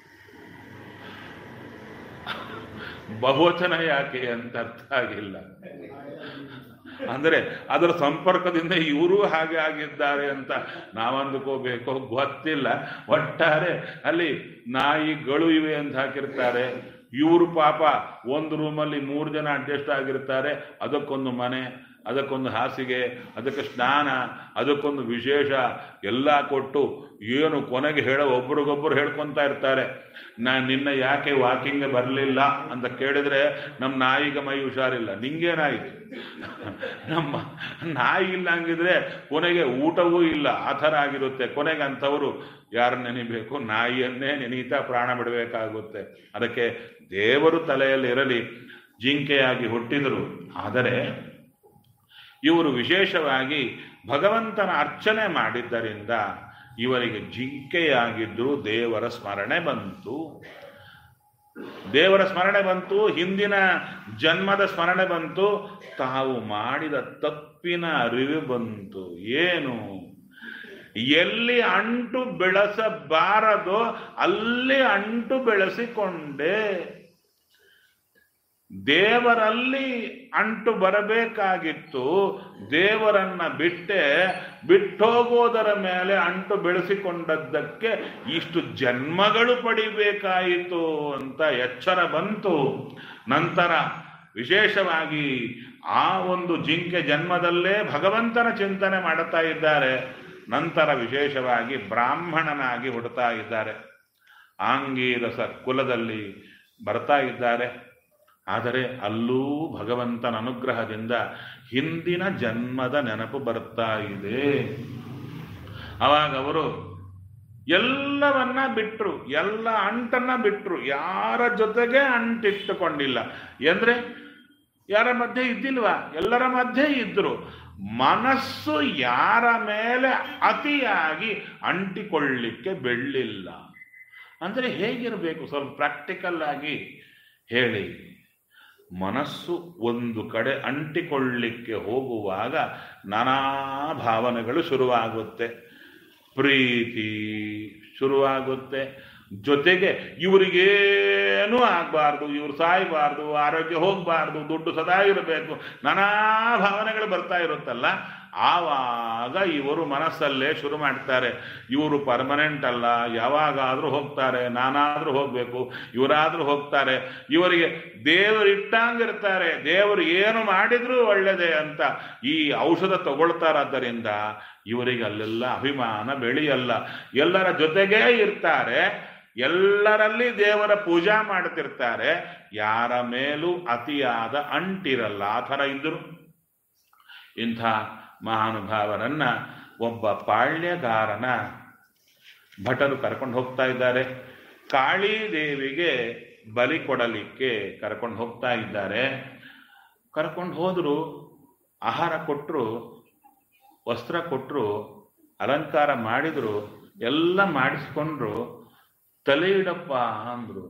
ಬಹುವಚನ ಯಾಕೆ ಅಂತ ಅರ್ಥ ಆಗಿಲ್ಲ. ಅಂದ್ರೆ ಅದರ ಸಂಪರ್ಕದಿಂದ ಇವರು ಹಾಗೆ ಆಗಿದ್ದಾರೆ ಅಂತ ನಾವಂದುಕೋಬೇಕೋ ಗೊತ್ತಿಲ್ಲ. ಒಟ್ಟಾರೆ ಅಲ್ಲಿ ನಾಯಿಗಳು ಇವೆ ಅಂತ ಹಾಕಿರ್ತಾರೆ. ಇವರು ಪಾಪ ಒಂದು ರೂಮಲ್ಲಿ 3 ಜನ ಅಡ್ಜಸ್ಟ್ ಆಗಿರ್ತಾರೆ. ಅದಕ್ಕೊಂದು ಮನೆ, ಅದಕ್ಕೊಂದು ಹಾಸಿಗೆ, ಅದಕ್ಕೆ ಸ್ನಾನ, ಅದಕ್ಕೊಂದು ವಿಶೇಷ ಎಲ್ಲ ಕೊಟ್ಟು ಏನು ಕೊನೆಗೆ ಒಬ್ರಿಗೊಬ್ಬರು ಹೇಳ್ಕೊತಾ ಇರ್ತಾರೆ. ನಿನ್ನ ಯಾಕೆ ವಾಕಿಂಗ್ ಬರಲಿಲ್ಲ ಅಂತ ಕೇಳಿದ್ರೆ ನಮ್ಮ ನಾಯಿಗೆ ಮೈ ಹುಷಾರಿಲ್ಲ. ನಿಂಗೇನಾಯಿತು? ನಮ್ಮ ನಾಯಿ ಇಲ್ಲ ಹಂಗಿದ್ರೆ ಕೊನೆಗೆ ಊಟವೂ ಇಲ್ಲ. ಆ ಥರ ಆಗಿರುತ್ತೆ. ಕೊನೆಗೆ ಅಂಥವರು ಯಾರು ನೆನಿಬೇಕು? ನಾಯಿಯನ್ನೇ ನೆನೀತಾ ಪ್ರಾಣ ಬಿಡಬೇಕಾಗುತ್ತೆ. ಅದಕ್ಕೆ ದೇವರು ತಲೆಯಲ್ಲಿ ಇರಲಿ, ಜಿಂಕೆಯಾಗಿ ಹುಟ್ಟಿದರು. ಆದರೆ ಇವರು ವಿಶೇಷವಾಗಿ ಭಗವಂತನ ಅರ್ಚನೆ ಮಾಡಿದ್ದರಿಂದ ಇವರಿಗೆ ಜಿಂಕೆಯಾಗಿದ್ದರೂ ದೇವರ ಸ್ಮರಣೆ ಬಂತು. ದೇವರ ಸ್ಮರಣೆ ಬಂತು, ಹಿಂದಿನ ಜನ್ಮದ ಸ್ಮರಣೆ ಬಂತು, ತಾವು ಮಾಡಿದ ತಪ್ಪಿನ ಅರಿವು ಬಂತು. ಏನು? ಎಲ್ಲಿ ಅಂಟು ಬೆಳೆಸಬಾರದೋ ಅಲ್ಲಿ ಅಂಟು ಬೆಳೆಸಿಕೊಂಡೆ. ದೇವರಲ್ಲಿ ಅಂಟು ಬರಬೇಕಾಗಿತ್ತು, ದೇವರನ್ನ ಬಿಟ್ಟೋಗೋದರ ಮೇಲೆ ಅಂಟು ಬೆಳೆಸಿಕೊಂಡದ್ದಕ್ಕೆ ಇಷ್ಟು ಜನ್ಮಗಳು ಪಡಿಬೇಕಾಯಿತು ಅಂತ ಎಚ್ಚರ ಬಂತು. ನಂತರ ವಿಶೇಷವಾಗಿ ಆ ಒಂದು ಜಿಂಕೆ ಜನ್ಮದಲ್ಲೇ ಭಗವಂತನ ಚಿಂತನೆ ಮಾಡುತ್ತಾ ಇದ್ದಾರೆ. ನಂತರ ವಿಶೇಷವಾಗಿ ಬ್ರಾಹ್ಮಣನಾಗಿ ಹುಡುತ್ತಾ ಇದ್ದಾರೆ. ಆಂಗೀರಸ ಕುಲದಲ್ಲಿ ಬರ್ತಾ ಇದ್ದಾರೆ. ಆದರೆ ಅಲ್ಲೂ ಭಗವಂತನ ಅನುಗ್ರಹದಿಂದ ಹಿಂದಿನ ಜನ್ಮದ ನೆನಪು ಬರ್ತಾ ಇದೆ. ಅವಾಗ ಅವರು ಎಲ್ಲವನ್ನ ಬಿಟ್ಟರು, ಎಲ್ಲ ಅಂಟನ್ನ ಬಿಟ್ಟರು. ಯಾರ ಜೊತೆಗೆ ಅಂಟಿಟ್ಟುಕೊಂಡಿಲ್ಲ. ಎಂದ್ರೆ ಯಾರ ಮಧ್ಯೆ ಇದ್ದಿಲ್ವಾ? ಎಲ್ಲರ ಮಧ್ಯೆ ಇದ್ರು. ಮನಸ್ಸು ಯಾರ ಮೇಲೆ ಅತಿಯಾಗಿ ಅಂಟಿಕೊಳ್ಳಿಕ್ಕೆ ಬೆಳ್ಳಿಲ್ಲ. ಅಂದರೆ ಹೇಗಿರಬೇಕು ಸ್ವಲ್ಪ ಪ್ರಾಕ್ಟಿಕಲ್ ಆಗಿ ಹೇಳಿ. ಮನಸ್ಸು ಒಂದು ಕಡೆ ಅಂಟಿಕೊಳ್ಳಿಕ್ಕೆ ಹೋಗುವಾಗ ನಾನಾ ಭಾವನೆಗಳು ಶುರುವಾಗುತ್ತೆ. ಪ್ರೀತಿ ಶುರುವಾಗುತ್ತೆ, ಜೊತೆಗೆ ಇವರಿಗೇನೂ ಆಗಬಾರ್ದು, ಇವ್ರು ಸಾಯಬಾರ್ದು, ಆರೋಗ್ಯ ಹೋಗಬಾರ್ದು, ದುಡ್ಡು ಸದಾ ಇರಬೇಕು, ನಾನಾ ಭಾವನೆಗಳು ಬರ್ತಾ ಇರುತ್ತಲ್ಲ. ಆವಾಗ ಇವರು ಮನಸ್ಸಲ್ಲೇ ಶುರು ಮಾಡ್ತಾರೆ, ಇವರು ಪರ್ಮನೆಂಟ್ ಅಲ್ಲ, ಯಾವಾಗಾದರೂ ಹೋಗ್ತಾರೆ, ನಾನಾದರೂ ಹೋಗಬೇಕು, ಇವರಾದರೂ ಹೋಗ್ತಾರೆ, ಇವರಿಗೆ ದೇವರು ಇಟ್ಟಂಗಿರ್ತಾರೆ, ದೇವರು ಏನು ಮಾಡಿದ್ರೂ ಒಳ್ಳೆಯದೇ ಅಂತ ಈ ಔಷಧ ತಗೊಳ್ತಾರಾದ್ದರಿಂದ ಇವರಿಗೆ ಅಲ್ಲೆಲ್ಲ ಅಭಿಮಾನ ಬೆಳೆಯಲ್ಲ. ಎಲ್ಲರ ಜೊತೆಗೇ ಇರ್ತಾರೆ, ಎಲ್ಲರಲ್ಲಿ ದೇವರ ಪೂಜಾ ಮಾಡ್ತಿರ್ತಾರೆ, ಯಾರ ಮೇಲೂ ಅತಿಯಾದ ಅಂಟಿರಲ್ಲ. ಆ ಥರ ಇದ್ದರು. ಇಂಥ ಮಹಾನುಭಾವರನ್ನ ಒಬ್ಬ ಪಾಳ್ಯಗಾರನ ಭಟರು ಕರ್ಕೊಂಡು ಹೋಗ್ತಾ ಇದ್ದಾರೆ. ಕಾಳೀದೇವಿಗೆ ಬಲಿ ಕೊಡಲಿಕ್ಕೆ ಕರ್ಕೊಂಡು ಹೋಗ್ತಾ ಇದ್ದಾರೆ. ಕರ್ಕೊಂಡು ಹೋದ್ರು, ಆಹಾರ ಕೊಟ್ಟರು, ವಸ್ತ್ರ ಕೊಟ್ಟರು, ಅಲಂಕಾರ ಮಾಡಿದ್ರು, ಎಲ್ಲ ಮಾಡಿಸ್ಕೊಂಡ್ರು. ತಲೆ ಇಡಪ್ಪ ಅಂದ್ರು,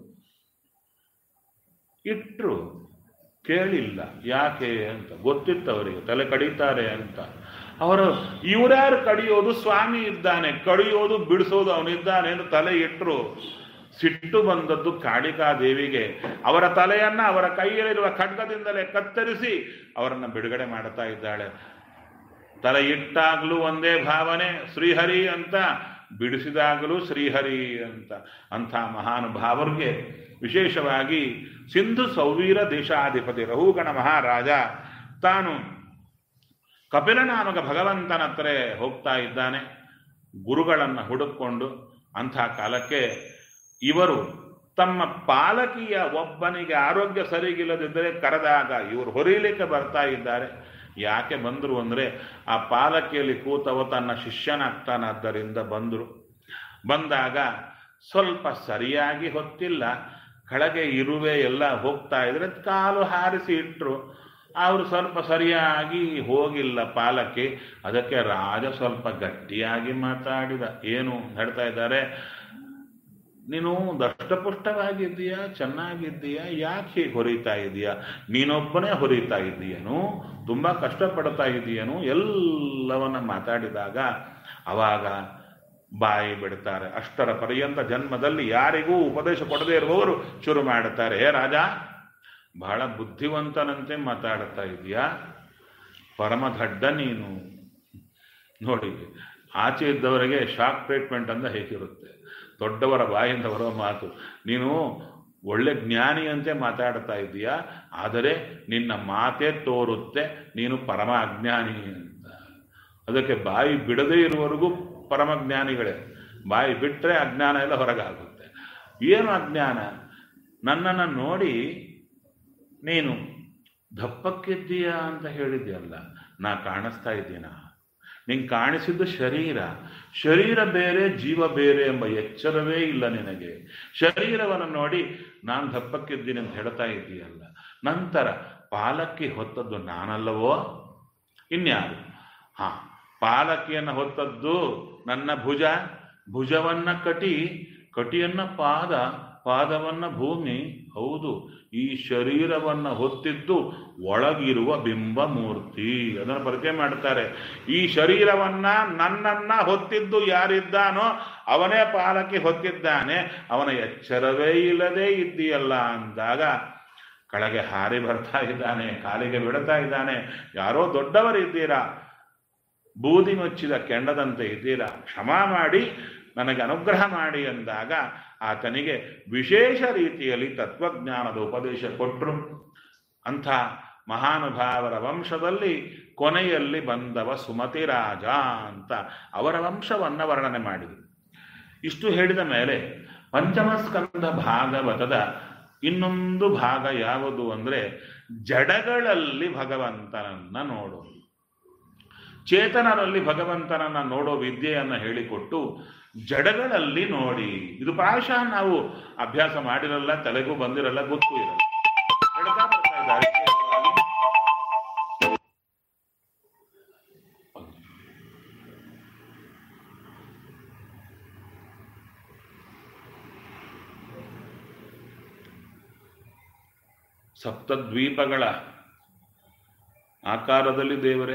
ಇಟ್ರು. ಕೇಳಿಲ್ಲ ಯಾಕೆ ಅಂತ, ಗೊತ್ತಿತ್ತು ಅವರಿಗೆ ತಲೆ ಕಡಿತಾರೆ ಅಂತ. ಅವರು ಇವರ್ಯಾರು ಕಡಿಯೋದು, ಸ್ವಾಮಿ ಇದ್ದಾನೆ, ಕಡಿಯೋದು ಬಿಡಿಸೋದು ಅವನಿದ್ದಾನೆ ಅಂತ ತಲೆ ಇಟ್ಟರು. ಸಿಟ್ಟು ಬಂದದ್ದು ಕಾಳಿಕಾದೇವಿಗೆ. ಅವರ ತಲೆಯನ್ನ ಅವರ ಕೈಯಲ್ಲಿರುವ ಖಡ್ಗದಿಂದಲೇ ಕತ್ತರಿಸಿ ಅವರನ್ನು ಬಿಡುಗಡೆ ಮಾಡ್ತಾ ಇದ್ದಾಳೆ. ತಲೆ ಇಟ್ಟಾಗ್ಲೂ ಒಂದೇ ಭಾವನೆ ಶ್ರೀಹರಿ ಅಂತ, ಬಿಡಿಸಿದಾಗಲೂ ಶ್ರೀಹರಿ ಅಂತ. ಅಂಥ ಮಹಾನುಭಾವರಿಗೆ ವಿಶೇಷವಾಗಿ ಸಿಂಧು ಸೌವೀರ ದೇಶಾಧಿಪತಿ ರಹುಗಣ ಮಹಾರಾಜ ತಾನು ಕಪಿಲನಾಮಕ ಭಗವಂತನ ಹತ್ರ ಹೋಗ್ತಾ ಇದ್ದಾನೆ ಗುರುಗಳನ್ನು ಹುಡುಕೊಂಡು. ಅಂಥ ಕಾಲಕ್ಕೆ ಇವರು ತಮ್ಮ ಪಾಲಕಿಯ ಒಬ್ಬನಿಗೆ ಆರೋಗ್ಯ ಸರಿಗಿಲ್ಲದಿದ್ದರೆ ಕರೆದಾಗ ಇವರು ಹೊರೀಲಿಕ್ಕೆ ಬರ್ತಾ ಇದ್ದಾರೆ. ಯಾಕೆ ಬಂದರು ಅಂದರೆ ಆ ಪಾಲಕಿಯಲ್ಲಿ ಕೂತವ ತನ್ನ ಶಿಷ್ಯನಾಗ್ತಾನಾದ್ದರಿಂದ ಬಂದರು. ಬಂದಾಗ ಸ್ವಲ್ಪ ಸರಿಯಾಗಿ ಹೊತ್ತಿಲ್ಲ, ಕೆಳಗೆ ಇರುವೆ ಎಲ್ಲ ಹೋಗ್ತಾ ಇದ್ರೆ ಕಾಲು ಹಾರಿಸಿ ಇಟ್ಟರು. ಅವರು ಸ್ವಲ್ಪ ಸರಿಯಾಗಿ ಹೋಗಿಲ್ಲ ಪಾಲಕಿ. ಅದಕ್ಕೆ ರಾಜ ಸ್ವಲ್ಪ ಗಟ್ಟಿಯಾಗಿ ಮಾತಾಡಿದ. ಏನು ಹೇಳ್ತಾ ಇದ್ದಾರೆ, ನೀನು ದಷ್ಟಪುಷ್ಟವಾಗಿದ್ದೀಯಾ, ಚೆನ್ನಾಗಿದ್ದೀಯಾ, ಯಾಕೆ ಹೀಗೆ ಹೊರಿತಾ ಇದೀಯಾ, ನೀನೊಬ್ಬನೇ ಹೊರಿತಾ ಇದ್ದೀಯನು, ತುಂಬ ಕಷ್ಟಪಡ್ತಾ ಇದ್ದೀಯನು, ಎಲ್ಲವನ್ನ ಮಾತಾಡಿದಾಗ ಅವಾಗ ಬಾಯಿ ಬಿಡ್ತಾರೆ. ಅಷ್ಟರ ಪರ್ಯಂತ ಜನ್ಮದಲ್ಲಿ ಯಾರಿಗೂ ಉಪದೇಶ ಕೊಡದೇ ಇರುವವರು ಶುರು ಮಾಡುತ್ತಾರೆ, ಹೇ ರಾಜ ಬಹಳ ಬುದ್ಧಿವಂತನಂತೆ ಮಾತಾಡ್ತಾ ಇದೀಯಾ, ಪರಮ ದಡ್ಡ ನೀನು. ನೋಡಿ, ಆಚೆ ಇದ್ದವರಿಗೆ ಶಾಕ್ ಟ್ರೀಟ್ಮೆಂಟ್ ಅಂತ ಹೇಗಿರುತ್ತೆ, ದೊಡ್ಡವರ ಬಾಯಿಂದ ಬರೋ ಮಾತು. ನೀನು ಒಳ್ಳೆ ಜ್ಞಾನಿಯಂತೆ ಮಾತಾಡ್ತಾ ಇದ್ದೀಯಾ, ಆದರೆ ನಿನ್ನ ಮಾತೇ ತೋರುತ್ತೆ ನೀನು ಪರಮ ಅಜ್ಞಾನಿ ಅಂತ. ಅದಕ್ಕೆ ಬಾಯಿ ಬಿಡದೇ ಇರುವವರೆಗೂ ಪರಮಜ್ಞಾನಿಗಳೇ, ಬಾಯಿ ಬಿಟ್ಟರೆ ಅಜ್ಞಾನ ಎಲ್ಲ ಹೊರಗಾಗುತ್ತೆ. ಏನು ಅಜ್ಞಾನ? ನನ್ನನ್ನು ನೋಡಿ ನೀನು ದಪ್ಪಕ್ಕಿದ್ದೀಯಾ ಅಂತ ಹೇಳಿದ್ಯಲ್ಲ, ನಾ ಕಾಣಿಸ್ತಾ ಇದ್ದೀನ? ನಿಂಗೆ ಕಾಣಿಸಿದ್ದು ಶರೀರ, ಶರೀರ ಬೇರೆ ಜೀವ ಬೇರೆ ಎಂಬ ಎಚ್ಚರವೇ ಇಲ್ಲ ನಿನಗೆ. ಶರೀರವನ್ನು ನೋಡಿ ನಾನು ದಪ್ಪಕ್ಕಿದ್ದೀನಿ ಅಂತ ಹೇಳ್ತಾ ಇದ್ದೀಯಲ್ಲ, ನಂತರ ಪಾಲಕಿ ಹೊತ್ತದ್ದು ನಾನಲ್ಲವೋ ಇನ್ಯಾರು? ಪಾಲಕಿಯನ್ನು ಹೊತ್ತದ್ದು ನನ್ನ ಭುಜ, ಭುಜವನ್ನ ಕಟಿ, ಕಟಿಯನ್ನ ಪಾದ, ಪಾದವನ್ನ ಭೂಮಿ. ಹೌದು, ಈ ಶರೀರವನ್ನ ಹೊತ್ತಿದ್ದು ಒಳಗಿರುವ ಬಿಂಬ ಮೂರ್ತಿ. ಅದನ್ನು ಪರಿಚಯ ಮಾಡ್ತಾರೆ. ಈ ಶರೀರವನ್ನ ನನ್ನನ್ನ ಹೊತ್ತಿದ್ದು ಯಾರಿದ್ದಾನೋ ಅವನೇ ಪಾಲಕಿ ಹೊತ್ತಿದ್ದಾನೆ, ಅವನ ಎಚ್ಚರವೇ ಇಲ್ಲದೆ ಇದ್ದೀಯಲ್ಲ ಅಂದಾಗ ಕೆಳಗೆ ಹಾರಿ ಬರ್ತಾ ಇದ್ದಾನೆ, ಕಾಲಿಗೆ ಬಿಡ್ತಾ ಇದ್ದಾನೆ. ಯಾರೋ ದೊಡ್ಡವರಿದ್ದೀರಾ, ಬೂದಿ ಮುಚ್ಚಿದ ಕೆಂಡದಂತೆ ಇದ್ದೀರಾ, ಕ್ಷಮಾ ಮಾಡಿ ನನಗೆ ಅನುಗ್ರಹ ಮಾಡಿ ಎಂದಾಗ ಆತನಿಗೆ ವಿಶೇಷ ರೀತಿಯಲ್ಲಿ ತತ್ವಜ್ಞಾನದ ಉಪದೇಶ ಕೊಟ್ಟರು. ಅಂಥ ಮಹಾನುಭಾವರ ವಂಶದಲ್ಲಿ ಕೊನೆಯಲ್ಲಿ ಬಂದವ ಸುಮತಿ ರಾಜ ಅಂತ ಅವರ ವಂಶವನ್ನು ವರ್ಣನೆ ಮಾಡಿದರು. ಇಷ್ಟು ಹೇಳಿದ ಮೇಲೆ ಪಂಚಮಸ್ಕಂಧ ಭಾಗವತದ ಇನ್ನೊಂದು ಭಾಗ ಯಾವುದು ಅಂದರೆ ಜಡಗಳಲ್ಲಿ ಭಗವಂತನನ್ನ ನೋಡೋದು. ಚೇತನರಲ್ಲಿ ಭಗವಂತನನ್ನ ನೋಡೋ ವಿದ್ಯೆಯನ್ನು ಹೇಳಿಕೊಟ್ಟು ಜಡಗಳಲ್ಲಿ ನೋಡಿ. ಇದು ಪ್ರಾಯಶಃ ನಾವು ಅಭ್ಯಾಸ ಮಾಡಿರಲ್ಲ, ತಲೆಗೂ ಬಂದಿರಲ್ಲ, ಗೊತ್ತೂ ಇರಲ್ಲ. ಹೇಳ್ತಾ ಬರ್ತಾ ಇದ್ದಾರೆ. ಸಪ್ತದ್ವೀಪಗಳ ಆಕಾರದಲ್ಲಿ ದೇವರೇ.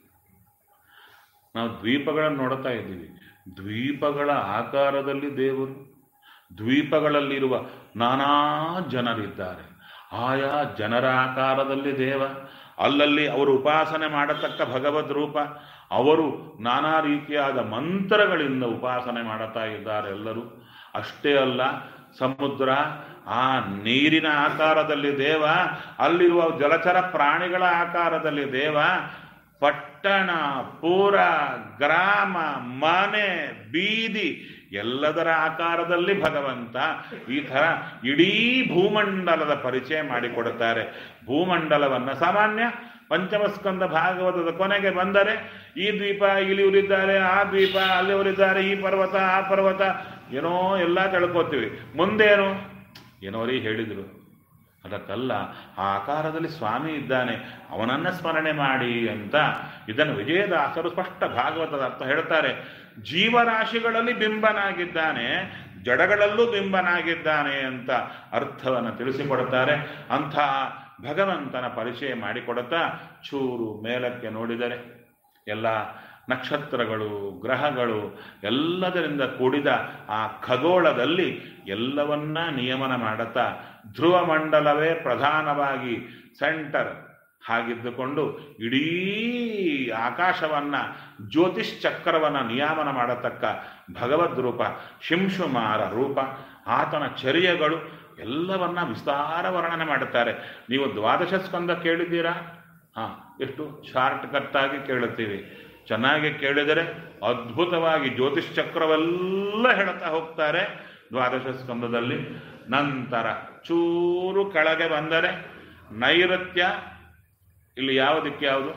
ನಾವು ದ್ವೀಪಗಳನ್ನು ನೋಡ್ತಾ ಇದ್ದೀವಿ, ದ್ವೀಪಗಳ ಆಕಾರದಲ್ಲಿ ದೇವರು. ದ್ವೀಪಗಳಲ್ಲಿರುವ ನಾನಾ ಜನರಿದ್ದಾರೆ, ಆಯಾ ಜನರ ಆಕಾರದಲ್ಲಿ ದೇವ. ಅಲ್ಲಲ್ಲಿ ಅವರು ಉಪಾಸನೆ ಮಾಡತಕ್ಕ ಭಗವದ್ ರೂಪ. ಅವರು ನಾನಾ ರೀತಿಯಾದ ಮಂತ್ರಗಳಿಂದ ಉಪಾಸನೆ ಮಾಡುತ್ತಾ ಇದ್ದಾರೆ ಎಲ್ಲರೂ. ಅಷ್ಟೇ ಅಲ್ಲ, ಸಮುದ್ರ ಆ ನೀರಿನ ಆಕಾರದಲ್ಲಿ ದೇವ, ಅಲ್ಲಿರುವ ಜಲಚರ ಪ್ರಾಣಿಗಳ ಆಕಾರದಲ್ಲಿ ದೇವ, ಪಟ್ಟಣ, ಪೂರ, ಗ್ರಾಮ, ಮನೆ, ಬೀದಿ ಎಲ್ಲದರ ಆಕಾರದಲ್ಲಿ ಭಗವಂತ. ಈ ಥರ ಇಡೀ ಭೂಮಂಡಲದ ಪರಿಚಯ ಮಾಡಿಕೊಡುತ್ತಾರೆ. ಭೂಮಂಡಲವನ್ನು ಸಾಮಾನ್ಯ ಪಂಚಮಸ್ಕಂದ ಭಾಗವತದ ಕೊನೆಗೆ ಬಂದರೆ ಈ ದ್ವೀಪ ಇಲ್ಲಿ ಇವರಿದ್ದಾರೆ, ಆ ದ್ವೀಪ ಅಲ್ಲಿಯವರಿದ್ದಾರೆ, ಈ ಪರ್ವತ ಆ ಪರ್ವತ ಏನೋ ಎಲ್ಲ ತಿಳ್ಕೋತೀವಿ. ಮುಂದೇನು ಏನೋರಿ ಹೇಳಿದರು, ಅದಕ್ಕಲ್ಲ, ಆ ಆಕಾರದಲ್ಲಿ ಸ್ವಾಮಿ ಇದ್ದಾನೆ, ಅವನನ್ನು ಸ್ಮರಣೆ ಮಾಡಿ ಅಂತ ಇದನ್ನು ವಿಜಯದಾಸರು ಸ್ಪಷ್ಟ ಭಾಗವತದ ಅರ್ಥ ಹೇಳ್ತಾರೆ. ಜೀವರಾಶಿಗಳಲ್ಲಿ ಬಿಂಬನಾಗಿದ್ದಾನೆ, ಜಡಗಳಲ್ಲೂ ಬಿಂಬನಾಗಿದ್ದಾನೆ ಅಂತ ಅರ್ಥವನ್ನು ತಿಳಿಸಿಕೊಡುತ್ತಾರೆ. ಅಂಥ ಭಗವಂತನ ಪರಿಚಯ ಮಾಡಿಕೊಡುತ್ತಾ ಚೂರು ಮೇಲಕ್ಕೆ ನೋಡಿದರೆ ಎಲ್ಲ ನಕ್ಷತ್ರಗಳು, ಗ್ರಹಗಳು ಎಲ್ಲದರಿಂದ ಕೂಡಿದ ಆ ಖಗೋಳದಲ್ಲಿ ಎಲ್ಲವನ್ನ ನಿಯಮನ ಮಾಡುತ್ತಾ ಧ್ರುವ ಮಂಡಲವೇ ಪ್ರಧಾನವಾಗಿ ಸೆಂಟರ್ ಹಾಗಿದ್ದುಕೊಂಡು ಇಡೀ ಆಕಾಶವನ್ನು ಜ್ಯೋತಿಶ್ಚಕ್ರವನ್ನು ನಿಯಾಮನ ಮಾಡತಕ್ಕ ಭಗವದ್ ರೂಪ, ಶಿಂಶುಮಾರ ರೂಪ, ಆತನ ಚರ್ಯಗಳು ಎಲ್ಲವನ್ನ ವಿಸ್ತಾರ ವರ್ಣನೆ ಮಾಡುತ್ತಾರೆ. ನೀವು ದ್ವಾದಶ ಸ್ಕಂದ ಕೇಳಿದ್ದೀರಾ? ಹಾಂ, ಎಷ್ಟು ಶಾರ್ಟ್ ಕಟ್ಟಾಗಿ ಕೇಳುತ್ತೀವಿ. ಚೆನ್ನಾಗಿ ಕೇಳಿದರೆ ಅದ್ಭುತವಾಗಿ ಜ್ಯೋತಿಶ್ಚಕ್ರವೆಲ್ಲ ಹೇಳ್ತಾ ಹೋಗ್ತಾರೆ ದ್ವಾದಶ ಸ್ಕಂದದಲ್ಲಿ. ನಂತರ ಚೂರು ಕೆಳಗೆ ಬಂದರೆ ನೈಋತ್ಯ, ಇಲ್ಲಿ ಯಾವುದಕ್ಕೆ ಯಾವುದು?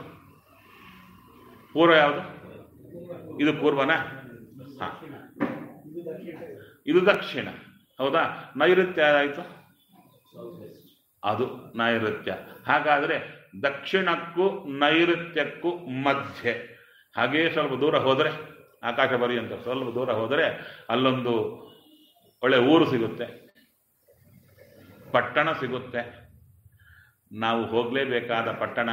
ಪೂರ್ವ ಯಾವುದು? ಇದು ಪೂರ್ವನ? ಹಾಂ, ಇದು ದಕ್ಷಿಣ. ಹೌದಾ? ನೈಋತ್ಯ ಆಯಿತು, ಅದು ನೈಋತ್ಯ. ಹಾಗಾದರೆ ದಕ್ಷಿಣಕ್ಕೂ ನೈಋತ್ಯಕ್ಕೂ ಮಧ್ಯೆ ಹಾಗೇ ಸ್ವಲ್ಪ ದೂರ ಹೋದರೆ, ಆಕಾಶ ಪರ್ಯಂತ ಸ್ವಲ್ಪ ದೂರ ಹೋದರೆ ಅಲ್ಲೊಂದು ಒಳ್ಳೆ ಊರು ಸಿಗುತ್ತೆ, ಪಟ್ಟಣ ಸಿಗುತ್ತೆ. ನಾವು ಹೋಗಲೇಬೇಕಾದ ಪಟ್ಟಣ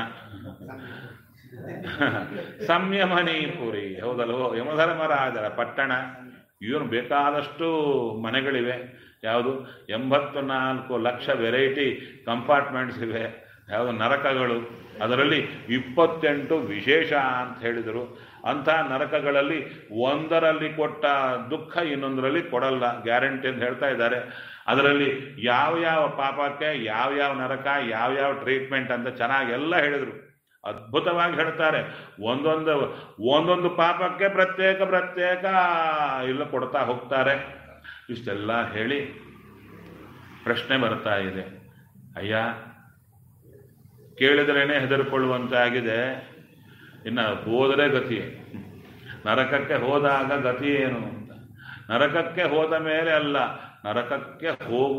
ಸಂಯಮನೀಪುರಿ. ಹೌದಲ್ವೋ? ಯಮಧರ್ಮರಾಜರ ಪಟ್ಟಣ. ಇವನು ಬೇಕಾದಷ್ಟು ಮನೆಗಳಿವೆ. ಯಾವುದು? 84 ಲಕ್ಷ ವೆರೈಟಿ ಕಂಪಾರ್ಟ್ಮೆಂಟ್ಸ್ ಇವೆ. ಯಾವುದು? ನರಕಗಳು. ಅದರಲ್ಲಿ 28 ವಿಶೇಷ ಅಂತ ಹೇಳಿದರು. ಅಂಥ ನರಕಗಳಲ್ಲಿ ಒಂದರಲ್ಲಿ ಕೊಟ್ಟ ದುಃಖ ಇನ್ನೊಂದರಲ್ಲಿ ಕೊಡಲ್ಲ, ಗ್ಯಾರಂಟಿ ಅಂತ ಹೇಳ್ತಾ ಇದ್ದಾರೆ. ಅದರಲ್ಲಿ ಯಾವ ಪಾಪಕ್ಕೆ ಯಾವ ನರಕ, ಯಾವ ಟ್ರೀಟ್ಮೆಂಟ್ ಅಂತ ಚೆನ್ನಾಗಿ ಎಲ್ಲ ಹೇಳಿದರು. ಅದ್ಭುತವಾಗಿ ಹೇಳ್ತಾರೆ. ಒಂದೊಂದು ಪಾಪಕ್ಕೆ ಪ್ರತ್ಯೇಕ ಇಲ್ಲ ಕೊಡ್ತಾ ಹೋಗ್ತಾರೆ. ಇಷ್ಟೆಲ್ಲ ಹೇಳಿ ಪ್ರಶ್ನೆ ಬರ್ತಾ ಇದೆ, ಅಯ್ಯ ಕೇಳಿದ್ರೇನೆ ಹೆದರ್ಕೊಳ್ಳುವಂತಾಗಿದೆ, ಇನ್ನು ಹೋದರೆ ಗತಿ, ನರಕಕ್ಕೆ ಹೋದಾಗ ಗತಿ ಏನು ಅಂತ. ನರಕಕ್ಕೆ ಹೋದ ಮೇಲೆ ಅಲ್ಲ, ನರಕಕ್ಕೆ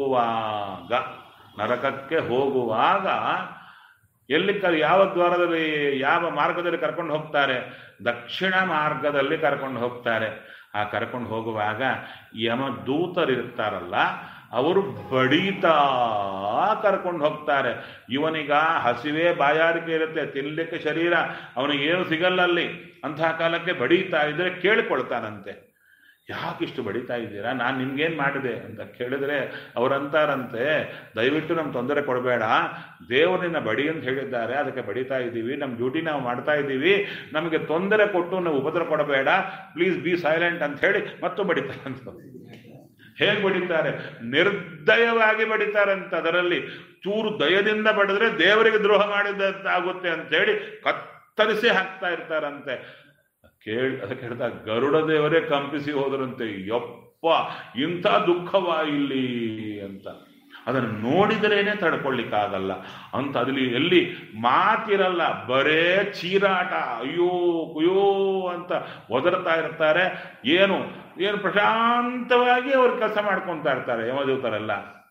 ಹೋಗುವಾಗ ಎಲ್ಲಿ ಯಾವ ದ್ವಾರದಲ್ಲಿ, ಯಾವ ಮಾರ್ಗದಲ್ಲಿ ಕರ್ಕೊಂಡು ಹೋಗ್ತಾರೆ? ದಕ್ಷಿಣ ಮಾರ್ಗದಲ್ಲಿ ಕರ್ಕೊಂಡು ಹೋಗ್ತಾರೆ. ಆ ಕರ್ಕೊಂಡು ಹೋಗುವಾಗ ಯಮದೂತರಿರ್ತಾರಲ್ಲ, ಅವರು ಬಡಿತಾ ಕರ್ಕೊಂಡು ಹೋಗ್ತಾರೆ. ಇವನಿಗ ಹಸಿವೆ ಬಾಯಾರಿಕೆ ಇರುತ್ತೆ, ತಿನ್ನಲಿಕ್ಕೆ ಶರೀರ ಅವನಿಗೇನು ಸಿಗಲ್ಲ ಅಲ್ಲಿ. ಅಂತಹ ಕಾಲಕ್ಕೆ ಬಡೀತಾ ಇದ್ರೆ ಕೇಳಿಕೊಳ್ತಾನಂತೆ, ಯಾಕಿಷ್ಟು ಬಡಿತಾ ಇದ್ದೀರಾ, ನಾನು ನಿಮ್ಗೇನು ಮಾಡಿದೆ ಅಂತ ಕೇಳಿದರೆ ಅವರಂತಾರಂತೆ, ದಯವಿಟ್ಟು ನಮ್ಗೆ ತೊಂದರೆ ಕೊಡಬೇಡ, ದೇವರನ್ನ ಬಡಿ ಅಂತ ಹೇಳಿದ್ದಾರೆ, ಅದಕ್ಕೆ ಬಡಿತಾ ಇದ್ದೀವಿ, ನಮ್ಮ ಡ್ಯೂಟಿ ನಾವು ಮಾಡ್ತಾ ಇದ್ದೀವಿ, ನಮಗೆ ತೊಂದರೆ ಕೊಟ್ಟು ನಾವು ಉಪದ್ರ ಕೊಡಬೇಡ, ಪ್ಲೀಸ್ ಬಿ ಸೈಲೆಂಟ್ ಅಂತ ಹೇಳಿ ಮತ್ತು ಬಡಿತಾರಂತ. ಹೇಗೆ ಬಡಿತಾರೆ? ನಿರ್ದಯವಾಗಿ ಬಡಿತಾರಂತ. ಅದರಲ್ಲಿ ಚೂರು ದಯದಿಂದ ಬಡಿದ್ರೆ ದೇವರಿಗೆ ದ್ರೋಹ ಮಾಡಿದ್ದಾಗುತ್ತೆ ಅಂತ ಹೇಳಿ ಕತ್ತರಿಸಿ ಹಾಕ್ತಾ ಇರ್ತಾರಂತೆ. ಅದಕ್ಕೆ ಹೇಳ್ತಾ ಗರುಡ ದೇವರೇ ಕಂಪಿಸಿ ಹೋದರಂತೆ, ಯಪ್ಪ ಇಂಥ ದುಃಖವ ಇಲ್ಲಿ ಅಂತ. ಅದನ್ನು ನೋಡಿದ್ರೇನೆ ತಡ್ಕೊಳ್ಳಿಕ್ಕಾಗಲ್ಲ ಅಂತ. ಅದಲ್ಲಿ ಎಲ್ಲಿ ಮಾತಿರಲ್ಲ, ಬರೇ ಚೀರಾಟ, ಅಯ್ಯೋ ಕುಯ್ಯೋ ಅಂತ ಒದರ್ತಾ ಇರ್ತಾರೆ. ಏನು ಪ್ರಶಾಂತವಾಗಿ ಅವ್ರು ಕೆಲಸ ಮಾಡ್ಕೊತಾ ಇರ್ತಾರೆ ಯಮದೂತರೆಲ್ಲ.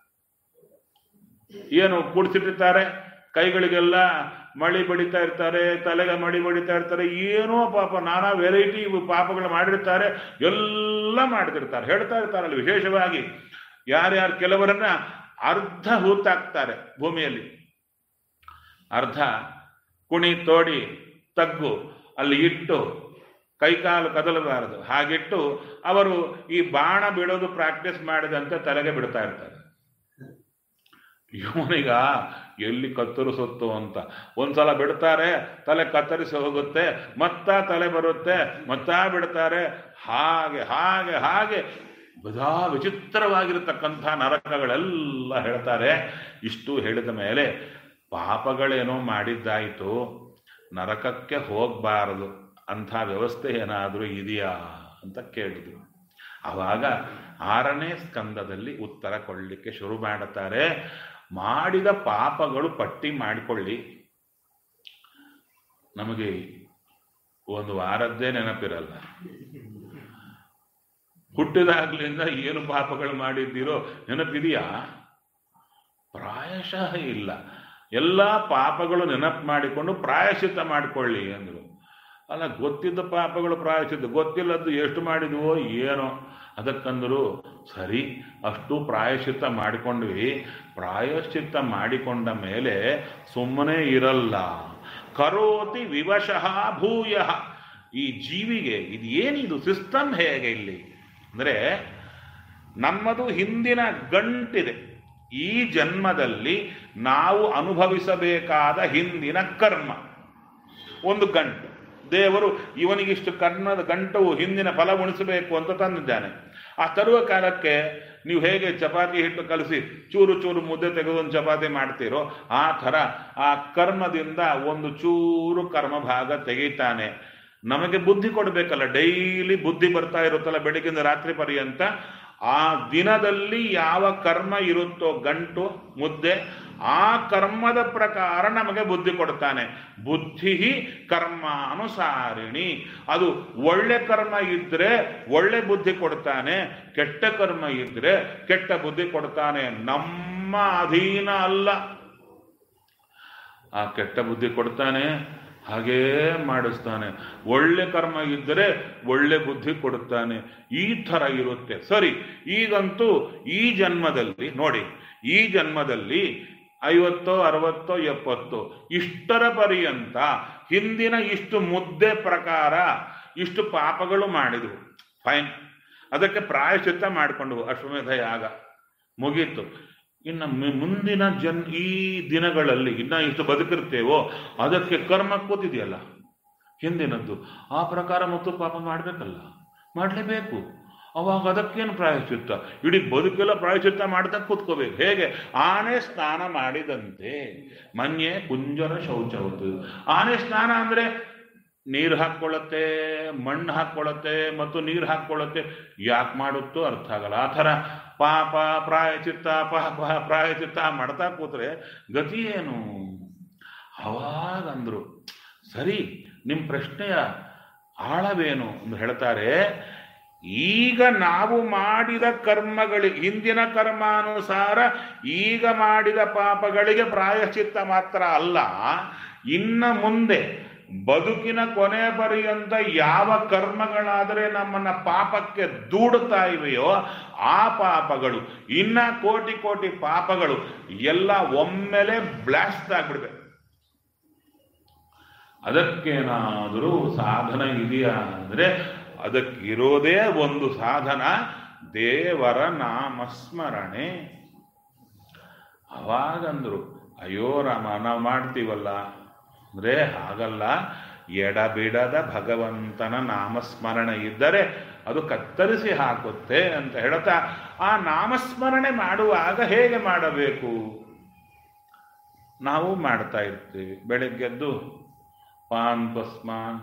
ಏನು ಕೂಡಿಸಿಟ್ಟಿರ್ತಾರೆ, ಕೈಗಳಿಗೆಲ್ಲ ಮಳಿ ಬಡಿತಾ ಇರ್ತಾರೆ, ತಲೆಗೆ ಮಳಿ ಬಡಿತಾ ಇರ್ತಾರೆ, ಏನೋ ಪಾಪ ನಾನಾ ವೆರೈಟಿ ಪಾಪಗಳು ಮಾಡಿರ್ತಾರೆ, ಎಲ್ಲ ಮಾಡ್ತಿರ್ತಾರೆ. ಹೇಳ್ತಾ ಇರ್ತಾರಲ್ಲ, ವಿಶೇಷವಾಗಿ ಯಾರ್ಯಾರು ಕೆಲವರನ್ನ ಅರ್ಧ ಹೂತಾಕ್ತಾರೆ ಭೂಮಿಯಲ್ಲಿ, ಅರ್ಧ ಕುಣಿ ತೋಡಿ ತಗ್ಗು ಅಲ್ಲಿ ಇಟ್ಟು ಕೈಕಾಲು ಕದಲಬಾರದು ಹಾಗಿಟ್ಟು ಅವರು ಈ ಬಾಣ ಬಿಡೋದು ಪ್ರಾಕ್ಟೀಸ್ ಮಾಡಿದಂತೆ ತಲೆಗೆ ಬಿಡ್ತಾ ಇರ್ತಾರೆ. ಇವನಿಗ ಎಲ್ಲಿ ಕತ್ತರಿಸುತ್ತೋ ಅಂತ ಒಂದ್ಸಲ ಬಿಡ್ತಾರೆ, ತಲೆ ಕತ್ತರಿಸಿ ಹೋಗುತ್ತೆ, ಮತ್ತ ತಲೆ ಬರುತ್ತೆ, ಮತ್ತ ಬಿಡ್ತಾರೆ. ಹಾಗೆ ಹಾಗೆ ಹಾಗೆ ಬದಾ ವಿಚಿತ್ರವಾಗಿರತಕ್ಕಂಥ ನರಕಗಳೆಲ್ಲ ಹೇಳ್ತಾರೆ. ಇಷ್ಟು ಹೇಳಿದ ಮೇಲೆ ಪಾಪಗಳೇನೋ ಮಾಡಿದ್ದಾಯಿತು, ನರಕಕ್ಕೆ ಹೋಗಬಾರದು ಅಂಥ ವ್ಯವಸ್ಥೆ ಏನಾದರೂ ಇದೆಯಾ ಅಂತ ಕೇಳಿದ್ರು. ಆವಾಗ 6ನೇ ಸ್ಕಂದದಲ್ಲಿ ಉತ್ತರ ಕೊಡಲಿಕ್ಕೆ ಶುರು ಮಾಡುತ್ತಾರೆ. ಮಾಡಿದ ಪಾಪಗಳು ಪಟ್ಟಿ ಮಾಡಿಕೊಳ್ಳಿ. ನಮಗೆ ಒಂದು ವಾರದ್ದೇ ನೆನಪಿರಲ್ಲ. ಹುಟ್ಟಿದಾಗ್ಲಿಂದ ಏನು ಪಾಪಗಳು ಮಾಡಿದ್ದೀರೋ ನೆನಪಿದೆಯಾ? ಪ್ರಾಯಶಃ ಇಲ್ಲ. ಎಲ್ಲ ಪಾಪಗಳು ನೆನಪು ಮಾಡಿಕೊಂಡು ಪ್ರಾಯಶ್ಚಿತ್ತ ಮಾಡಿಕೊಳ್ಳಿ ಅಂದರು. ಅಲ್ಲ, ಗೊತ್ತಿದ್ದ ಪಾಪಗಳು ಪ್ರಾಯಶ್ಚಿತ್ತ, ಗೊತ್ತಿಲ್ಲದ್ದು ಎಷ್ಟು ಮಾಡಿದ್ವೋ ಏನೋ. ಅದಕ್ಕಂದರು ಸರಿ, ಅಷ್ಟು ಪ್ರಾಯಶ್ಚಿತ್ತ ಮಾಡಿಕೊಂಡ್ವಿ. ಪ್ರಾಯಶ್ಚಿತ್ತ ಮಾಡಿಕೊಂಡ ಮೇಲೆ ಸುಮ್ಮನೆ ಇರಲ್ಲ. ಕರೋತಿ ವಿವಶಃ ಭೂಯ. ಈ ಜೀವಿಗೆ ಇದು ಏನಿದು ಸಿಸ್ಟಮ್ ಹೇಗೆ ಇಲ್ಲಿ ಅಂದರೆ, ನಮ್ಮದು ಹಿಂದಿನ ಗಂಟಿದೆ. ಈ ಜನ್ಮದಲ್ಲಿ ನಾವು ಅನುಭವಿಸಬೇಕಾದ ಹಿಂದಿನ ಕರ್ಮ ಒಂದು ಗಂಟು. ದೇವರು ಇವನಿಗಿಷ್ಟು ಕರ್ಮದ ಗಂಟು ಹಿಂದಿನ ಫಲ ಉಣಿಸಬೇಕು ಅಂತ ತಂದಿದ್ದಾನೆ. ಆ ತರುವ ಕಾಲಕ್ಕೆ ನೀವು ಹೇಗೆ ಚಪಾತಿ ಹಿಟ್ಟು ಕಲಸಿ ಚೂರು ಚೂರು ಮುದ್ದೆ ತೆಗೆದು ಒಂದು ಚಪಾತಿ ಮಾಡ್ತೀರೋ ಆ ಥರ ಆ ಕರ್ಮದಿಂದ ಒಂದು ಚೂರು ಕರ್ಮ ಭಾಗ ತೆಗಿತಾನೆ. ನಮಗೆ ಬುದ್ಧಿ ಕೊಡಬೇಕಲ್ಲ, ಡೈಲಿ ಬುದ್ಧಿ ಬರ್ತಾ ಇರುತ್ತಲ್ಲ ಬೆಳಗಿಂದ ರಾತ್ರಿ ಪರ್ಯಂತ. ಆ ದಿನದಲ್ಲಿ ಯಾವ ಕರ್ಮ ಇರುತ್ತೋ ಗಂಟು ಮುದ್ದೆ, ಆ ಕರ್ಮದ ಪ್ರಕಾರ ನಮಗೆ ಬುದ್ಧಿ ಕೊಡ್ತಾನೆ. ಬುದ್ಧಿ ಕರ್ಮಾನುಸಾರಿಣಿ. ಅದು ಒಳ್ಳೆ ಕರ್ಮ ಇದ್ರೆ ಒಳ್ಳೆ ಬುದ್ಧಿ ಕೊಡ್ತಾನೆ, ಕೆಟ್ಟ ಕರ್ಮ ಇದ್ರೆ ಕೆಟ್ಟ ಬುದ್ಧಿ ಕೊಡ್ತಾನೆ. ನಮ್ಮ ಅಧೀನ ಅಲ್ಲ. ಆ ಕೆಟ್ಟ ಬುದ್ಧಿ ಕೊಡ್ತಾನೆ, ಹಾಗೇ ಮಾಡಿಸ್ತಾನೆ. ಒಳ್ಳೆ ಕರ್ಮ ಇದ್ದರೆ ಒಳ್ಳೆ ಬುದ್ಧಿ ಕೊಡುತ್ತಾನೆ. ಈ ಥರ ಇರುತ್ತೆ. ಸರಿ, ಈಗಂತೂ ಈ ಜನ್ಮದಲ್ಲಿ ನೋಡಿ, ಈ ಜನ್ಮದಲ್ಲಿ 50, 60, 70 ಇಷ್ಟರ ಪರ್ಯಂತ ಹಿಂದಿನ ಇಷ್ಟು ಮುದ್ದೆ ಪ್ರಕಾರ ಇಷ್ಟು ಪಾಪಗಳು ಮಾಡಿದವು. ಫೈನ್, ಅದಕ್ಕೆ ಪ್ರಾಯಶ್ಚಿತ್ತ ಮಾಡಿಕೊಂಡವು. ಅಶ್ವಮೇಧ ಯಾಗ ಮುಗೀತು. ಇನ್ನು ಮುಂದಿನ ಈ ದಿನಗಳಲ್ಲಿ ಇನ್ನು ಇಷ್ಟು ಬದುಕಿರ್ತೇವೋ ಅದಕ್ಕೆ ಕರ್ಮ ಕೂತಿದೆಯಲ್ಲ ಹಿಂದಿನದ್ದು, ಆ ಪ್ರಕಾರ ಮತ್ತು ಪಾಪ ಮಾಡಬೇಕಲ್ಲ, ಮಾಡಲೇಬೇಕು. ಅವಾಗ ಅದಕ್ಕೇನು ಪ್ರಾಯಶ್ಚಿತ್ತ? ಇಡೀ ಬದುಕೆಲ್ಲ ಪ್ರಾಯಶ್ಚಿತ್ತ ಮಾಡ್ತಾ ಕೂತ್ಕೋಬೇಕು. ಹೇಗೆ? ಆನೆ ಸ್ನಾನ ಮಾಡಿದಂತೆ. ಮನ್ಯೆ ಕುಂಜರ ಶೌಚವತ್ತು. ಆನೆ ಸ್ನಾನ ಅಂದರೆ ನೀರು ಹಾಕ್ಕೊಳ್ಳುತ್ತೆ, ಮಣ್ಣು ಹಾಕ್ಕೊಳ್ಳುತ್ತೆ ಮತ್ತು ನೀರು ಹಾಕ್ಕೊಳ್ಳುತ್ತೆ. ಯಾಕೆ ಮಾಡುತ್ತೋ ಅರ್ಥ ಆಗಲ್ಲ. ಆ ಥರ ಪಾಪ ಪ್ರಾಯಚಿತ್ತ ಪಾಪ ಪ್ರಾಯಚಿತ್ತ ಮಾಡ್ತಾ ಕೂತ್ರೆ ಗತಿ ಏನು? ಅವಾಗಂದ್ರು ಸರಿ, ನಿಮ್ಮ ಪ್ರಶ್ನೆಯ ಆಳವೇನು ಅಂತ ಹೇಳ್ತಾರೆ. ಈಗ ನಾವು ಮಾಡಿದ ಕರ್ಮಗಳಿಗೆ, ಹಿಂದಿನ ಕರ್ಮಾನುಸಾರ ಈಗ ಮಾಡಿದ ಪಾಪಗಳಿಗೆ ಪ್ರಾಯಶ್ಚಿತ್ತ ಮಾತ್ರ ಅಲ್ಲ, ಇನ್ನ ಮುಂದೆ ಬದುಕಿನ ಕೊನೆ ಪರ್ಯಂತ ಯಾವ ಕರ್ಮಗಳಾದರೆ ನಮ್ಮನ್ನ ಪಾಪಕ್ಕೆ ದೂಡುತ್ತಾ ಇವೆಯೋ ಆ ಪಾಪಗಳು, ಇನ್ನ ಕೋಟಿ ಕೋಟಿ ಪಾಪಗಳು ಎಲ್ಲ ಒಮ್ಮೆಲೆ ಬ್ಲಾಸ್ಟ್ ಆಗ್ಬಿಡ್ಬೇಕು. ಅದಕ್ಕೇನಾದರೂ ಸಾಧನ ಇದೆಯಾ ಅಂದರೆ ಅದಕ್ಕಿರೋದೇ ಒಂದು ಸಾಧನ, ದೇವರ ನಾಮಸ್ಮರಣೆ. ಅವಾಗಂದ್ರು ಅಯ್ಯೋ ರಾಮ, ನಾವು ಮಾಡ್ತೀವಲ್ಲ ಅಂದರೆ ಹಾಗಲ್ಲ, ಎಡಬಿಡದ ಭಗವಂತನ ನಾಮಸ್ಮರಣೆ ಇದ್ದರೆ ಅದು ಕತ್ತರಿಸಿ ಹಾಕುತ್ತೆ ಅಂತ ಹೇಳ್ತಾ, ಆ ನಾಮಸ್ಮರಣೆ ಮಾಡುವಾಗ ಹೇಗೆ ಮಾಡಬೇಕು? ನಾವು ಮಾಡ್ತಾ ಇರ್ತೀವಿ. ಬೆಳಗ್ಗೆದ್ದು ಪಾನ್ ಪಸ್ಮಾನ್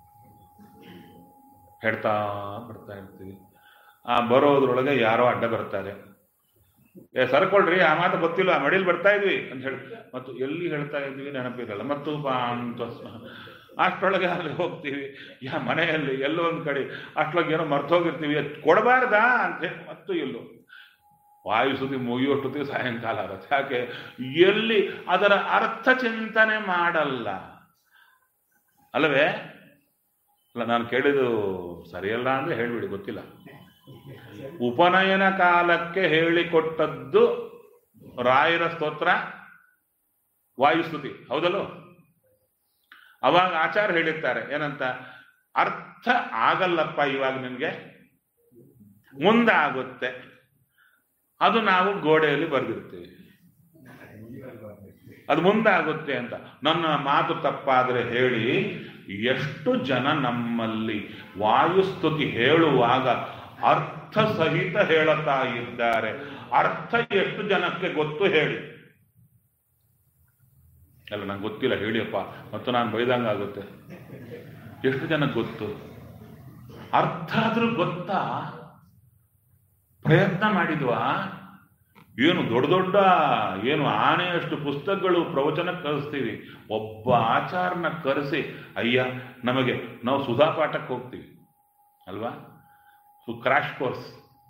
ಹೇಳ್ತಾ ಬರ್ತಾ ಇರ್ತೀವಿ. ಆ ಬರೋದ್ರೊಳಗೆ ಯಾರೋ ಅಡ್ಡ ಬರ್ತಾರೆ. ಸರ್ಕೊಳ್ರಿ, ಆ ಮಾತು ಗೊತ್ತಿಲ್ಲ, ಮಡಿಯಲ್ಲಿ ಬರ್ತಾ ಇದ್ವಿ ಅಂತ ಹೇಳಿ ಮತ್ತು ಎಲ್ಲಿ ಹೇಳ್ತಾ ಇದ್ವಿ ನೆನಪಿರಲ್ಲ. ಮತ್ತು ಅಂತ ಅಷ್ಟರೊಳಗೆ ಅಲ್ಲಿ ಹೋಗ್ತೀವಿ, ಮನೆಯಲ್ಲಿ ಎಲ್ಲೋ ಒಂದು ಕಡೆ ಅಷ್ಟೊಳಗೆ ಏನೋ ಮರ್ತೋಗಿರ್ತೀವಿ, ಕೊಡಬಾರ್ದಾ ಅಂತೇಳಿ ಮತ್ತು ಎಲ್ಲೋ ವಾಯುಸುದಿ ಮುಗಿಯೋಷ್ಟೊತ್ತಿಗೆ ಸಾಯಂಕಾಲ ಆಗುತ್ತೆ. ಯಾಕೆ? ಎಲ್ಲಿ ಅದರ ಅರ್ಥ ಚಿಂತನೆ ಮಾಡಲ್ಲ ಅಲ್ಲವೇ? ಅಲ್ಲ, ನಾನು ಕೇಳಿದ್ದು ಸರಿಯಲ್ಲ ಅಂದ್ರೆ ಹೇಳ್ಬಿಡಿ, ಗೊತ್ತಿಲ್ಲ. ಉಪನಯನ ಕಾಲಕ್ಕೆ ಹೇಳಿಕೊಟ್ಟದ್ದು ರಾಯರ ಸ್ತೋತ್ರ ವಾಯುಸ್ತುತಿ ಹೌದಲ್ಲೋ. ಅವಾಗ ಆಚಾರ್ಯ ಹೇಳಿರ್ತಾರೆ ಏನಂತ, ಅರ್ಥ ಆಗಲ್ಲಪ್ಪ ಇವಾಗ ನಿನ್ಗೆ, ಮುಂದೆ ಆಗುತ್ತೆ, ಅದು ನಾವು ಗೋಡೆಯಲ್ಲಿ ಬರೆದಿರ್ತೀವಿ, ಅದು ಮುಂದೆ ಆಗುತ್ತೆ ಅಂತ. ನನ್ನ ಮಾತು ತಪ್ಪಾದ್ರೆ ಹೇಳಿ, ಎಷ್ಟು ಜನ ನಮ್ಮಲ್ಲಿ ವಾಯುಸ್ತುತಿ ಹೇಳುವಾಗ ಅರ್ಥ ಸಹಿತ ಹೇಳುತ್ತಾ ಇದ್ದಾರೆ. ಅರ್ಥ ಎಷ್ಟು ಜನಕ್ಕೆ ಗೊತ್ತು ಹೇಳಿ? ಅಲ್ಲ, ನಂಗೆ ಗೊತ್ತಿಲ್ಲ ಹೇಳಿಯಪ್ಪ, ಮತ್ತು ನಾನು ಬೈದಂಗಾಗುತ್ತೆ. ಎಷ್ಟು ಜನಕ್ಕೆ ಗೊತ್ತು? ಅರ್ಥ ಆದ್ರೂ ಗೊತ್ತಾ? ಪ್ರಯತ್ನ ಮಾಡಿದ್ವಾ? ಏನು ದೊಡ್ಡ ದೊಡ್ಡ ಏನು ಆನೆಯಷ್ಟು ಪುಸ್ತಕಗಳು ಪ್ರವಚನ ಕಲಿಸ್ತೀವಿ. ಒಬ್ಬ ಆಚಾರನ ಕರೆಸಿ, ಅಯ್ಯ ನಮಗೆ, ನಾವು ಸುಧಾ ಪಾಠಕ್ಕೆ ಹೋಗ್ತೀವಿ ಅಲ್ವಾ, ಕ್ರಾಶ್ ಕೋರ್ಸ್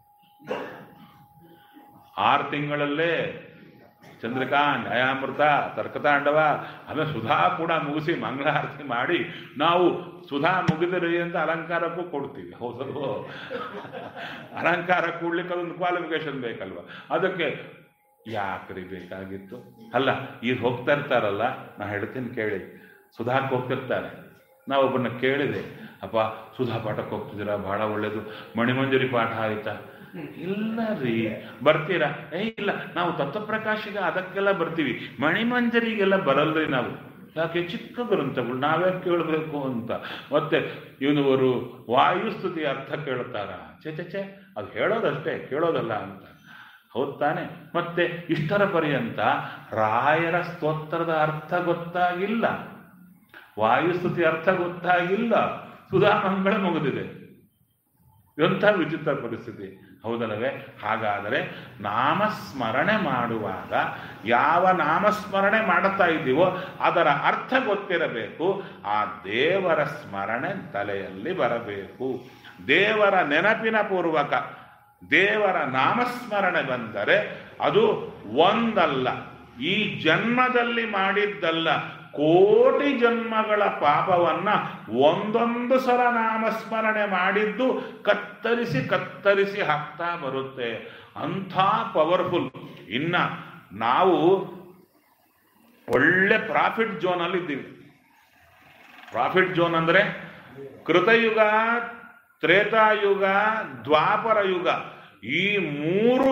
6 ತಿಂಗಳಲ್ಲೇ ಚಂದ್ರಕಾಂಡ್, ಅಯಾಮೃತ, ತರ್ಕತಾಂಡವ, ಆಮೇಲೆ ಸುಧಾ ಕೂಡ ಮುಗಿಸಿ ಮಂಗಳಾರತಿ ಮಾಡಿ ನಾವು ಸುಧಾ ಮುಗಿದ್ರಿ ಅಂತ ಅಲಂಕಾರಕ್ಕೂ ಕೊಡ್ತೀವಿ. ಹೌದಲ್ವೋ? ಅಲಂಕಾರ ಕೊಡ್ಲಿಕ್ಕೆ ಅದೊಂದು ಕ್ವಾಲಿಫಿಕೇಶನ್ ಬೇಕಲ್ವ? ಅದಕ್ಕೆ ಯಾಕ್ರಿ ಬೇಕಾಗಿತ್ತು? ಅಲ್ಲ, ಈಗ ಹೋಗ್ತಾ ಇರ್ತಾರಲ್ಲ, ನಾ ಹೇಳ್ತೀನಿ ಕೇಳಿ, ಸುಧಾಕ್ಕೆ ಹೋಗ್ತಿರ್ತಾರೆ. ನಾವೊಬ್ಬರನ್ನ ಕೇಳಿದೆ, ಅಪ್ಪ ಸುಧಾ ಪಾಠಕ್ಕೆ ಹೋಗ್ತಿದ್ದೀರಾ, ಬಹಳ ಒಳ್ಳೇದು, ಮಣಿಮಂಜರಿ ಪಾಠ ಆಯ್ತಾ? ಇಲ್ಲ ರೀ, ಬರ್ತೀರಾ? ಇಲ್ಲ, ನಾವು ತತ್ವಪ್ರಕಾಶಿಗೆ ಅದಕ್ಕೆಲ್ಲ ಬರ್ತೀವಿ, ಮಣಿಮಂಜರಿಗೆಲ್ಲ ಬರಲ್ರಿ ನಾವು. ಯಾಕೆ? ಚಿಕ್ಕ ಗ್ರಂಥಗಳು ನಾವ್ಯಾಕೆ ಕೇಳಬೇಕು ಅಂತ. ಮತ್ತೆ ಇವನವರು ವಾಯುಸ್ತುತಿ ಅರ್ಥ ಕೇಳ್ತಾರ? ಚೆ ಅದು ಹೇಳೋದಷ್ಟೇ, ಕೇಳೋದಲ್ಲ ಅಂತ. ಹೌದು ತಾನೆ? ಮತ್ತೆ ಇಷ್ಟರ ಪರ್ಯಂತ ರಾಯರ ಸ್ತೋತ್ರದ ಅರ್ಥ ಗೊತ್ತಾಗಿಲ್ಲ, ವಾಯುಸ್ತುತಿ ಅರ್ಥ ಗೊತ್ತಾಗಿಲ್ಲ, ಸುಧಾಮಂಗಳ ಮುಗಿದಿದೆ. ಎಂಥ ವಿಚಿತ್ರ ಪರಿಸ್ಥಿತಿ, ಹೌದಲ್ಲವೇ? ಹಾಗಾದರೆ ನಾಮಸ್ಮರಣೆ ಮಾಡುವಾಗ ಯಾವ ನಾಮಸ್ಮರಣೆ ಮಾಡುತ್ತಾ ಇದ್ದೀವೋ ಅದರ ಅರ್ಥ ಗೊತ್ತಿರಬೇಕು. ಆ ದೇವರ ಸ್ಮರಣೆ ತಲೆಯಲ್ಲಿ ಬರಬೇಕು. ದೇವರ ನೆನಪಿನ ಪೂರ್ವಕ ದೇವರ ನಾಮಸ್ಮರಣೆ ಬಂದರೆ ಅದು ಒಂದಲ್ಲ, ಈ ಜನ್ಮದಲ್ಲಿ ಮಾಡಿದ್ದಲ್ಲ, ಕೋಟಿ ಜನ್ಮಗಳ ಪಾಪವನ್ನ ಒಂದೊಂದು ಸಲ ನಾಮಸ್ಮರಣೆ ಮಾಡಿದ್ದು ಕತ್ತರಿಸಿ ಕತ್ತರಿಸಿ ಹಾಕ್ತಾ ಬರುತ್ತೆ. ಅಂಥ ಪವರ್ಫುಲ್. ಇನ್ನ ನಾವು ಒಳ್ಳೆ ಪ್ರಾಫಿಟ್ ಝೋನ್ ಅಲ್ಲಿ ಇದ್ದೀವಿ. ಪ್ರಾಫಿಟ್ ಝೋನ್ ಅಂದ್ರೆ ಕೃತಯುಗ, ತ್ರೇತಾಯುಗ, ದ್ವಾಪರ ಯುಗ, ಈ 3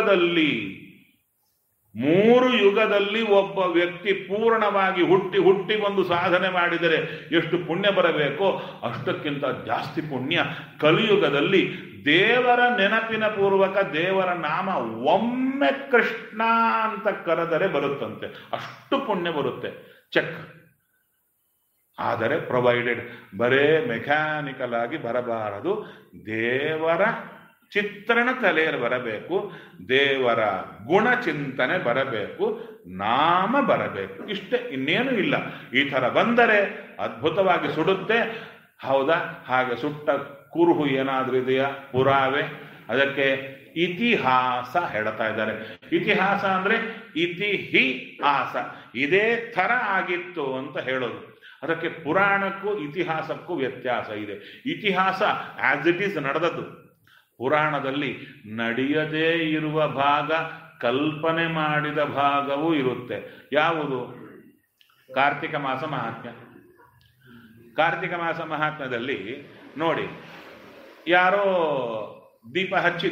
ಯುಗದಲ್ಲಿ ಒಬ್ಬ ವ್ಯಕ್ತಿ ಪೂರ್ಣವಾಗಿ ಹುಟ್ಟಿ ಒಂದು ಸಾಧನೆ ಮಾಡಿದರೆ ಎಷ್ಟು ಪುಣ್ಯ ಬರಬೇಕೋ ಅಷ್ಟಕ್ಕಿಂತ ಜಾಸ್ತಿ ಪುಣ್ಯ ಕಲಿಯುಗದಲ್ಲಿ ದೇವರ ನೆನಪಿನ ಪೂರ್ವಕ ದೇವರ ನಾಮ ಒಮ್ಮೆ ಕೃಷ್ಣ ಅಂತ ಕರೆದರೆ ಬರುತ್ತಂತೆ. ಅಷ್ಟು ಪುಣ್ಯ ಬರುತ್ತೆ. ಚೆಕ್. ಆದರೆ ಪ್ರೊವೈಡೆಡ್ ಬರೇ ಮೆಕ್ಯಾನಿಕಲ್ ಆಗಿ ಬರಬಾರದು. ದೇವರ ಚಿತ್ರಣ ತಲೆಯಲ್ಲಿ ಬರಬೇಕು, ದೇವರ ಗುಣ ಚಿಂತನೆ ಬರಬೇಕು, ನಾಮ ಬರಬೇಕು. ಇಷ್ಟೇ, ಇನ್ನೇನು ಇಲ್ಲ. ಈ ಥರ ಬಂದರೆ ಅದ್ಭುತವಾಗಿ ಸುಡುತ್ತೆ. ಹೌದಾ? ಹಾಗೆ ಸುಟ್ಟ ಕುರುಹು ಏನಾದ್ರೂ ಇದೆಯಾ? ಪುರಾವೆ. ಅದಕ್ಕೆ ಇತಿಹಾಸ ಹೇಳ್ತಾ ಇದ್ದಾರೆ. ಇತಿಹಾಸ ಅಂದ್ರೆ ಇತಿಹಾಸ, ಇದೇ ಥರ ಆಗಿತ್ತು ಅಂತ ಹೇಳೋದು. ಅದಕ್ಕೆ ಪುರಾಣಕ್ಕೂ ಇತಿಹಾಸಕ್ಕೂ ವ್ಯತ್ಯಾಸ ಇದೆ. ಇತಿಹಾಸ ಆಸ್ ಇಟ್ ಈಸ್ ನಡೆದದ್ದು. ಪುರಾಣದಲ್ಲಿ ನಡೆಯದೇ ಇರುವ ಭಾಗ, ಕಲ್ಪನೆ ಮಾಡಿದ ಭಾಗವೂ ಇರುತ್ತೆ. ಯಾವುದು? ಕಾರ್ತಿಕ ಮಾಸ ಮಹಾತ್ಮ್ಯ. ಕಾರ್ತಿಕ ಮಾಸ ಮಹಾತ್ಮ್ಯದಲ್ಲಿ ನೋಡಿ, ಯಾರೋ ದೀಪ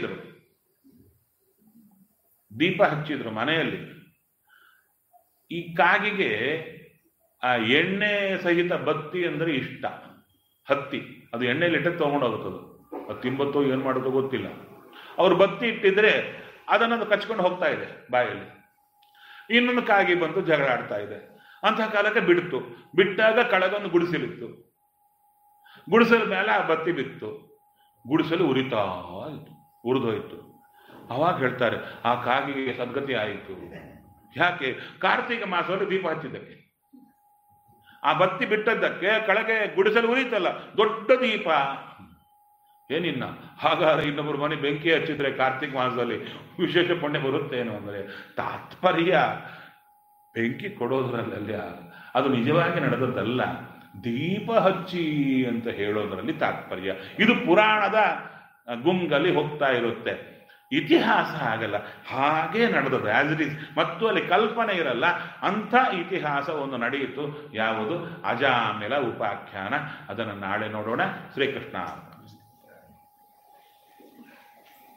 ಹಚ್ಚಿದ್ರು ಮನೆಯಲ್ಲಿ. ಈ ಕಾಗಿಗೆ ಆ ಎಣ್ಣೆ ಸಹಿತ ಬತ್ತಿ ಅಂದ್ರೆ ಇಷ್ಟ. ಹತ್ತಿ ಅದು ಎಣ್ಣೆಲಿಟ್ಟೆ ತಗೊಂಡೋಗುತ್ತದು. ಅದು ತಿಂಬತ್ತೋ ಏನು ಮಾಡೋದು ಗೊತ್ತಿಲ್ಲ. ಅವ್ರು ಬತ್ತಿ ಇಟ್ಟಿದ್ರೆ ಅದನ್ನದು ಕಚ್ಕೊಂಡು ಹೋಗ್ತಾ ಇದೆ ಬಾಯಲ್ಲಿ. ಇನ್ನೊಂದು ಕಾಗಿ ಬಂದು ಜಗಳ ಆಡ್ತಾ ಇದೆ. ಅಂತಹ ಕಾಲಕ್ಕೆ ಬಿಟ್ಟಾಗ ಕೆಳಗೊಂದು ಗುಡಿಸಲಿತ್ತು. ಗುಡಿಸಲ ಮೇಲೆ ಆ ಬತ್ತಿ ಬಿತ್ತು. ಗುಡಿಸಲು ಉರಿತಾ ಇತ್ತು, ಉರಿದೋಯ್ತು. ಅವಾಗ ಹೇಳ್ತಾರೆ, ಆ ಕಾಗಿಗೆ ಸದ್ಗತಿ ಆಯಿತು. ಯಾಕೆ? ಕಾರ್ತಿಕ ಮಾಸದಲ್ಲಿ ದೀಪ ಹಚ್ಚಿದ್ದಕ್ಕೆ, ಆ ಬತ್ತಿ ಬಿಟ್ಟದ್ದಕ್ಕೆ ಕೆಳಗೆ ಗುಡಿಸಲು ಉರಿತಲ್ಲ, ದೊಡ್ಡ ದೀಪ. ಏನಿನ್ನ ಹಾಗಾದ್ರೆ ಇನ್ನೊಬ್ಬರು ಮನೆ ಬೆಂಕಿ ಹಚ್ಚಿದ್ರೆ ಕಾರ್ತಿಕ ಮಾಸದಲ್ಲಿ ವಿಶೇಷ ಪುಣ್ಯ ಬರುತ್ತೇನೋ ಅಂದ್ರೆ ತಾತ್ಪರ್ಯ ಬೆಂಕಿ ಕೊಡೋದ್ರಲ್ಲಿ ಅದು ನಿಜವಾಗಿ ನಡೆದದ್ದಲ್ಲ, ದೀಪ ಹಚ್ಚಿ ಅಂತ ಹೇಳೋದ್ರಲ್ಲಿ ತಾತ್ಪರ್ಯ. ಇದು ಪುರಾಣದ ಗುಂಗಲ್ಲಿ ಹೋಗ್ತಾ ಇರುತ್ತೆ. ಇತಿಹಾಸ ಆಗಲ್ಲ, ಹಾಗೇ ನಡೆದದ್ದು ಆಸ್ ಇಟ್ ಈಸ್. ಮತ್ತು ಅಲ್ಲಿ ಕಲ್ಪನೆ ಇರಲ್ಲ, ಅಂಥ ಇತಿಹಾಸ ಒಂದು ನಡೆಯಿತು. ಯಾವುದು? ಅಜಾಮಿಲ ಉಪಾಖ್ಯಾನ. ಅದನ್ನು ನಾಳೆ ನೋಡೋಣ. ಶ್ರೀಕೃಷ್ಣ.